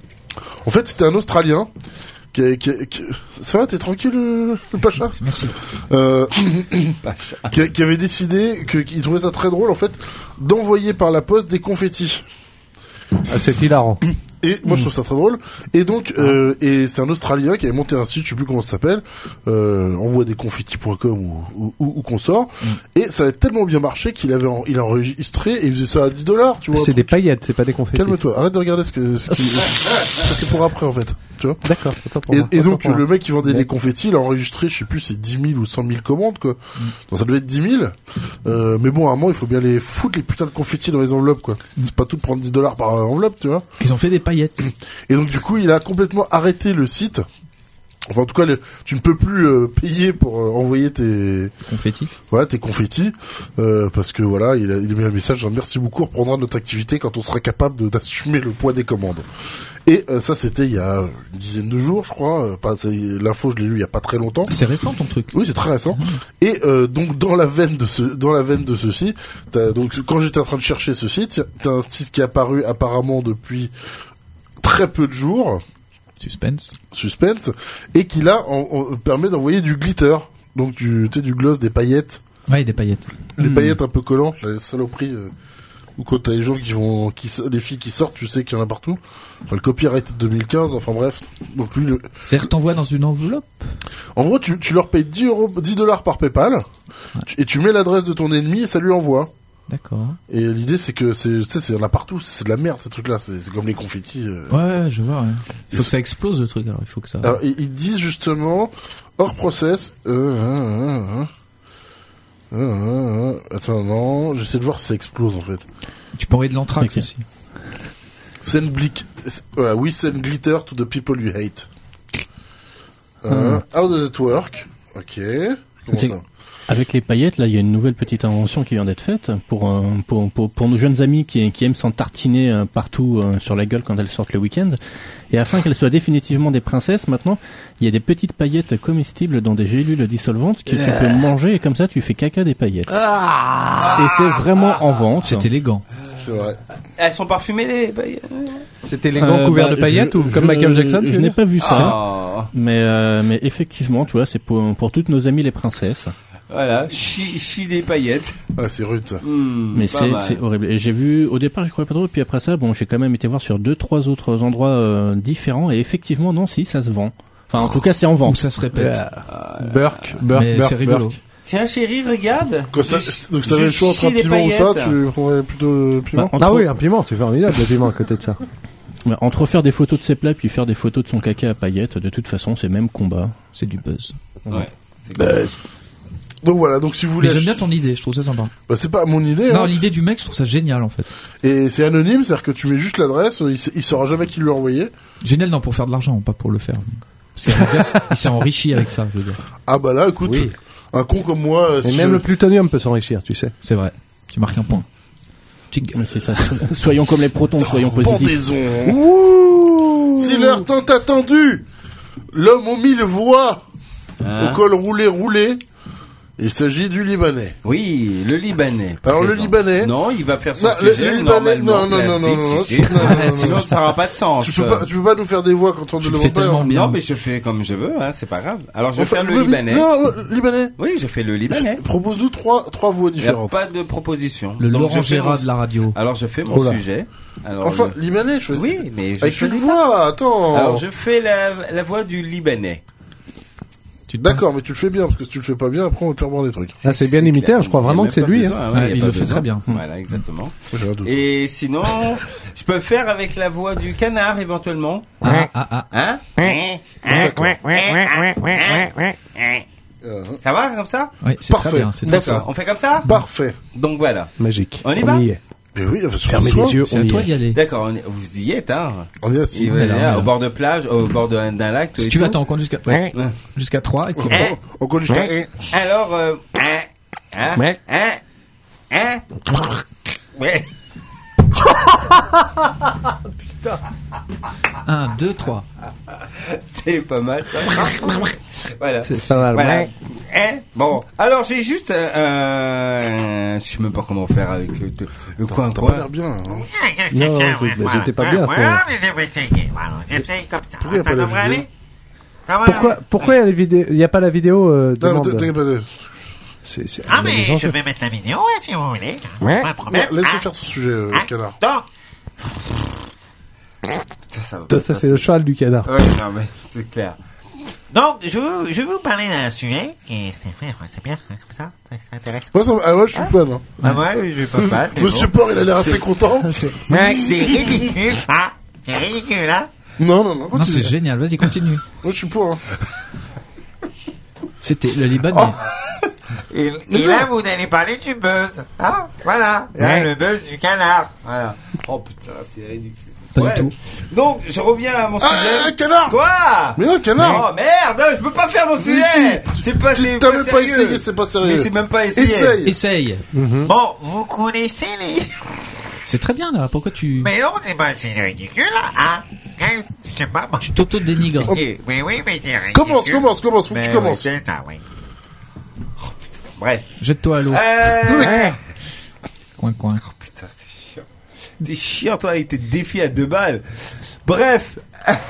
En fait, c'était un Australien qui, a- qui, a- qui- ça va, t'es tranquille, le, le Pacha? Merci. Euh, Pacha. qui, a- qui avait décidé que, qu'il trouvait ça très drôle, en fait, d'envoyer par la poste des confettis. Ah, c'est hilarant. Et moi je trouve ça très drôle. Et donc euh, et c'est un Australien qui avait monté un site, je sais plus comment ça s'appelle, euh, envoie des confettis point com ou ou, ou, ou qu'on sort. Et ça avait tellement bien marché qu'il avait en- il a enregistré et il faisait ça à dix dollars, tu vois. C'est un des truc. paillettes, c'est pas des confettis. Calme-toi, arrête de regarder ce que ce qui ça, c'est pour après en fait, tu vois. D'accord. autant pour Et, moi, et autant donc pour moi. le mec qui vendait des D'accord. confettis, il a enregistré, je sais plus, c'est dix mille ou cent mille commandes quoi. Donc ça devait être dix mille. Euh, mais bon, à un moment il faut bien les foutre les putains de confettis dans les enveloppes quoi. C'est pas tout de prendre dix dollars par enveloppe, tu vois. Ils ont fait des paillettes. Et donc du coup, il a complètement arrêté le site. Enfin, en tout cas, le- tu ne peux plus euh, payer pour euh, envoyer tes confettis. Voilà, tes confettis, euh, parce que voilà, il a, il a mis un message genre merci beaucoup, on reprendra notre activité quand on sera capable de- d'assumer le poids des commandes. Et euh, ça, c'était il y a une dizaine de jours, je crois. Euh, pas, c'est- l'info, je l'ai lu il y a pas très longtemps. C'est récent ton truc. Oui, c'est très récent. Et euh, donc dans la veine de ce, dans la veine de ceci, t'as, donc quand j'étais en train de chercher ce site, t'as un site qui est apparu apparemment depuis très peu de jours. Suspense. Suspense. Et qui là en, en- permet d'envoyer du glitter. Donc du, tu sais, du gloss, des paillettes. Ouais, des paillettes. Les Mm. paillettes un peu collantes, les saloperies. Euh, ou quand t'as les gens qui vont, qui, so- les filles qui sortent, tu sais qu'il y en a partout. Enfin, le copyright est de deux mille quinze, enfin bref. Donc lui, le... C'est-à-dire que t'envoies dans une enveloppe. En gros, tu, tu leur payes dix euros, dix dollars par PayPal. Tu- et tu mets l'adresse de ton ennemi et ça lui envoie. D'accord. Et l'idée, c'est que c'est, tu sais, c'est, il y en a partout. C'est de la merde, ces trucs-là. C'est, c'est comme les confettis. euh. Ouais, ouais, je vois. Ouais. Il faut que ça explose le truc. Alors, il faut que ça. Alors, ils, ils disent justement, hors process, euh, euh, euh, euh, euh, euh, attends, non, j'essaie de voir si ça explose, en fait. Tu peux envoyer de l'anthrax Ok. aussi. Send blick, voilà, we send glitter to the people you hate. Euh, How does it work? Ok. Comment C'est- ça? Avec les paillettes, là, il y a une nouvelle petite invention qui vient d'être faite pour, euh, pour, pour, pour nos jeunes amis qui, qui aiment s'en tartiner euh, partout euh, sur la gueule quand elles sortent le week-end. Et afin qu'elles soient définitivement des princesses, maintenant, il y a des petites paillettes comestibles dans des gélules dissolvantes que tu peux manger et comme ça, tu fais caca des paillettes. Et c'est vraiment en vente. C'est élégant. C'est vrai. Elles sont parfumées les paillettes. C'était les gants couverts bah, de paillettes je- ou comme je- Michael Jackson? tu Je veux n'ai dire pas vu ça. Ah. Mais, euh, mais effectivement, tu vois, c'est pour, pour toutes nos amies les princesses. Voilà, chi, chi des paillettes. Ah, c'est rude, ça. Hmm, Mais pas c'est mal. c'est horrible. Et j'ai vu, au départ, je croyais pas trop, et puis après ça, bon, j'ai quand même été voir sur deux, trois autres endroits euh, différents, et effectivement, non, si, ça se vend. Enfin, en tout cas, c'est en Ou vente. ça se répète. Burk, Burk, Mais Burk, c'est rigolo. Burk. Tiens, chérie, regarde. Quand ça, Je- donc, ça avait je le choix entre chie un des piment ou ça, paillettes. tu prendrais plutôt le piment? Bah, entre, Ah oui, un piment, c'est formidable le piment à côté de ça. ouais, entre faire des photos de ses plats, puis faire des photos de son caca à paillettes, de toute façon, c'est même combat. C'est du buzz. Ouais. C'est Donc voilà, donc si vous Mais voulez. j'aime bien acheter- ton idée. Je trouve ça sympa. Bah, c'est pas mon idée, Non, hein. l'idée du mec, je trouve ça génial en fait. Et c'est anonyme, c'est-à-dire que tu mets juste l'adresse, il, sa- il saura jamais qui l'a envoyé. Génial, non, pour faire de l'argent, pas pour le faire. Parce que le gars, il s'est enrichi avec ça, je veux dire. Ah bah là, écoute, Oui. un con comme moi, euh, Et si même je- le plutonium peut s'enrichir, tu sais. C'est vrai. Tu marques un point. Jingle. Mais c'est ça. Soyons comme les protons, soyons positifs. pendaison. Si l'heure tant attendue, l'homme aux mille voix, Hein au col roulé roulé, il s'agit du Libanais. Oui, le Libanais. Alors, le Présent. Libanais- Non, il va faire son Non, le- sujet le Libanais- normalement. non, non, non, classique, non, non, si, si. non, non, non, non, Sinon, non. ça n'aura pas de sens. Tu peux pas, tu peux pas nous faire des voix quand on te Tu le le fais demande pas. tellement hein. bien. Non, mais je fais comme je veux, hein, c'est pas grave. Alors, je vais Enfin, faire le oui, Libanais. Non, le Libanais. Oui, je fais le Libanais. Propose-nous trois, trois voix Il n'y a différentes. pas de proposition. Le Donc, Laurent je fais Gérard mon- de la radio. Alors, je fais mon Oh là. sujet. Alors, Enfin, le- Libanais, choisis. Oui, mais je Avec une choisis voix, attends. pas. Alors, je fais la, la voix du Libanais. Tu te D'accord, mais tu le fais bien, parce que si tu le fais pas bien, après on va te faire voir des trucs. Ah, c'est bien imité, hein, je crois Il y a vraiment même que c'est pas lui, besoin, hein. ouais, Ouais, y a il pas le fait besoin. très bien. Voilà, exactement. J'ai un doute. Et sinon, je peux faire avec la voix du canard éventuellement. Ah, ah, ah. Hein? D'accord. Euh, Ça va comme ça? Oui, c'est très bien. C'est très D'accord. fort. On fait comme ça? Parfait. Donc voilà. Magique. On y va? y est. Mais oui, Fermez les yeux, C'est on à y toi est. d'y aller. D'accord, on est- vous y êtes, hein? On y est assis. Et on est voilà, là, on est là. au bord de plage, au bord de- d'un lac. tout Si et tu veux, tout. attends, on compte jusqu'à, ouais, Ouais. jusqu'à trois et puis Hein? On compte jusqu'à un. Alors, euh, hein, hein, Ouais. hein, hein, ouais. un, deux, trois. C'est pas mal, ça. Voilà. C'est pas mal. Voilà. Ouais. Hein? Bon, alors j'ai juste euh, un... Je sais même pas comment faire avec euh, le coin T'as pas coin. l'air bien, hein. Non, j'ai- j'étais pas bien à ce moment-là. J'essaye comme ça. Pourquoi y a Ça pas la devrait vidéo aller? Ça va Pourquoi, aller. pourquoi il y a les vidéos, il y a pas la vidéo, euh, Non, demande. mais t'inquiète pas de... C'est, c'est, Ah, il y a mais des je enjeux. vais mettre la vidéo, hein, si vous voulez. Ouais. Pas de problème. Non, laisse-le Ah, faire son sujet, euh, ah, canard. donc, Ça, ça va Ça, pas ça, se c'est le passer. cheval du canard. Ouais, non mais c'est clair. donc, je veux, je veux vous parler d'un sujet qui est, c'est bien, hein, comme ça, ça, ça intéresse. Moi, ça, ah ouais, je suis fan, hein. Ah ouais, je peux pas. c'est Monsieur bon. Port, il a l'air assez content. Ouais, c'est ridicule, ah, c'est ridicule, hein. Non, non, non, Non, continue. c'est génial. Vas-y, continue. Moi, je suis pour, hein. C'était le Libanais. Et, et là, vous allez parler du buzz. Ah, voilà. Là, Ouais. le buzz du canard. Voilà. Oh putain, c'est ridicule. Pas Ouais. du tout. Donc, je reviens à mon Ah, sujet. un canard! Quoi? Mais non, canard! Oh merde, je peux pas faire mon Mais sujet. si. C'est pas, Tu c'est t'as pas même pas sérieux. essayé, c'est pas sérieux. Mais c'est même pas essayé. Essaye! Essaye. Bon, vous connaissez les... C'est très bien là. Pourquoi tu, Mais non, c'est pas, c'est ridicule, là. Ah, hein, je sais pas, moi. tu t'auto-dénigres? Eh, Mais oui, mais c'est ridicule. Commence, commence, commence, faut que Mais tu oui, commences. c'est ça, oui. Bref. Jette-toi à l'eau. Euh... Coin, coin. Putain, c'est chiant. T'es chiant, toi, avec tes défis à deux balles. Bref.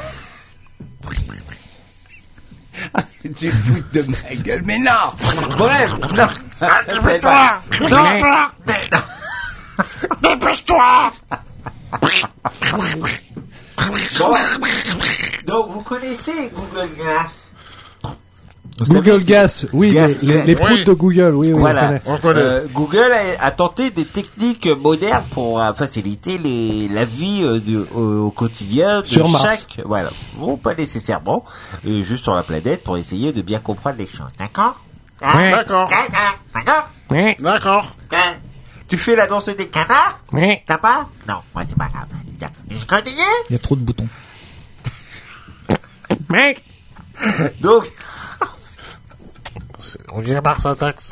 Tu fous de ma gueule, mais non. Bref, non. Dépêche-toi. Non. Dépêche-toi. Bon. Donc, vous connaissez Google Glass? Google Gas, oui, Gas, les, les, Gas. les proutes de Google, oui, oui, Voilà. on connaît. Euh, Google a, a tenté des techniques modernes pour euh, faciliter les, la vie euh, de, au, au quotidien de Sur Mars. chaque. Voilà. Bon, pas nécessairement, euh, juste sur la planète pour essayer de bien comprendre les choses. D'accord? Hein? D'accord. D'accord. D'accord? Oui. D'accord. Hein? Tu fais la danse des canards? Oui. T'as pas? Non, moi c'est pas grave. Bien. Je continue? Il y a trop de boutons. Donc, C'est- On dirait Mars Attacks.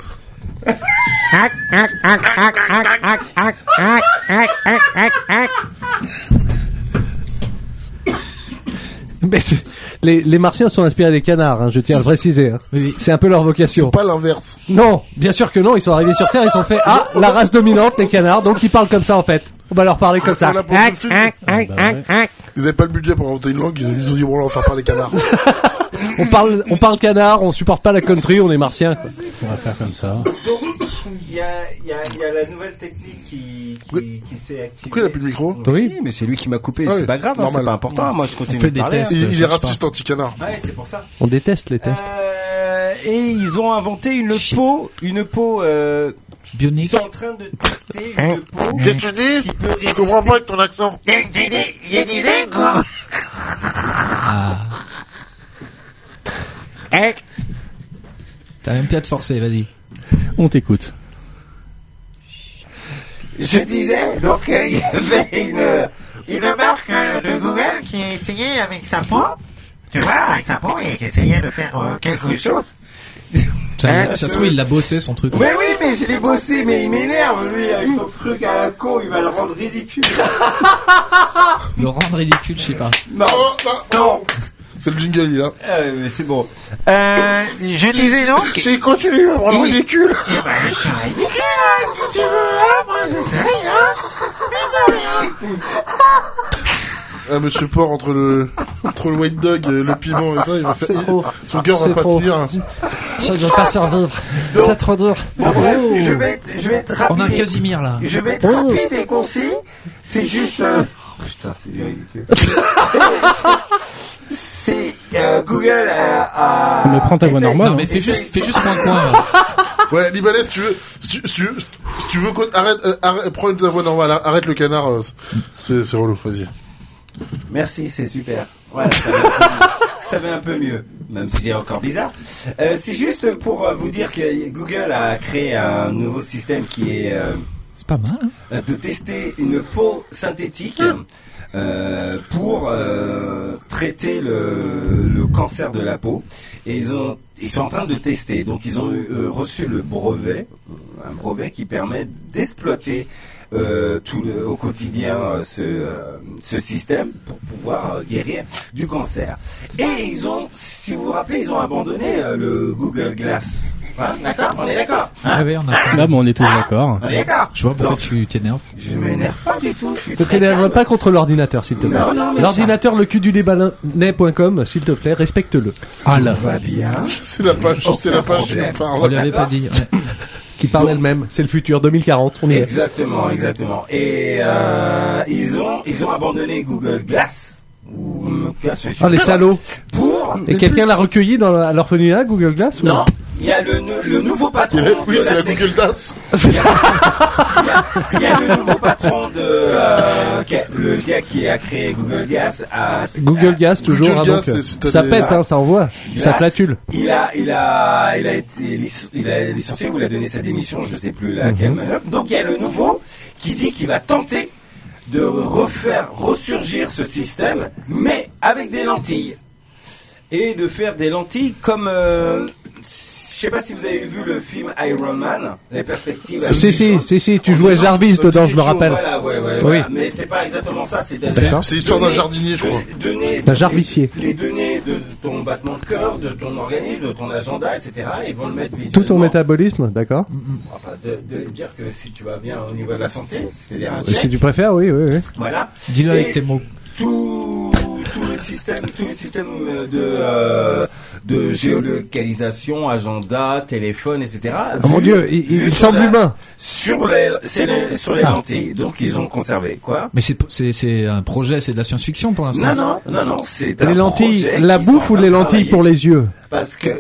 Mais c'est- les, les Martiens sont inspirés des canards, hein, je tiens à le préciser. Hein. C'est un peu leur vocation. C'est pas l'inverse. Non, bien sûr que non, ils sont arrivés sur Terre, ils sont fait ah, la race dominante, les canards, donc ils parlent comme ça en fait. On va leur parler comme ça. On a pour tout le film. Ils avaient pas le budget pour inventer une langue, ils ils ont dit bon là on va faire parler canard. On parle, on parle canard, on supporte pas la country, on est martiens. Quoi. On va faire comme ça. Il y a, il y, a, il y a la nouvelle technique qui, qui, qui s'est activée. Pourquoi il a plus de micro? Oui, mais c'est lui qui m'a coupé. Ah c'est oui, pas grave, hein, normal. c'est pas important. Moi, je continue On fait de des parler. tests. hein. Il, il est cherche raciste anti-canard. Ouais, c'est pour ça. On déteste les tests. Euh, et ils ont inventé une peau, une peau. Euh, ils Bionique. sont en train de tester une peau Qu'est-ce que tu dis? qui peut Je résister. comprends pas avec ton accent. je, je, je disais que... Ah. T'as même plus à te forcer, vas-y. On t'écoute. Je disais, donc euh, il y avait une, une marque euh, de Google qui essayait avec sa peau, tu vois, avec sa peau, et qui essayait de faire euh, quelque chose. Ça, ça se trouve, il l'a bossé son truc. Mais oui, mais je l'ai bossé, mais il m'énerve, lui, avec son truc à la con, il va le rendre ridicule. Le rendre ridicule, je sais pas. Non, Oh, non, non. C'est le jingle, il a. Euh, mais c'est bon. Euh, je disais donc... Si continue à me rendre ridicule. Eh ben, je suis ridicule, hein, si tu veux, hein, moi j'essaye, hein, mais de rien. Ah, monsieur Port, entre le, entre le white dog, euh, le piment et ça, il va faire, C'est trop. son cœur va C'est pas trop. tenir. hein. Ça ne doit pas survivre. C'est trop dur. Bon, bref, je vais être, je vais être rapide. On a un et- Casimir là. Je vais être rapide et concis. C'est juste. euh, Putain, c'est ridicule. C'est euh, Google a. a Mais prends ta voix essaye- normale. Non, mais fais juste, fais juste coin coin. là. Ouais, Libanais, si tu veux, si tu, si tu, veux- si tu veux qu'on arrête, euh, arrête, prends ta voix normale, arrête le canard, euh, c'est, c'est relou, vas-y. Merci, c'est super. Voilà, ça va un peu mieux. Ça va un peu mieux. même si c'est encore bizarre. Euh, c'est juste pour euh, vous dire que Google a créé un nouveau système qui est euh, c'est pas mal, hein, de tester une peau synthétique euh, pour euh, traiter le, le cancer de la peau. Et ils ont ils sont en train de tester. Donc ils ont eu, euh, reçu le brevet, un brevet qui permet d'exploiter Euh, tout le, au quotidien euh, ce, euh, ce système pour pouvoir euh, guérir du cancer. Et ils ont, si vous vous rappelez, ils ont abandonné euh, le Google Glass. Hein, d'accord, on est d'accord. Hein, ah oui, on attend. Là, bon, on est tous d'accord. on est d'accord. Je vois pourquoi Donc, tu t'énerves. Je m'énerve pas du tout. Je suis Ne très t'énerve calme. pas contre l'ordinateur, s'il te plaît. Non, non, mais L'ordinateur, le cul du débalonnet point com, s'il te plaît, respecte-le. Ah là. Va bien. C'est la page, c'est la page qui nous parle. On lui avait pas dit. Ouais. Qui parle elle-même. C'est le futur, deux mille quarante, on y est. Exactement, exactement. Et euh, ils ont, ils ont abandonné Google Glass. Ou me casse, je sais Ah, les pas. salauds. Pour Et quelqu'un l'a recueilli dans la- à l'orphelinat, Google Glass ou non, il y a le, nou- le nouveau patron. Oui, de c'est la section- Google Das. Il y, a, il y a le nouveau patron de euh, qui a- le gars qui a créé Google Gas. À, Google Gas, toujours. Google hein, Gas, donc, c'est- c'est ça des- pète, hein, ça envoie. Ça Glass. flatule. Il a, il a, il a été, lic- il a licencié ou il a donné sa démission, je sais plus laquelle. Mhm. Donc il y a le nouveau qui dit qu'il va tenter de refaire ressurgir ce système, mais avec des lentilles et de faire des lentilles comme. Euh, je sais pas si vous avez vu le film Iron Man, les perspectives. Si, si, si, si, tu jouais Jarvis dedans, je me rappelle. Voilà, ouais, ouais, Oui. voilà. Mais c'est pas exactement ça. C'est D'accord. C'est l'histoire d'un jardinier, je crois. Donner D'un jarvicier. Les, les données de ton battement de cœur, de ton organisme, de ton agenda, et cetera. Ils vont le mettre visuellement. Tout ton métabolisme, d'accord. Enfin, de, de dire que si tu vas bien au niveau de la santé, c'est-à-dire un Si check. tu préfères, oui, oui, oui. Voilà. Dis-le Et avec tes mots. Tout, tout le système, tout le système de euh, de géolocalisation, agenda, téléphone, et cetera. Oh mon vu- Dieu, il, il- vu il sur semble la- humain. Sur les, c'est les, sur les Ah. lentilles. Donc ils ont conservé quoi. Mais c'est c'est c'est un projet, c'est de la science-fiction pour l'instant. Non, non, non, non, c'est un Les lentilles, projet la qu'ils bouffe sont ou en les train de lentilles pour travailler. les yeux? Parce que.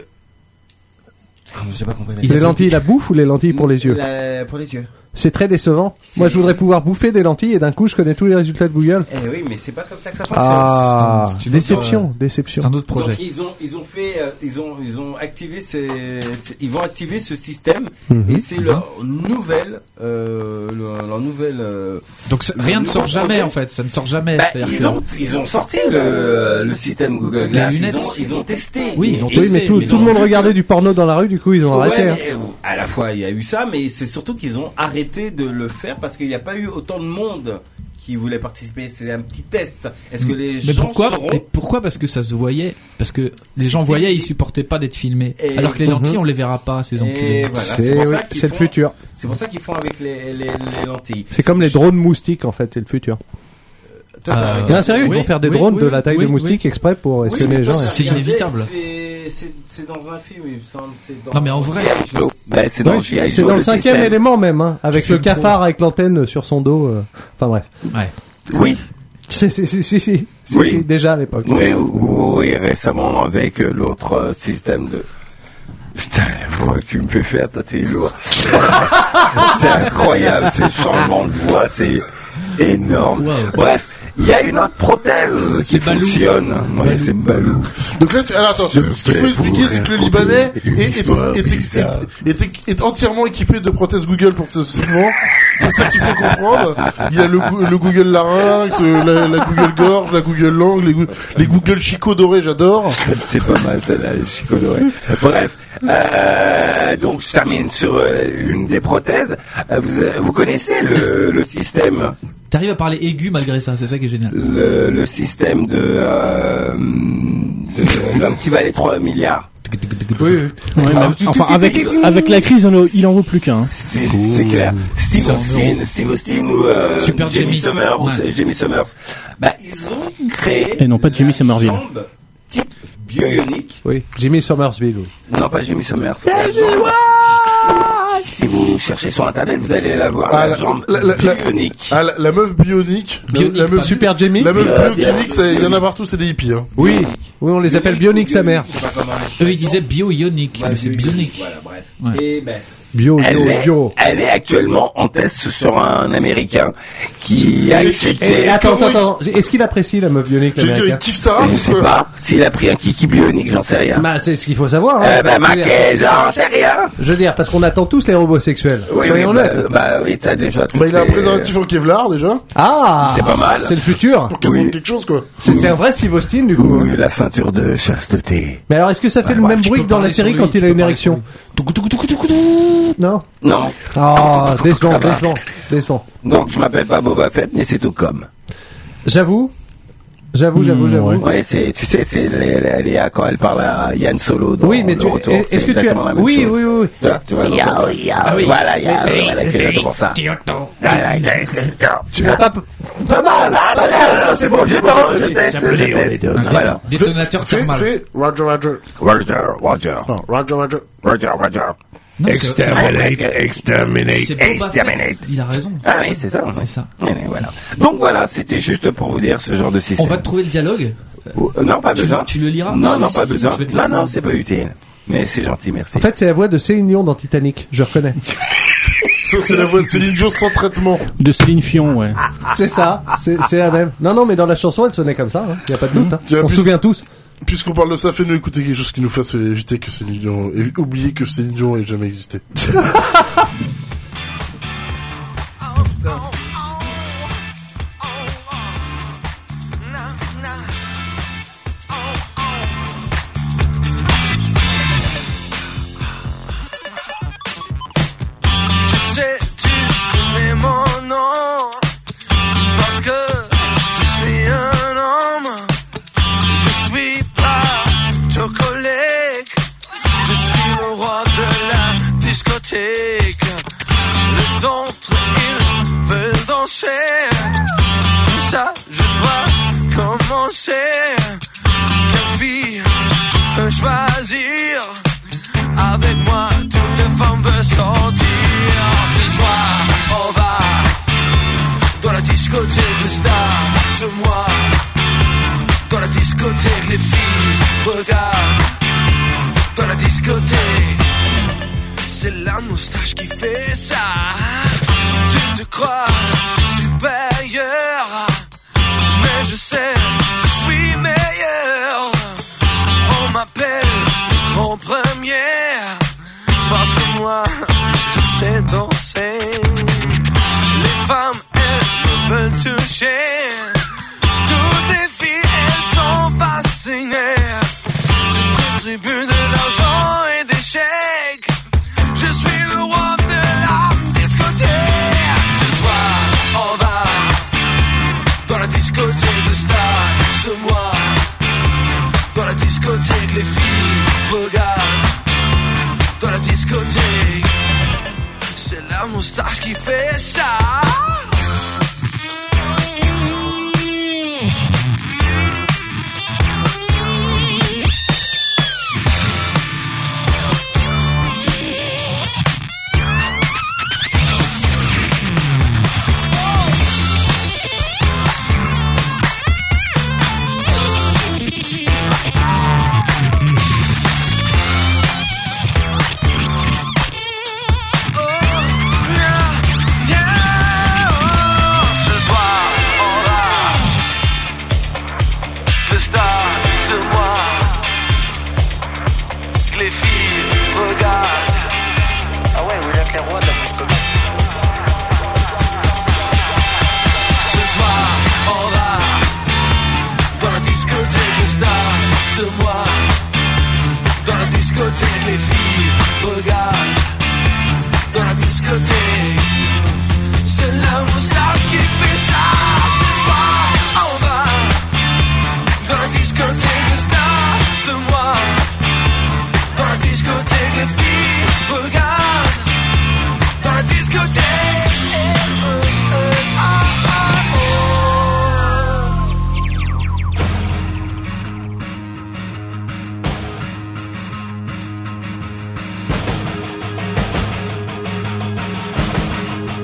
J'ai pas compris. Les lentilles, la bouffe ou les lentilles pour les yeux? La- Pour les yeux. C'est très décevant. C'est- Moi, je voudrais pouvoir bouffer des lentilles et d'un coup, je connais tous les résultats de Google. Eh oui, mais c'est pas comme ça que ça fonctionne. Ah, c'est un- c'est une déception, autre, déception. C'est un autre projet. Donc ils ont ils ont fait euh, ils ont ils ont activé ces, ces- ils vont activer ce système Mhm. et c'est leur nouvelle euh, leur, leur nouvelle euh, Donc ça- rien leur ne sort nouveau jamais projet. en fait, ça ne sort jamais. Bah, C'est-à-dire ils que- ont ils ont sorti le le système Google Glass. Les Ils lunettes. ont ils ont testé. Oui, Et- ils ont et- Oui, mais tout, ils tout le ont monde vu regardait que- du porno dans la rue, du coup, ils ont Ouais, arrêté. hein. mais, euh, à la fois il y a eu ça, mais c'est surtout qu'ils ont arrêté de le faire parce qu'il n'y a pas eu autant de monde qui voulait participer. C'est un petit test. Est-ce que les Mais gens pourquoi sauront mais pourquoi Parce que ça se voyait, parce que les gens voyaient, ils supportaient pas d'être filmés. Et- Alors que les lentilles, Mhm. on les verra pas, ces Et enculés. voilà, C'est c'est pour oui, ça qu'ils c'est le font- futur. C'est pour ça qu'ils font avec les, les, les lentilles. C'est comme les drones moustiques, en fait, c'est le futur. Toi, t'as Euh, regardé- Non, sérieux, ils oui, vont faire des oui, drones oui, de la taille oui, de moustiques oui. exprès pour Oui, espionner mais les gens. toi, hein. C'est t'as regardé, inévitable. C'est- C'est c'est dans un film, il me semble. c'est Dans... Non, mais en vrai- Ben, c'est dans Ouais, G I. c'est Joe, dans le le cinquième système. élément même, hein, avec Tu le fumes cafard trop. avec l'antenne sur son dos. euh, Enfin bref. Ouais. Oui, Si, si, si, si, si, si, Oui. si, déjà à l'époque. oui, oui, récemment avec euh, l'autre euh, système de. Putain, voix que tu me fais faire, toi t'es lourd. C'est incroyable, ces changements de voix, c'est énorme. Wow. Bref, il y a une autre prothèse qui C'est Balou. fonctionne. Ouais, c'est Balou. Donc là, tu- alors attends, ce qu'il faut expliquer, c'est que le Libanais est, est, est, ex- est, est- est entièrement équipé de prothèses Google pour ce segment. C'est ça qu'il faut comprendre. Il y a le, Goo- le Google larynx, euh, la, la Google gorge, la Google langue, les, Goo- les Google Chico dorés, j'adore. C'est pas mal, celle-là, Chico Doré. Bref, euh, donc je termine sur euh, une des prothèses. Euh, vous, euh, vous connaissez le, le système, T'arrives à parler aigu malgré ça, c'est ça qui est génial. le, le système de, euh, de l'homme qui valait trois milliards. Oui, oui. Ouais, Ah, mais- tu- tu- enfin, tu- avec, tu- avec la crise, il en, il en vaut plus qu'un. hein. C'est c'est clair. Steve C'est en Austin, euros. Steve Austin ou euh, Super Jamie Jamie. Summers, ou Ouais. c'est Jamie Summers. Bah, ils ont créé. Et non pas Jimmy la Somerville. jambe type bionique. Oui, Jimmy Somersville, oui. Non, pas Jimmy Summers. La jambe- Si vous cherchez sur internet, vous allez la voir. Ah, la la- jambe la- la- la- bionique. Ah, la, la meuf bionique. La- Bionique, la meuf pas- Super Jamie. La meuf bionique, ça, il y en a partout, c'est des hippies, hein. Oui, oui, on les appelle Bionic sa mère. Je sais pas comment on les Eux, ils disaient bio-ionique, Ouais, mais c'est bionique. Voilà, bref. Ouais. Et ben, Bio, elle, bio, est, bio. elle est actuellement en test sur un Américain qui a accepté. Et, attends, attends, attends. Est-ce qu'il apprécie la meuf bionique, Je veux dire, l'américain? il kiffe ça. Je sais pas. S'il a pris un kiki bionique, j'en sais rien. Bah, c'est ce qu'il faut savoir. Hein. Eh ben, Maquet, j'en sais rien. Je veux dire, parce qu'on attend tous les robots sexuels. Oui, Soyons oui, honnêtes. bah, bah oui, t'as déjà. Bah, il a un toutes les- préservatif en Kevlar, déjà. Ah, C'est pas mal. C'est le futur. Pour qu'elle Oui. sente quelque chose, quoi. C'est c'est un vrai Steve Austin, du coup. Oui, la ceinture de chasteté. Mais alors, est-ce que ça fait Ouais, le ouais, même tu bruit peux que dans la parler série sur quand lui, il a tu une peux érection? Non. Non. Oh, décevant, décevant, décevant. Donc, je m'appelle pas Boba Fett, mais c'est tout comme. J'avoue. J'avoue, j'avoue, j'avoue. Ouais, c'est, tu sais, c'est Léa quand elle parle à Yann Solo dans Oui, mais le tu, retour. est-ce c'est que tu as, exactement la même oui, chose. oui, oui, Tu vois, tu vois, donc, Yao, yao, voilà, Yao, mais- voilà, c'est exactement ça. tu n'as pas, Pas mal, ah, pas mal, c'est bon, j'ai bon, je teste, je teste. Un Voilà. dé- détonateur Fais, thermal. fais, Roger, Roger. Roger, Roger, Non, Roger, Roger. Roger, Roger. Non, c'est- c'est- Exterminate, exterminate, C'est Boba exterminate. Fett. Il a raison. Ah oui, c'est ça. C'est ouais. ça. Ouais, ouais, voilà. Donc voilà, c'était juste pour vous dire ce genre de système. On va te trouver le dialogue. Euh, Non, pas Tu- besoin. tu le liras? Non, Non, non, mais pas si, besoin. je vais te le Non, trouver. non, c'est pas utile. Mais c'est gentil, merci. En fait, c'est la voix de Céline Dion dans Titanic. Je reconnais. Ça, c'est la voix de Céline Dion sans traitement. De Céline Fion, ouais. C'est ça. C'est c'est la même. Non, non, mais dans la chanson, elle sonnait comme ça. Il y a pas de doute. Hein. Tu as On se plus- souvient tous. Puisqu'on parle de ça, fais-nous écouter quelque chose qui nous fasse éviter que Céline Dion, évi- oublier que Céline Dion ait jamais existé. Je sais, tu connais mon nom, parce que je suis un homme. Je suis pas ton collègue, je suis le roi de la discothèque. Les autres, ils veulent danser, pour ça je dois commencer. Quelle fille je peux choisir? Avec moi, toutes les femmes veulent sortir. Ce soir, on va dans la discothèque de stars. Ce mois, dans la discothèque, les filles regardent. Dans la discothèque, c'est la moustache qui fait ça. Tu te crois supérieur, mais je sais, je suis meilleur. On m'appelle le grand premier, parce que moi, je sais danser. Les femmes, elles me veulent toucher. Toutes les filles, elles sont fascinées. Je distribue de l'argent et des chèques. Je suis le roi de la discothèque. Ce soir, on va dans la discothèque de stars. Ce mois, dans la discothèque, les filles regardent. Dans la discothèque, c'est la moustache qui fait ça. Les filles regardent. Ah ouais, vous êtes les rois de la discothèque. Ce soir, on va dans la discothèque des stars. Ce mois, dans la discothèque, les filles regardent. Dans la discothèque, c'est la moustache qui fait ça. Ce soir, on va dans la discothèque des stars. Ce mois, dans la discothèque, les filles regardent. Dans la discothèque. Euh, euh, euh, ah, ah, oh.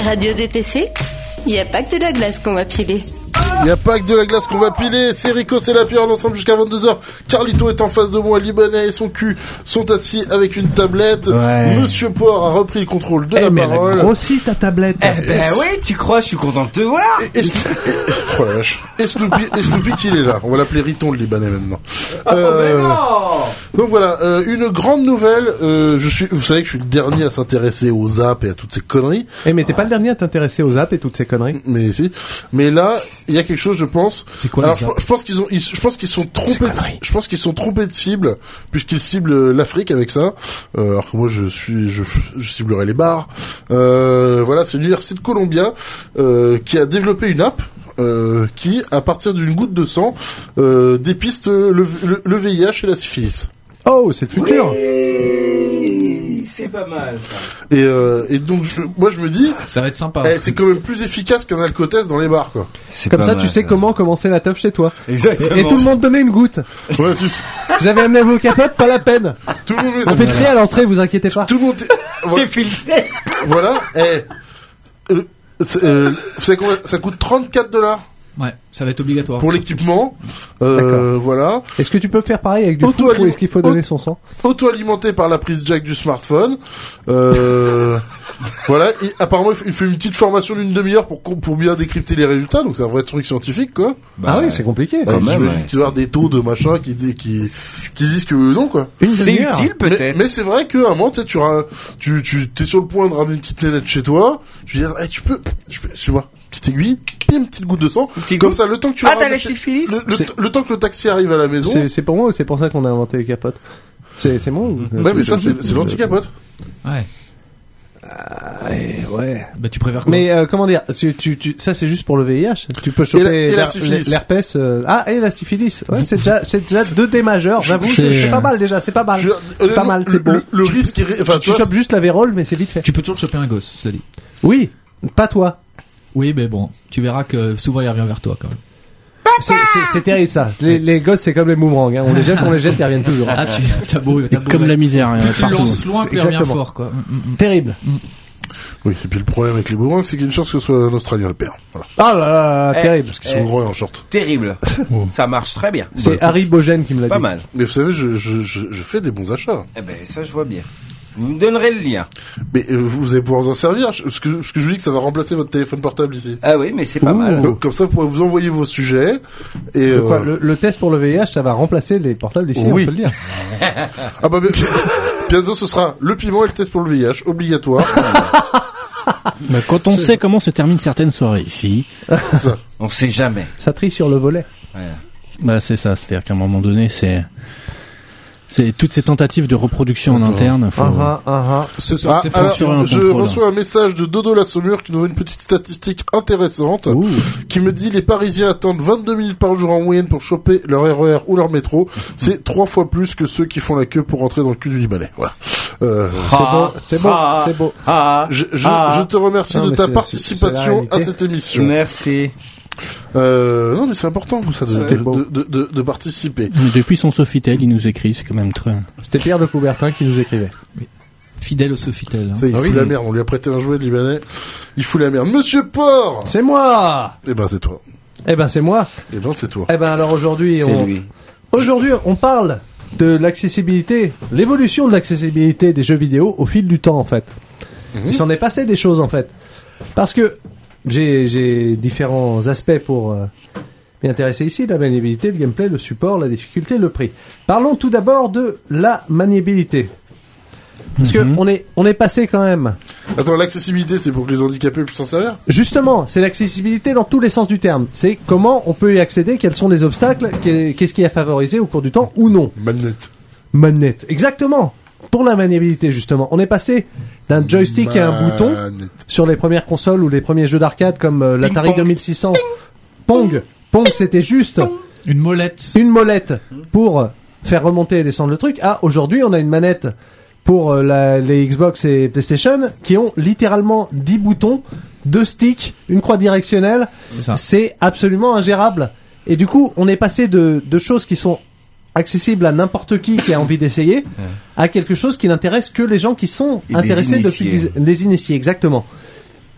Radio D T C, il n'y a pas que de la glace qu'on va piler. Il n'y a pas que de la glace qu'on va piler. C'est Rico, c'est la pierre, l'ensemble jusqu'à vingt-deux heures. Carlito est en face de moi. Libanais et son cul sont assis avec une tablette. Ouais. Monsieur Port a repris le contrôle de Eh, la mais elle a parole. grossi ta tablette. Eh ben oui, tu crois, je suis content de te voir. Et, et, et- oh la vache. Et Snoopy, et Snoopy qu'il est là. On va l'appeler Riton le Libanais maintenant. Euh, donc voilà, euh, une grande nouvelle. Euh, je suis, vous savez que je suis le dernier à s'intéresser aux zaps et à toutes ces conneries. Eh, mais t'es pas le dernier à t'intéresser aux apps et toutes ces conneries. Mais si. Mais là, il y a quelque chose, je pense. C'est quoi, Alors, les je, zaps je pense qu'ils ont, ils- je pense qu'ils sont trompés. De, je pense qu'ils sont trompés de cible, puisqu'ils ciblent l'Afrique avec ça. Euh, alors que moi, je suis, je, je ciblerai les bars. Euh, voilà, c'est l'université de Columbia euh, qui a développé une app. Euh, qui, à partir d'une goutte de sang, euh, dépiste le, le, le V I H et la syphilis. Oh, c'est le futur. Oui, c'est pas mal ça. Et, euh, et donc, je, moi, je me dis, Ça va être sympa. eh, c'est quand même plus efficace qu'un alcotest dans les bars, quoi. C'est Comme pas ça, mal, tu sais comment commencer la teuf chez toi. Exactement. Et tout le monde donnait une goutte. Ouais, tu- Vous avez amené vos capotes, pas la peine. tout le monde met On ça. fait trier à l'entrée, vous inquiétez pas. Tout le monde. C'est filtré. Voilà. Eh, euh, c'est, euh, vous savez combien ça coûte trente-quatre dollars Ouais, ça va être obligatoire. pour l'équipement. Euh, D'accord. voilà. Est-ce que tu peux faire pareil avec du Auto- foot ou est-ce qu'il faut donner son sang? Auto-alimenté par la prise jack du smartphone. Euh, voilà. Et apparemment, il fait- il fait une petite formation d'une demi-heure pour com- pour bien décrypter les résultats. Donc c'est un vrai truc scientifique, quoi. Ah oui, c'est compliqué. Ouais, Quand même, j'imagine ouais. qu'il doit y avoir des taux de machin qui dé- qui qui disent que non, quoi. Une C'est demi-heure. utile Mais, peut-être. mais c'est vrai qu'à un moment, tu sais, tu, ra- tu, tu, t'es sur le point de ramener une petite nénette chez toi. Tu dis, eh, tu peux, je peux, excuse-moi, petite aiguille, puis une petite goutte de sang. Petite Comme goutte. ça, le temps que tu Ah, la t'as ramènes la chez- syphilis le, le, C'est- le temps que le taxi arrive à la maison. C'est c'est pour moi ou c'est pour ça qu'on a inventé les capotes? C'est c'est moi ou... Ouais, mais ça, c'est, c'est l'anticapote. Ouais. Ouais, ouais. Bah, tu préfères quoi? Mais euh, comment dire, tu, tu, tu, ça c'est juste pour le V I H. Tu peux choper Et la- et la l'her- syphilis. l'herpès. euh, Ah, et la syphilis. Ouais, c'est déjà, c'est déjà deux dés majeurs. J'avoue, C'est- c'est c'est pas mal déjà. C'est pas mal. Je- C'est pas honnêtement, mal. C'est le, beau. le, le risque est, ré- enfin, tu Tu vois, chopes juste la vérole, mais c'est vite fait. Tu peux toujours choper un gosse, cela dit. Oui, pas toi. Oui, mais bon, tu verras que souvent il revient vers toi quand même. C'est- C'est c'est terrible ça. Les, les gosses, c'est comme les boomerangs. Hein. On les jette, on les jette, ils reviennent toujours. Ah, tu, t'as beau, t'as beau. Comme la misère, hein, Plus tu partout. lances loin, plus il revient Exactement. fort, quoi. Mm, mm. Terrible. oui, et puis le problème avec les boomerangs, c'est qu'il y a une chance que ce soit un Australien le père. Voilà. Ah là là, Eh, terrible. Parce qu'ils sont gros et en short. Terrible. Ça marche très bien. C'est Harry Bogène qui me l'a dit. Pas mal. Mais vous savez, je, je, je, je fais des bons achats. Eh ben, ça, je vois bien. Vous me donnerez le lien. Mais euh, vous allez pouvoir vous en servir. Je- Parce que, parce que je vous dis que ça va remplacer votre téléphone portable ici. Ah oui, mais c'est pas Ouh. mal. Donc, comme ça, vous pourrez vous envoyer vos sujets. Et, De quoi, euh, le, le test pour le V I H, ça va remplacer les portables ici, Oui. on peut le dire. Ah bah, mais- bientôt ce sera le piment et le test pour le V I H, obligatoire. Bah, quand on sait comment se terminent certaines soirées ici, C'est ça. On sait jamais. Ça trie sur le volet. Voilà. bah c'est ça. C'est-à-dire qu'à un moment donné, c'est c'est toutes ces tentatives de reproduction en Attends. interne. Faut... Ah ah ah ah. Ce soir, Ah, c'est alors, sur un je contrôle. reçois un message de Dodo la Saumure qui nous donne une petite statistique intéressante, Ouh. qui me dit les Parisiens attendent vingt-deux minutes par jour en moyenne pour choper leur R E R ou leur métro. C'est trois fois plus que ceux qui font la queue pour rentrer dans le cul du Libanais. Voilà. Euh, C'est beau, c'est beau, ah, c'est beau. Ah, je, je, ah. je te remercie Non, de mais ta c'est- c'est- participation c'est la réalité. à cette émission. Merci. Euh, non mais c'est important ça de, C'est de, beau. de, de, de participer. Mais depuis son Sofitel, il nous écrit, c'est quand même très. C'était Pierre de Coubertin qui nous écrivait. fidèle au Sofitel. Hein. Ça, il Ah fout oui. la merde. On lui a prêté un jouet de Libanais. Il fout la merde. Monsieur Port. C'est moi. Eh ben c'est toi. Eh ben c'est moi. Eh ben c'est toi. Eh ben alors aujourd'hui, C'est on... lui. aujourd'hui on parle de l'accessibilité, l'évolution de l'accessibilité des jeux vidéo au fil du temps en fait. Mhm. Il s'en est passé des choses en fait. Parce que j'ai j'ai différents aspects pour euh, m'y intéresser ici, la maniabilité, le gameplay, le support, la difficulté, le prix. Parlons tout d'abord de la maniabilité. Parce que Mhm. on est on est passé quand même. Attends, l'accessibilité, c'est pour que les handicapés puissent s'en servir? Justement, c'est l'accessibilité dans tous les sens du terme. C'est comment on peut y accéder, quels sont les obstacles, qu'est- qu'est-ce qui a favorisé au cours du temps ou non. Manette. Manette, exactement. Pour la maniabilité, justement, on est passé d'un joystick à un bouton Manette. sur les premières consoles ou les premiers jeux d'arcade comme euh, l'Atari Ping-pong. deux mille six cents. Pong, Pong, c'était juste Une molette. une molette pour faire remonter et descendre le truc. Ah, aujourd'hui, on a une manette pour euh, la- les Xbox et PlayStation qui ont littéralement dix boutons, deux sticks, une croix directionnelle. C'est ça. C'est absolument ingérable. Et du coup, on est passé de, de choses qui sont accessibles à n'importe qui qui a envie d'essayer à quelque chose qui n'intéresse que les gens qui sont Et des intéressés depuis initiés. des, des initiés, exactement.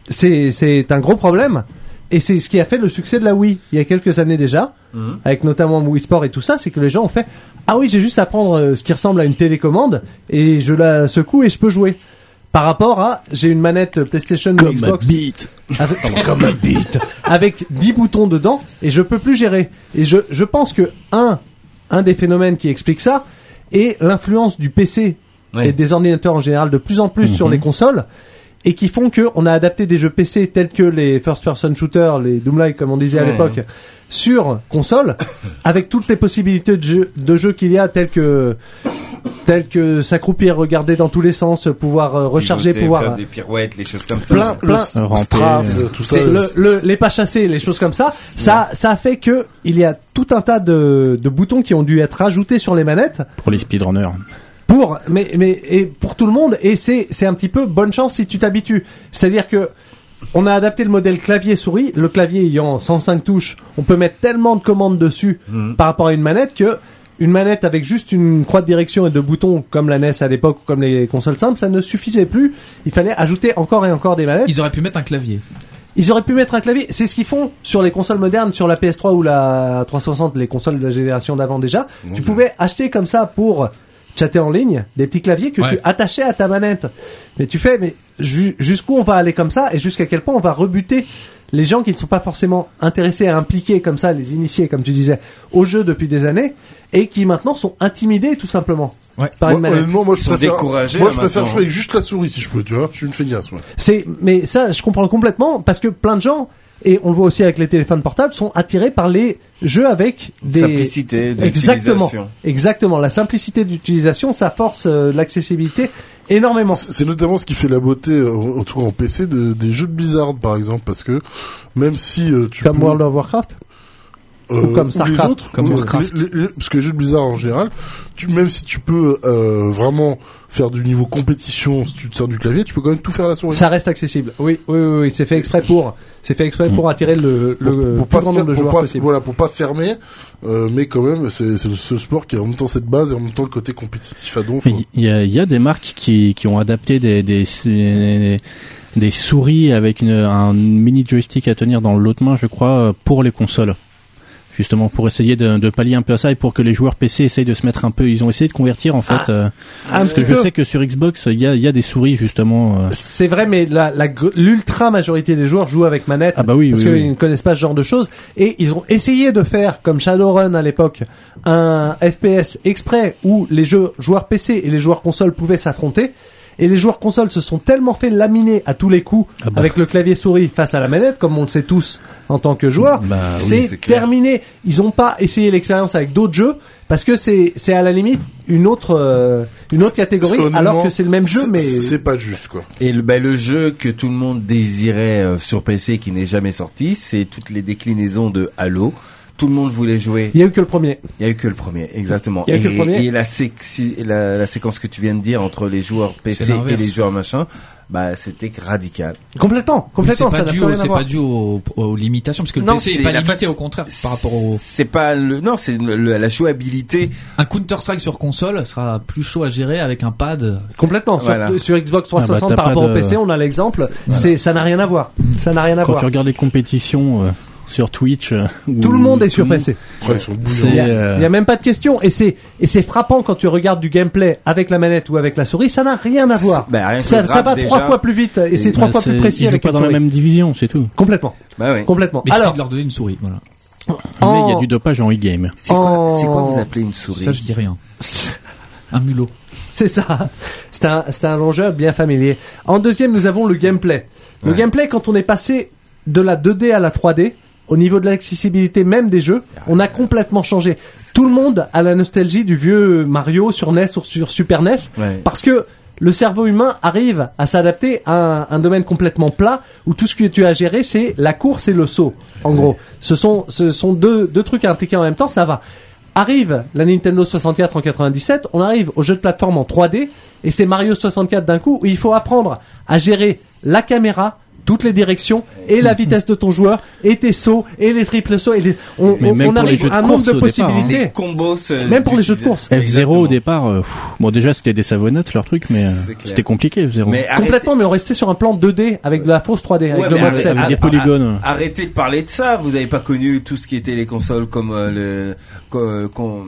c'est c'est un gros problème. Et c'est ce qui a fait le succès de la Wii il y a quelques années déjà, mmh. avec notamment Wii Sport et tout ça, c'est que les gens ont fait ah oui, j'ai juste à prendre ce qui ressemble à une télécommande et je la secoue et je peux jouer. Par rapport à j'ai une manette PlayStation ou Xbox beat. Avec, comme un beat avec dix boutons dedans et je peux plus gérer. Et je je pense que un un des phénomènes qui explique ça est l'influence du P C ouais. et des ordinateurs en général de plus en plus mmh. sur les consoles. Et qui font que on a adapté des jeux P C tels que les first-person shooters, les Doom-like comme on disait à ouais. l'époque, sur console, avec toutes les possibilités de jeux, de jeux qu'il y a, tels que tels que s'accroupir, regarder dans tous les sens, pouvoir euh, recharger, Pivoter, pouvoir faire des pirouettes, les choses comme ça. Plein, plein, le strafe, tout ça. Le, le, les pas chassés, les choses comme ça. Ça, ça a fait que il y a tout un tas de, de boutons qui ont dû être rajoutés sur les manettes pour les speedrunners. Pour, mais, mais, et pour tout le monde, et c'est, c'est un petit peu bonne chance si tu t'habitues. C'est-à-dire que, on a adapté le modèle clavier-souris, le clavier ayant cent cinq touches, on peut mettre tellement de commandes dessus mmh. par rapport à une manette que, une manette avec juste une croix de direction et deux boutons, comme la N E S à l'époque, ou comme les consoles simples, ça ne suffisait plus. Il fallait ajouter encore et encore des manettes. Ils auraient pu mettre un clavier. Ils auraient pu mettre un clavier. C'est ce qu'ils font sur les consoles modernes, sur la P S trois ou la trois cent soixante, les consoles de la génération d'avant déjà. Mmh. Tu pouvais acheter comme ça pour chatter en ligne, des petits claviers que ouais. tu attachais à ta manette. Mais tu fais, mais ju- jusqu'où on va aller comme ça et jusqu'à quel point on va rebuter les gens qui ne sont pas forcément intéressés à impliquer comme ça, les initiés, comme tu disais, au jeu depuis des années et qui maintenant sont intimidés tout simplement. Ouais. Par une moi, manette. moi, moi, je préfère, découragés. moi, je préfère jouer avec juste la souris si je peux, tu vois. Je suis une feignasse, moi. C'est, mais ça, je comprends complètement parce que plein de gens, et on le voit aussi avec les téléphones portables, sont attirés par les jeux avec des simplicité exactement, d'utilisation. Exactement, la simplicité d'utilisation, ça force euh, l'accessibilité énormément. C'est notamment ce qui fait la beauté, euh, en tout cas en P C, de, des jeux de Blizzard, par exemple, parce que même si euh, tu comme peux... World of Warcraft. Euh, ou comme Starcraft, les autres, comme les, Warcraft. les, les, parce que les jeux de Blizzard en général, tu, même si tu peux euh, vraiment faire du niveau compétition, si tu te sers du clavier, tu peux quand même tout faire à la souris. Ça reste accessible. Oui, oui, oui, oui. c'est fait exprès pour, c'est fait exprès pour attirer le, le pour, pour plus pas grand faire, nombre de pour joueurs pas, possible. Voilà, pour pas fermer, euh, mais quand même, c'est, c'est ce sport qui a en même temps cette base et en même temps le côté compétitif à donf. Il y a, il y a des marques qui, qui ont adapté des, des, des, des souris avec une, un mini joystick à tenir dans l'autre main, je crois, pour les consoles. Justement pour essayer de, de pallier un peu à ça et pour que les joueurs P C essayent de se mettre un peu, ils ont essayé de convertir en fait ah, euh, parce que je sais que sur Xbox il y a, il y a des souris justement euh. C'est vrai, mais la, la, l'ultra majorité des joueurs jouent avec manette ah bah oui, parce oui, qu'ils oui. ne connaissent pas ce genre de choses et ils ont essayé de faire comme Shadowrun à l'époque un F P S exprès où les jeux joueurs P C et les joueurs console pouvaient s'affronter. Et les joueurs consoles se sont tellement fait laminer à tous les coups ah bah. avec le clavier souris face à la manette, comme on le sait tous en tant que joueurs. Bah, c'est, oui, c'est terminé. Ils n'ont pas essayé l'expérience avec d'autres jeux parce que c'est c'est à la limite une autre euh, une autre catégorie, alors que c'est le même jeu, c'est, mais c'est pas juste quoi. Et le, bah, le jeu que tout le monde désirait euh, sur P C qui n'est jamais sorti, c'est toutes les déclinaisons de Halo. Tout le monde voulait jouer. Il y a eu que le premier. Il y a eu que le premier, exactement. Il y a eu et, que le premier. Et la, sexi, la, la séquence que tu viens de dire entre les joueurs P C et les joueurs machin, bah c'était radical. Complètement, complètement. Mais c'est pas ça dû, n'a au, rien à c'est voir. pas dû aux, aux limitations parce que le non, P C est, c'est pas la limité, fa- au contraire par rapport au. C'est pas le, non, c'est le, le, la jouabilité. Un Counter Strike sur console sera plus chaud à gérer avec un pad. Complètement. Voilà. Sur, sur Xbox trois cent soixante ah bah, par rapport de... au P C, on a l'exemple. Voilà. C'est, ça n'a rien à voir. Ça n'a rien à Quand voir. tu regardes les compétitions euh, sur Twitch, euh, tout le monde est sur P C. Ouais, ils sont bouillants. Il y, a, euh... il y a même pas de question. Et c'est, et c'est frappant quand tu regardes du gameplay avec la manette ou avec la souris, ça n'a rien à voir. Bah, rien ça, ça va déjà. trois fois plus vite et, et c'est trois bah, fois c'est, plus précis ils avec jouent pas une dans souris. la même division, c'est tout. Complètement. Bah oui. Complètement. Mais il Alors, suffit de leur donner une souris, voilà. En... En... Mais il y a du dopage en e-game. C'est quoi, En... c'est quoi vous appelez une souris? Ça, je dis rien. Un mulot. C'est ça. C'est un, c'est un rongeur bien familier. En deuxième, nous avons le gameplay. Le Ouais. gameplay, quand on est passé de la deux D à la trois D, au niveau de l'accessibilité même des jeux, on a complètement changé. Tout le monde a la nostalgie du vieux Mario sur N E S ou sur Super N E S, Ouais. parce que le cerveau humain arrive à s'adapter à un, un domaine complètement plat où tout ce que tu as géré, c'est la course et le saut. En gros, ce sont, ce sont deux, deux trucs à impliquer en même temps, ça va. Arrive la Nintendo soixante-quatre en quatre-vingt-dix-sept, on arrive au jeu de plateforme en trois D, et c'est Mario soixante-quatre d'un coup où il faut apprendre à gérer la caméra, toutes les directions et la vitesse de ton joueur et tes sauts et les triples sauts et les... on, Mais on, même on pour les arrive jeux de à un nombre course de au départ, hein. possibilités. Les combos. euh, Même pour les jeux de d'utiliser- course. F zéro au Exactement. départ, euh, pff, bon déjà c'était des savonnettes leur truc, mais euh, C'est clair. c'était compliqué F zéro. Mais arrêtez- Complètement, mais on restait sur un plan deux D avec de la fausse trois D, avec Ouais, le mais mode arrête- sept. avec des arrête- polygones. Arrêtez de parler de ça. Vous avez pas connu tout ce qui était les consoles comme euh, le. co- com-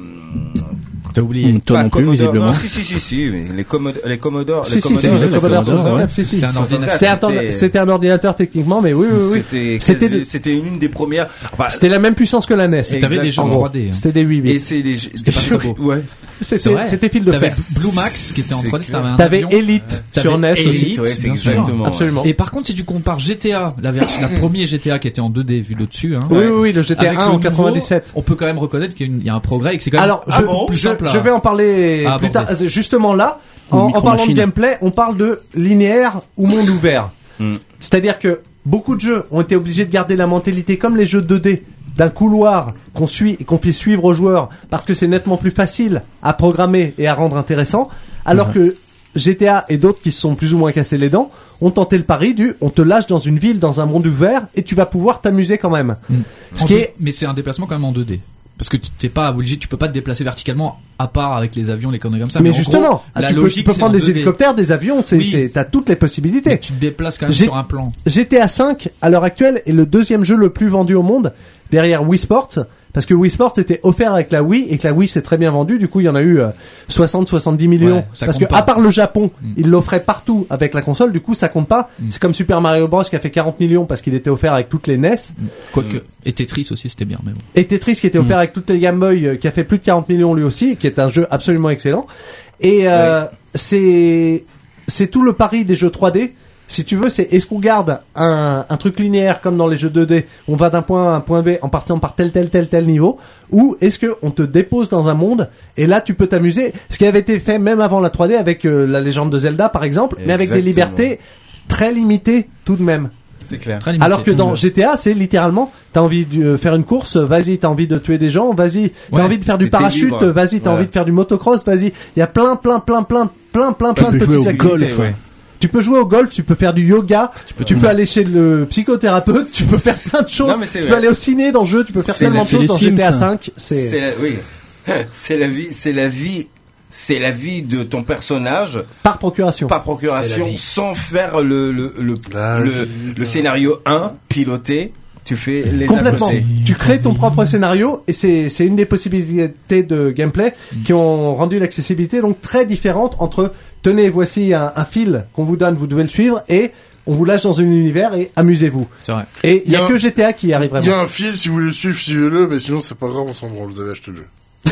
T'as oublié. Hum, Toi pas non plus, Commodore. visiblement. Non, si, si, si, si. Mais les Commodore, les Commodore, Si, les si, si, Commodore, le les Commodore Commodore, soixante-neuf, ouais. si, si. C'était un ordinateur. C'était un, C'était- c'était un ordinateur techniquement, mais oui, oui, oui. C'était, C'était quasi- des- c'était une des premières. Enfin, C'était la même puissance que la N E S. Et t'avais des jeux en Exactement. trois D. hein. C'était des huit bits. et c'est des. C'était pas très beau. Ouais. C'est C'était, vrai. c'était fil de T'avais fer. Blue Max qui était en C'est trois D, clair. t'avais un T'avais avion. Elite T'avais sur N E S aussi. Elite, Ouais, c'est bien sûr. exactement. Absolument. Et par contre, si tu compares G T A, la version, la première G T A qui était en deux D vu de dessus, hein, Oui, oui, oui, le G T A avec un le en nouveau, quatre-vingt-dix-sept. on peut quand même reconnaître qu'il y a, une- il y a un progrès et que c'est quand même Alors, je, beaucoup plus je, simple. à- je vais en parler à plus tard. aborder. Justement là, Ou en, en parlant de micro-machine. gameplay, on parle de linéaire ou monde ouvert. Mm. C'est-à-dire que beaucoup de jeux ont été obligés de garder la mentalité comme les jeux deux D d'un couloir qu'on suit et qu'on fait suivre aux joueurs parce que c'est nettement plus facile à programmer et à rendre intéressant, alors que G T A et d'autres qui se sont plus ou moins cassés les dents ont tenté le pari du on te lâche dans une ville, dans un monde ouvert et tu vas pouvoir t'amuser quand même. Ce En qui deux- est Mais c'est un déplacement quand même en deux D. Parce que tu t'es pas obligé, tu peux pas te déplacer verticalement à part avec les avions, les conneries comme ça. mais en justement, gros, ah, la tu, peux, tu logique peux c'est prendre en des deux D. hélicoptères, des avions, c'est, Oui. c'est, t'as toutes les possibilités. Mais tu te déplaces quand même J'ai- sur un plan. G T A cinq, à l'heure actuelle, est le deuxième jeu le plus vendu au monde, derrière Wii Sports, parce que Wii Sports était offert avec la Wii, et que la Wii s'est très bien vendue, du coup il y en a eu euh, soixante à soixante-dix millions. Ouais, ça parce que compte pas. à part le Japon, Mm. ils l'offraient partout avec la console, du coup ça compte pas. Mm. C'est comme Super Mario Bros qui a fait quarante millions parce qu'il était offert avec toutes les N E S, Quoique, et Tetris aussi c'était bien, mais bon. et Tetris qui était offert avec toutes les Game Boy, euh, qui a fait plus de quarante millions lui aussi, qui est un jeu absolument excellent. Et euh, c'est c'est tout le pari des jeux trois D. Si tu veux, c'est est-ce qu'on garde un, un truc linéaire comme dans les jeux deux D, on va d'un point A à un point B en partant par tel tel tel tel niveau, ou est-ce que on te dépose dans un monde et là tu peux t'amuser. Ce qui avait été fait même avant la trois D avec euh, la légende de Zelda par exemple, mais avec des Exactement. libertés très limitées tout de même. C'est clair. Très limité. Alors que dans G T A, c'est littéralement, t'as envie de euh, faire une course, vas-y, t'as envie de tuer des gens, vas-y, t'as Ouais, envie de faire du t'étais parachute, libre. vas-y, t'as Voilà. envie de faire du motocross, vas-y. Il y a plein, plein, plein, plein, plein, plein, plein de peux jouer petites au activités. golf, ouais. Tu peux jouer au golf, tu peux faire du yoga, tu peux, aller chez le psychothérapeute, tu peux faire plein de choses. Non, mais c'est tu vrai. peux aller au ciné dans le jeu, tu peux faire C'est tellement la- de choses c'est dans les G T A Sims. cinq. C'est C'est la, oui. C'est la vie, c'est la vie, c'est la vie de ton personnage par procuration. par procuration, sans faire le le le, La le, vie, le scénario un piloté. Tu fais les Complètement. à côté. Tu crées ton propre scénario et c'est c'est une des possibilités de gameplay qui ont rendu l'accessibilité donc très différente entre tenez voici un, un fil qu'on vous donne, vous devez le suivre et on vous lâche dans un univers et amusez-vous. C'est vrai. Et il y Il y a a que un- G T A qui y arrive Il y a vraiment. un fil, si vous voulez le suivre, suivez-le, mais sinon c'est pas grave, on s'en branle, vous avez acheté le jeu.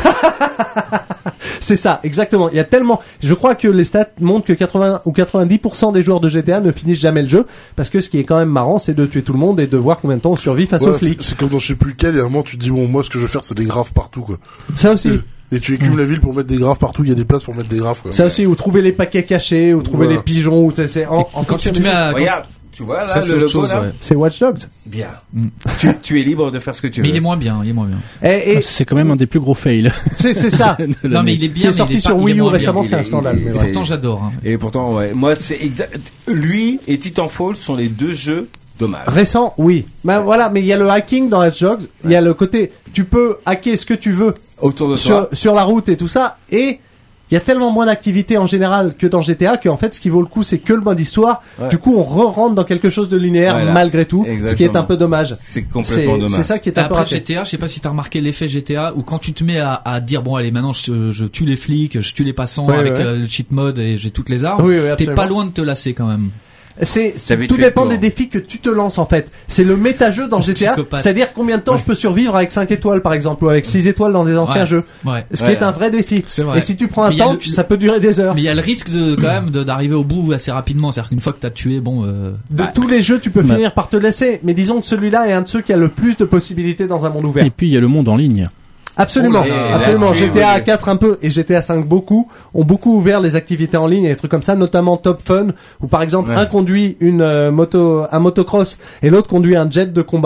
C'est ça, exactement. Il y a tellement, je crois que les stats montrent que quatre-vingts ou quatre-vingt-dix pour cent des joueurs de G T A ne finissent jamais le jeu parce que ce qui est quand même marrant, c'est de tuer tout le monde et de voir combien de temps on survit face Ouais, aux c'est flics. c'est comme dans je sais plus lequel, et à un moment tu te dis bon moi ce que je veux faire c'est des graphes partout quoi. Ça aussi. Et tu écumes la ville pour mettre des graphes partout, il y a des places pour mettre des graphes quoi. Ça aussi, ou trouver les paquets cachés, ou trouver Voilà. les pigeons, ou t'es- c'est en, en Quand tu fonction te des mets jeux. à, Regarde, tu vois là ça c'est le autre logo chose. là. Ouais. C'est Watch Dogs. Bien. Mm. tu, tu es libre de faire ce que tu Mais veux. il est moins bien, il est moins bien. Et, et Ah, c'est quand même un des plus gros fails. c'est c'est ça. de Non l'année. mais il est Qui bien. est mais sorti il est sur pas- il est Wii U moins bien. récemment, Il c'est un est- scandale. il est- mais c'est- ouais. Pourtant j'adore. Hein. Et pourtant ouais, moi c'est exact. Lui et Titanfall sont les deux jeux dommages. Récent, oui. Ben voilà, mais il y a le hacking dans Watch Dogs. Il y a le côté, tu peux hacker ce que tu veux Autour de sur, toi. sur la route et tout ça. Et il y a tellement moins d'activités en général que dans G T A qu'en fait, ce qui vaut le coup, c'est que le mode histoire. Ouais. Du coup, on re-rentre dans quelque chose de linéaire Voilà. malgré tout, ce qui est Exactement. un peu dommage. C'est C'est complètement dommage. c'est ça qui est Et un peu après raté. G T A, je sais pas si t'as remarqué l'effet G T A où quand tu te mets à, à dire bon allez maintenant je, je tue les flics, je tue les passants Ouais, avec ouais. euh, le cheat mode et j'ai toutes les armes, Oui, oui, t'es absolument. pas loin de te lasser quand même. C'est T'avais tout tué le dépend tour. des défis que tu te lances en fait. C'est le méta-jeu dans G T A, Psychopathe. c'est-à-dire combien de temps je peux survivre avec cinq étoiles par exemple ou avec six étoiles dans des anciens Ouais. jeux. Ouais. Ce qui Ouais. est un vrai défi. C'est vrai. Et si tu prends un Mais il y a tank, le- ça peut durer des heures. Mais il y a le risque de quand même de- d'arriver au bout assez rapidement, c'est-à-dire qu'une fois que t'as tué, bon. Euh, De bah, tous les jeux, tu peux Bah. finir par te laisser. Mais disons que celui-là est un de ceux qui a le plus de possibilités dans un monde ouvert. Et puis il y a le monde en ligne. Absolument, Oh là là, absolument. là-dessus, G T A oui. quatre un peu et G T A cinq beaucoup ont beaucoup ouvert les activités en ligne et des trucs comme ça, notamment Top Fun où par exemple Ouais. un conduit une euh, moto, un motocross et l'autre conduit un jet de combat.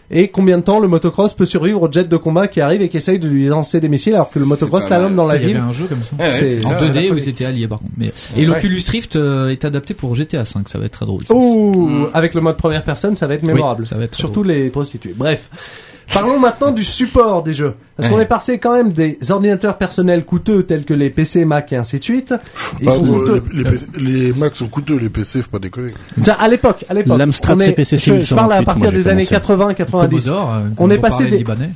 et combien de temps le motocross peut survivre au jet de combat qui arrive et qui essaye de lui lancer des missiles alors que le motocross talonne dans la Il y ville. avait un jeu comme ça. Ouais, ouais, en c'est- deux D c'est où la ils étaient alliés par contre. Mais... Et Ouais. l'Oculus Rift euh, est adapté pour G T A cinq, ça va être très drôle. Ouh, avec le mode première personne, ça va être mémorable. Oui, ça va être surtout les prostituées. Bref. Parlons maintenant du support des jeux. Parce qu'on Ouais. est passé quand même des ordinateurs personnels coûteux tels que les P C, Mac et ainsi de suite. Ils Ah, sont bon, coûteux. les, les, P C les Macs sont coûteux, les P C, faut pas déconner. Tiens, à l'époque, à l'époque. L'Amstrad on est- C P C je, je parle à huit cent partir vingt-huit, des moi, années j'ai commencé. quatre-vingts quatre-vingt-dix. Commodore, euh, on dont est on passé parlait des, libanais.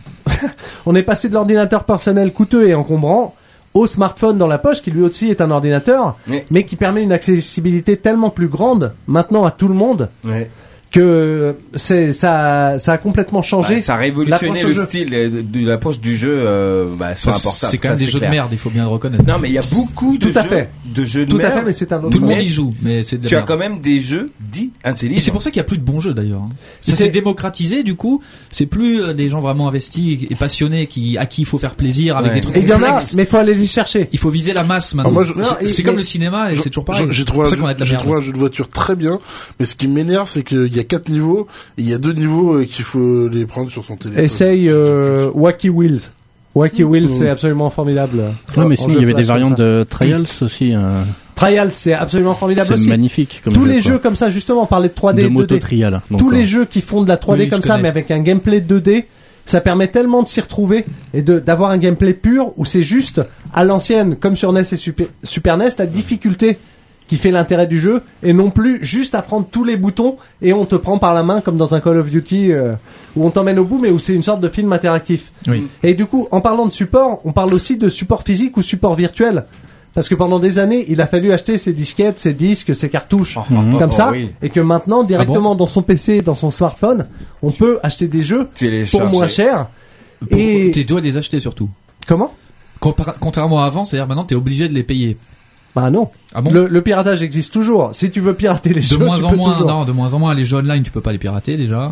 on est passé de l'ordinateur personnel coûteux et encombrant au smartphone dans la poche qui lui aussi est un ordinateur, Ouais. mais qui permet une accessibilité tellement plus grande maintenant à tout le monde. Ouais. Que c'est ça, ça a complètement changé. Bah, ça a révolutionné l'approche au le jeu. style de, de l'approche du jeu euh, bah, sur un Ça, portable. C'est quand même ça, des jeux clair. de merde, il faut bien le reconnaître. Non, mais il y a beaucoup de Tout à jeux, fait. de jeux de Tout à merde. fait, mais c'est un autre Tout le monde monde. y joue, mais c'est de la Tu as merde. quand même des jeux dits intelligents. Et c'est pour ça qu'il y a plus de bons jeux d'ailleurs. hein. Ça C'est- s'est démocratisé du coup. C'est plus euh, des gens vraiment investis et passionnés qui à qui il faut faire plaisir avec Ouais. des trucs Et il y en a, complexes. mais il faut aller les chercher. Il faut viser la masse maintenant. Ah, moi, je- Non, je- et- c'est mais- comme le cinéma et c'est toujours pareil. J'ai C'est trouvé, pour un ça jeu- qu'on a de la j'ai merde. trouvé un jeu de voiture très bien, mais ce qui m'énerve, c'est qu'il y a quatre niveaux, et il y a deux niveaux euh, qu'il faut les prendre sur son téléphone. Essaye euh, Wacky Wheels. Wacky Wheels, c'est absolument formidable. Ouais, mais En sinon, jeu il y avait flash des variantes comme ça. de Trials aussi. euh, Trial, c'est absolument formidable C'est aussi. magnifique comme Tous jeu, les quoi. jeux comme ça, justement, on parlait de trois D, de deux moto D. trial. donc, Tous euh, les jeux qui font de la trois D Oui, comme je ça, connais. mais avec un gameplay deux D, ça permet tellement de s'y retrouver et de d'avoir un gameplay pur où c'est juste à l'ancienne, comme sur N E S et Super, Super N E S, la difficulté qui fait l'intérêt du jeu et non plus juste à prendre tous les boutons et on te prend par la main comme dans un Call of Duty euh, où on t'emmène au bout mais où c'est une sorte de film interactif. Oui. Et du coup, en parlant de support, on parle aussi de support physique ou support virtuel. Parce que pendant des années, il a fallu acheter ses disquettes, ses disques, ses cartouches, Mhm. comme ça, Oh, oui. et que maintenant, directement dans son P C, dans son smartphone, on peut acheter des jeux pour Télécharger. moins cher. Pour- Et Tu dois les acheter surtout. comment Compar- Contrairement à avant, c'est-à-dire maintenant t'es obligé de les payer. Bah non. Ah bon le, le piratage existe toujours. Si tu veux pirater les De jeux, moins tu en peux moins, toujours. non, de moins en moins les jeux online, tu peux pas les pirater déjà.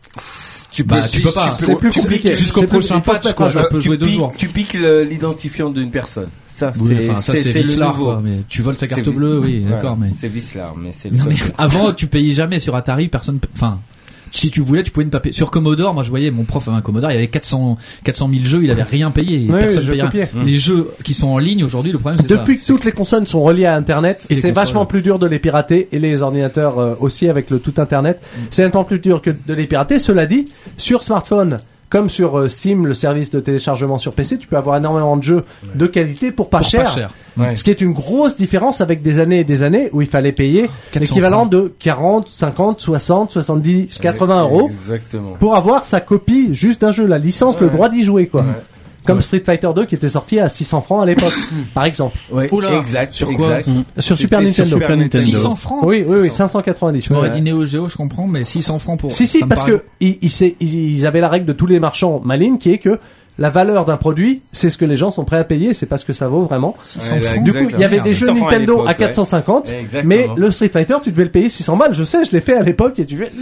Tu Bah, tu peux pas. C'est plus compliqué. Jusqu'au C'est plus- prochain il faut se patch, mettre quoi, à jour. tu peux tu jouer deux piques- jours. Tu piques le- l'identifiant d'une personne. Ça, Oui, c'est enfin, ça c'est le Vislar, nouveau. quoi, mais tu voles sa carte C'est- bleue, oui, Voilà, d'accord, mais. c'est Vislar, mais c'est le Non, mais seul. avant, tu payais jamais sur Atari, personne, enfin, si tu voulais, tu pouvais ne pas payer. Sur Commodore, moi je voyais mon prof à un Commodore, il y avait quatre cents, quatre cent mille jeux, il avait rien payé. Oui, personne je payait copiais. rien. Les jeux qui sont en ligne aujourd'hui, le problème c'est ça. Depuis que toutes les consoles sont reliées à Internet, Et les c'est consoles. vachement plus dur de les pirater et les ordinateurs euh, aussi avec le tout Internet. C'est nettement plus dur que de les pirater. Cela dit, sur smartphone, comme sur euh, Steam, le service de téléchargement sur P C, tu peux avoir énormément de jeux de qualité pour pas Pour cher. pas cher. Ouais. Ce qui est une grosse différence avec des années et des années où il fallait payer quatre cents l'équivalent francs. de quarante, cinquante, soixante, soixante-dix, quatre-vingts euros Exactement. pour avoir sa copie juste d'un jeu, la licence, le Ouais. droit d'y jouer, quoi. Ouais. Comme Ouais. Street Fighter deux qui était sorti à six cents francs à l'époque, par exemple. Ouais, Oula, exact. sur quoi exact. Sur C'était Super Nintendo. Super Nintendo. six cents francs? Oui, oui, oui, cinq cent quatre-vingt-dix. Tu m'aurais Ouais. dit Neo Geo, je comprends, mais six cents francs pour. Si, si, ça me parce paraît- que ils, ils, s'est- ils- ils avaient la règle de tous les marchands malines qui est que la valeur d'un produit, c'est ce que les gens sont prêts à payer, c'est pas ce que ça vaut vraiment. six cents Ouais, francs. Du coup, il y avait des six jeux cents francs à Nintendo l'époque, à quatre cent cinquante, ouais. Exactement. mais le Street Fighter, tu devais le payer six cents balles. Je sais, je l'ai fait à l'époque et tu fais...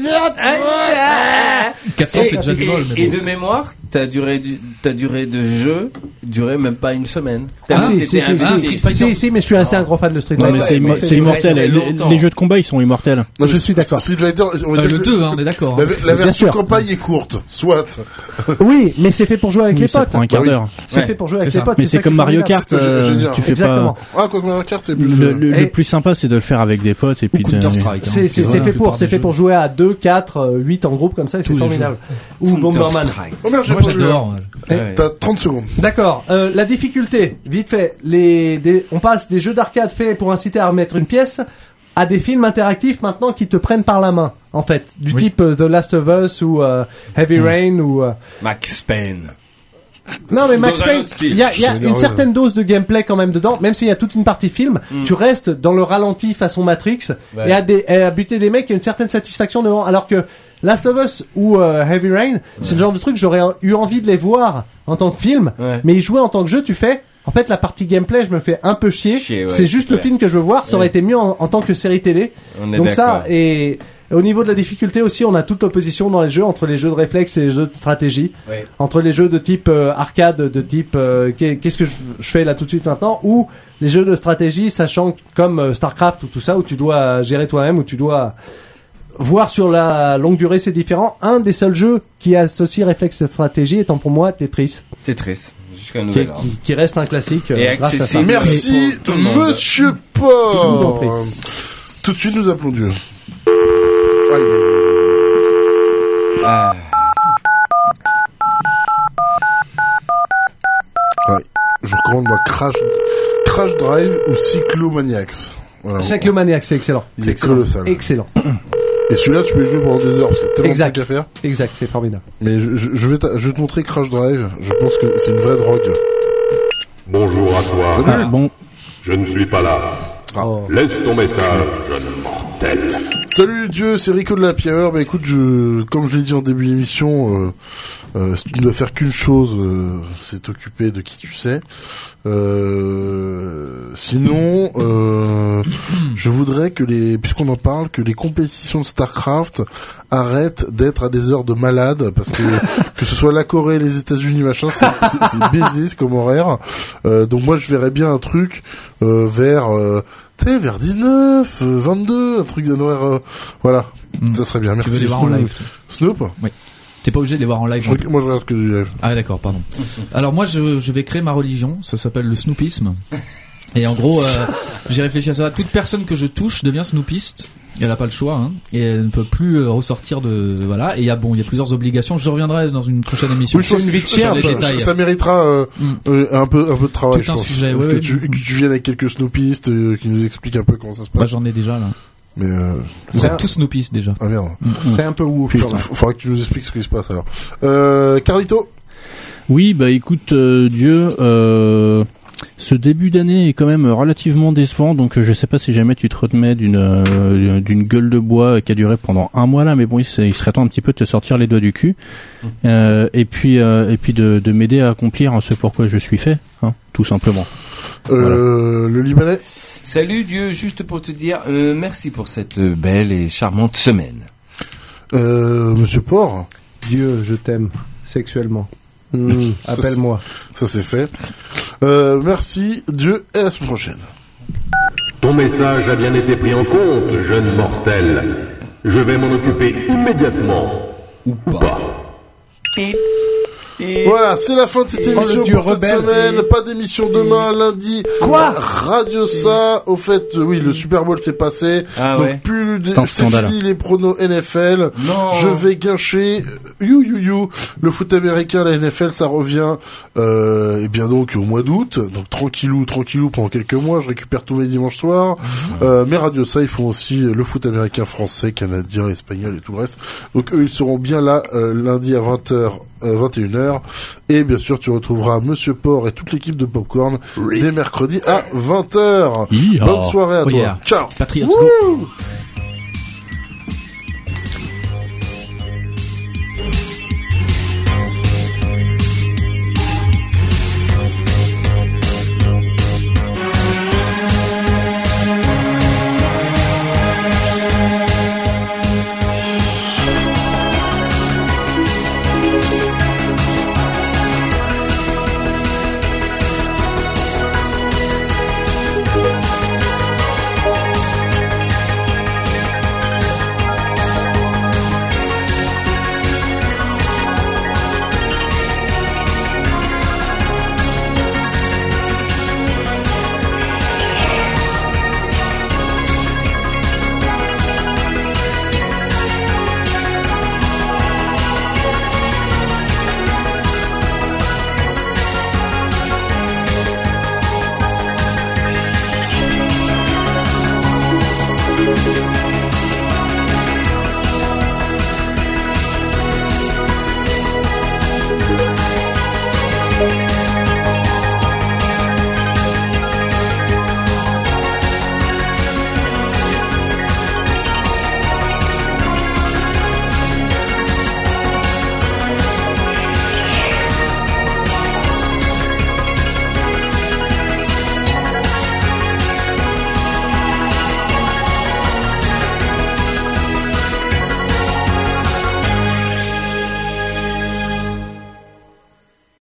quatre cents, c'est déjà du Et, vol, mais et bon. de mémoire, ta durée, du- ta durée de jeu durait même pas une semaine. T'as Ah, vu si, que si, t'étais si, investi. Ah, si, Street si, Fighter. si, si, mais je suis resté un gros fan de Street Non, Fighter. mais c'est ouais, immo- ouais, c'est c'est immortel. vrai, Les, longtemps. les jeux de combat, ils sont immortels. Non, Je mais suis d'accord. Street Fighter, on va Euh, dire le que deux, hein, on est d'accord. La, hein. la Bien version sûr. campagne est courte, soit. Oui, mais c'est fait pour jouer avec Oui, les ça potes. prend un quart Bah oui. d'heure. C'est Ouais, fait pour jouer avec c'est les ça. potes. Mais ça c'est qui comme est Mario formidable. Kart, C'est euh, génial. tu fais Exactement. pas. Ah, quoi que Mario Kart, c'est plus. Le, euh, le- Et- le plus sympa, c'est de le faire avec des potes et Ou puis de- Counter-Strike. hein. C'est c'est- Voilà, c'est la fait pour, plupart c'est des fait jeux. pour jouer à deux, quatre, euh, huit en groupe comme ça et c'est Tous les formidable. Ou Bomberman. Counter-Strike. Oh merde, j'ai Moi pas vu. j'adore. Eh, Ouais. T'as trente secondes. D'accord. Euh, la difficulté, vite fait. Les, des- on passe des jeux d'arcade faits pour inciter à remettre une pièce à des films interactifs maintenant qui te prennent par la main, en fait, du Oui. type euh, The Last of Us ou euh, Heavy Rain ou. euh, Max Payne. Non mais Max Dans un Payne, autre style. il y a, il y a C'est une énorme. certaine dose de gameplay quand même dedans, même s'il y a toute une partie film, tu restes dans le ralenti façon Matrix Ouais. et à, des, et à buter des mecs, il y a une certaine satisfaction devant, alors que Last of Us ou euh, Heavy Rain, c'est le genre de truc j'aurais eu envie de les voir en tant que film, Ouais. mais y jouer en tant que jeu, tu fais. En fait, la partie gameplay, je me fais un peu chier. Chier, ouais, c'est juste c'est le clair. film que je veux voir. Ça aurait Ouais. été mieux en, en tant que série télé. On est Donc ça, d'accord. et, et au niveau de la difficulté aussi, on a toute l'opposition dans les jeux entre les jeux de réflexe et les jeux de stratégie. Ouais. Entre les jeux de type euh, arcade, de type euh, qu'est- qu'est-ce que je, je fais là tout de suite maintenant, ou les jeux de stratégie, sachant que comme euh, Starcraft ou tout ça, où tu dois gérer toi-même, où tu dois voir sur la longue durée, c'est différent. Un des seuls jeux qui associe réflexe et stratégie étant pour moi Tetris. Tetris. Jusqu'à Qui, nouvel ordre. qui, qui reste un classique. Et euh, grâce à ça. accessible. Merci, pour tout le monde. Monsieur Je vous en Port. prie. Tout de suite, nous appelons Dieu. Aïe, aïe, aïe. Ah. Ouais. Je recommande moi Crash, Crash Drive ou Cyclomaniacs. Voilà. Cyclomaniac, c'est excellent. Il C'est est excellent. colossal. Excellent. Et celui-là, tu peux y jouer pendant des heures parce qu'il y a tellement Exact. de trucs à faire. Exact, c'est formidable. Mais je, je, je vais t'a- je vais te montrer Crash Drive. Je pense que c'est une vraie drogue. Bonjour à toi. Salut. Ah, bon, Je ne suis pas là. Oh. Laisse ton message, jeune mortel. Salut Dieu, c'est Rico de la Pierre. Bah écoute, je, comme je l'ai dit en début d'émission, euh, euh, tu ne dois faire qu'une chose, euh, c'est t'occuper de qui tu sais. Euh, sinon, euh, je voudrais que les, puisqu'on en parle, que les compétitions de Starcraft arrêtent d'être à des heures de malade, parce que que ce soit la Corée, les États-Unis, machin, c'est, c'est, c'est baisé, c'est comme horaire. Euh, donc moi, je verrais bien un truc euh, vers, euh, tu sais, vers dix-neuf, euh, vingt-deux, un truc d'un horaire, euh, voilà, Mm. ça serait bien. Tu Merci. veux les voir en live, toi. Snoop. Oui. T'es pas obligé de les voir en live. Je reg- moi, je regarde que du live. Ah d'accord, pardon. Alors moi je, je vais créer ma religion, ça s'appelle le snoopisme. Et en gros, euh, j'ai réfléchi à ça. Toute personne que je touche devient snoopiste. Elle a pas le choix, hein, et elle ne peut plus euh, ressortir de voilà. Et il y a bon, il y a plusieurs obligations. Je reviendrai dans une prochaine émission Oui, je pense que sur ça- les ça- détails. ça méritera euh, Mm. euh, un peu un peu de travail. Tout je un pense. sujet, que, ouais, ouais. tu, que tu viennes avec quelques snoopistes euh, qui nous expliquent un peu comment ça se passe. Bah j'en ai déjà là. Mais euh, Vous Ouais. êtes tous snoopistes déjà. ah merde. C'est un peu ouf. Il quand même. faudra que tu nous expliques ce qui se passe alors. Euh, Carlito. oui, bah écoute, euh, Dieu, euh, ce début d'année est quand même relativement décevant, donc euh, je sais pas si jamais tu te remets d'une euh, d'une gueule de bois qui a duré pendant un mois là, mais bon, il, se- il serait temps un petit peu de te sortir les doigts du cul, euh, et puis euh, et puis de, de m'aider à accomplir ce pourquoi je suis fait, hein, tout simplement. Euh, Le Libanais. Salut Dieu, juste pour te dire euh, merci pour cette euh, belle et charmante semaine. Euh, Monsieur Port. Dieu, je t'aime sexuellement. Hmm, Ça, appelle-moi. Ça c'est fait. Euh, merci Dieu et à la semaine prochaine. Ton message a bien été pris en compte, jeune mortel. Je vais m'en occuper immédiatement. Ou pas. Voilà, c'est la fin de cette Oh, le émission dieu pour cette rebelle. semaine. Pas d'émission demain, lundi. Quoi Radio ça. Au fait, euh, oui, le Super Bowl s'est passé. Ah donc ouais. plus de- C'est un c'est scandale. fini les pronos N F L. Non. Je vais gâcher. euh, You you you. Le foot américain, la N F L, ça revient. Euh, et bien donc au mois d'août. Donc tranquillou, tranquillou pendant quelques mois. Je récupère tous mes dimanches soirs. Euh, mais Radio ça, ils font aussi le foot américain, français, canadien, espagnol et tout le reste. Donc eux, ils seront bien là euh, lundi à vingt heures. Euh, vingt et une heures et bien sûr tu retrouveras Monsieur Port et toute l'équipe de Popcorn dès mercredi à vingt heures. Yeehaw. Bonne soirée à Oh toi. yeah. Ciao. Patriots go. Thank you.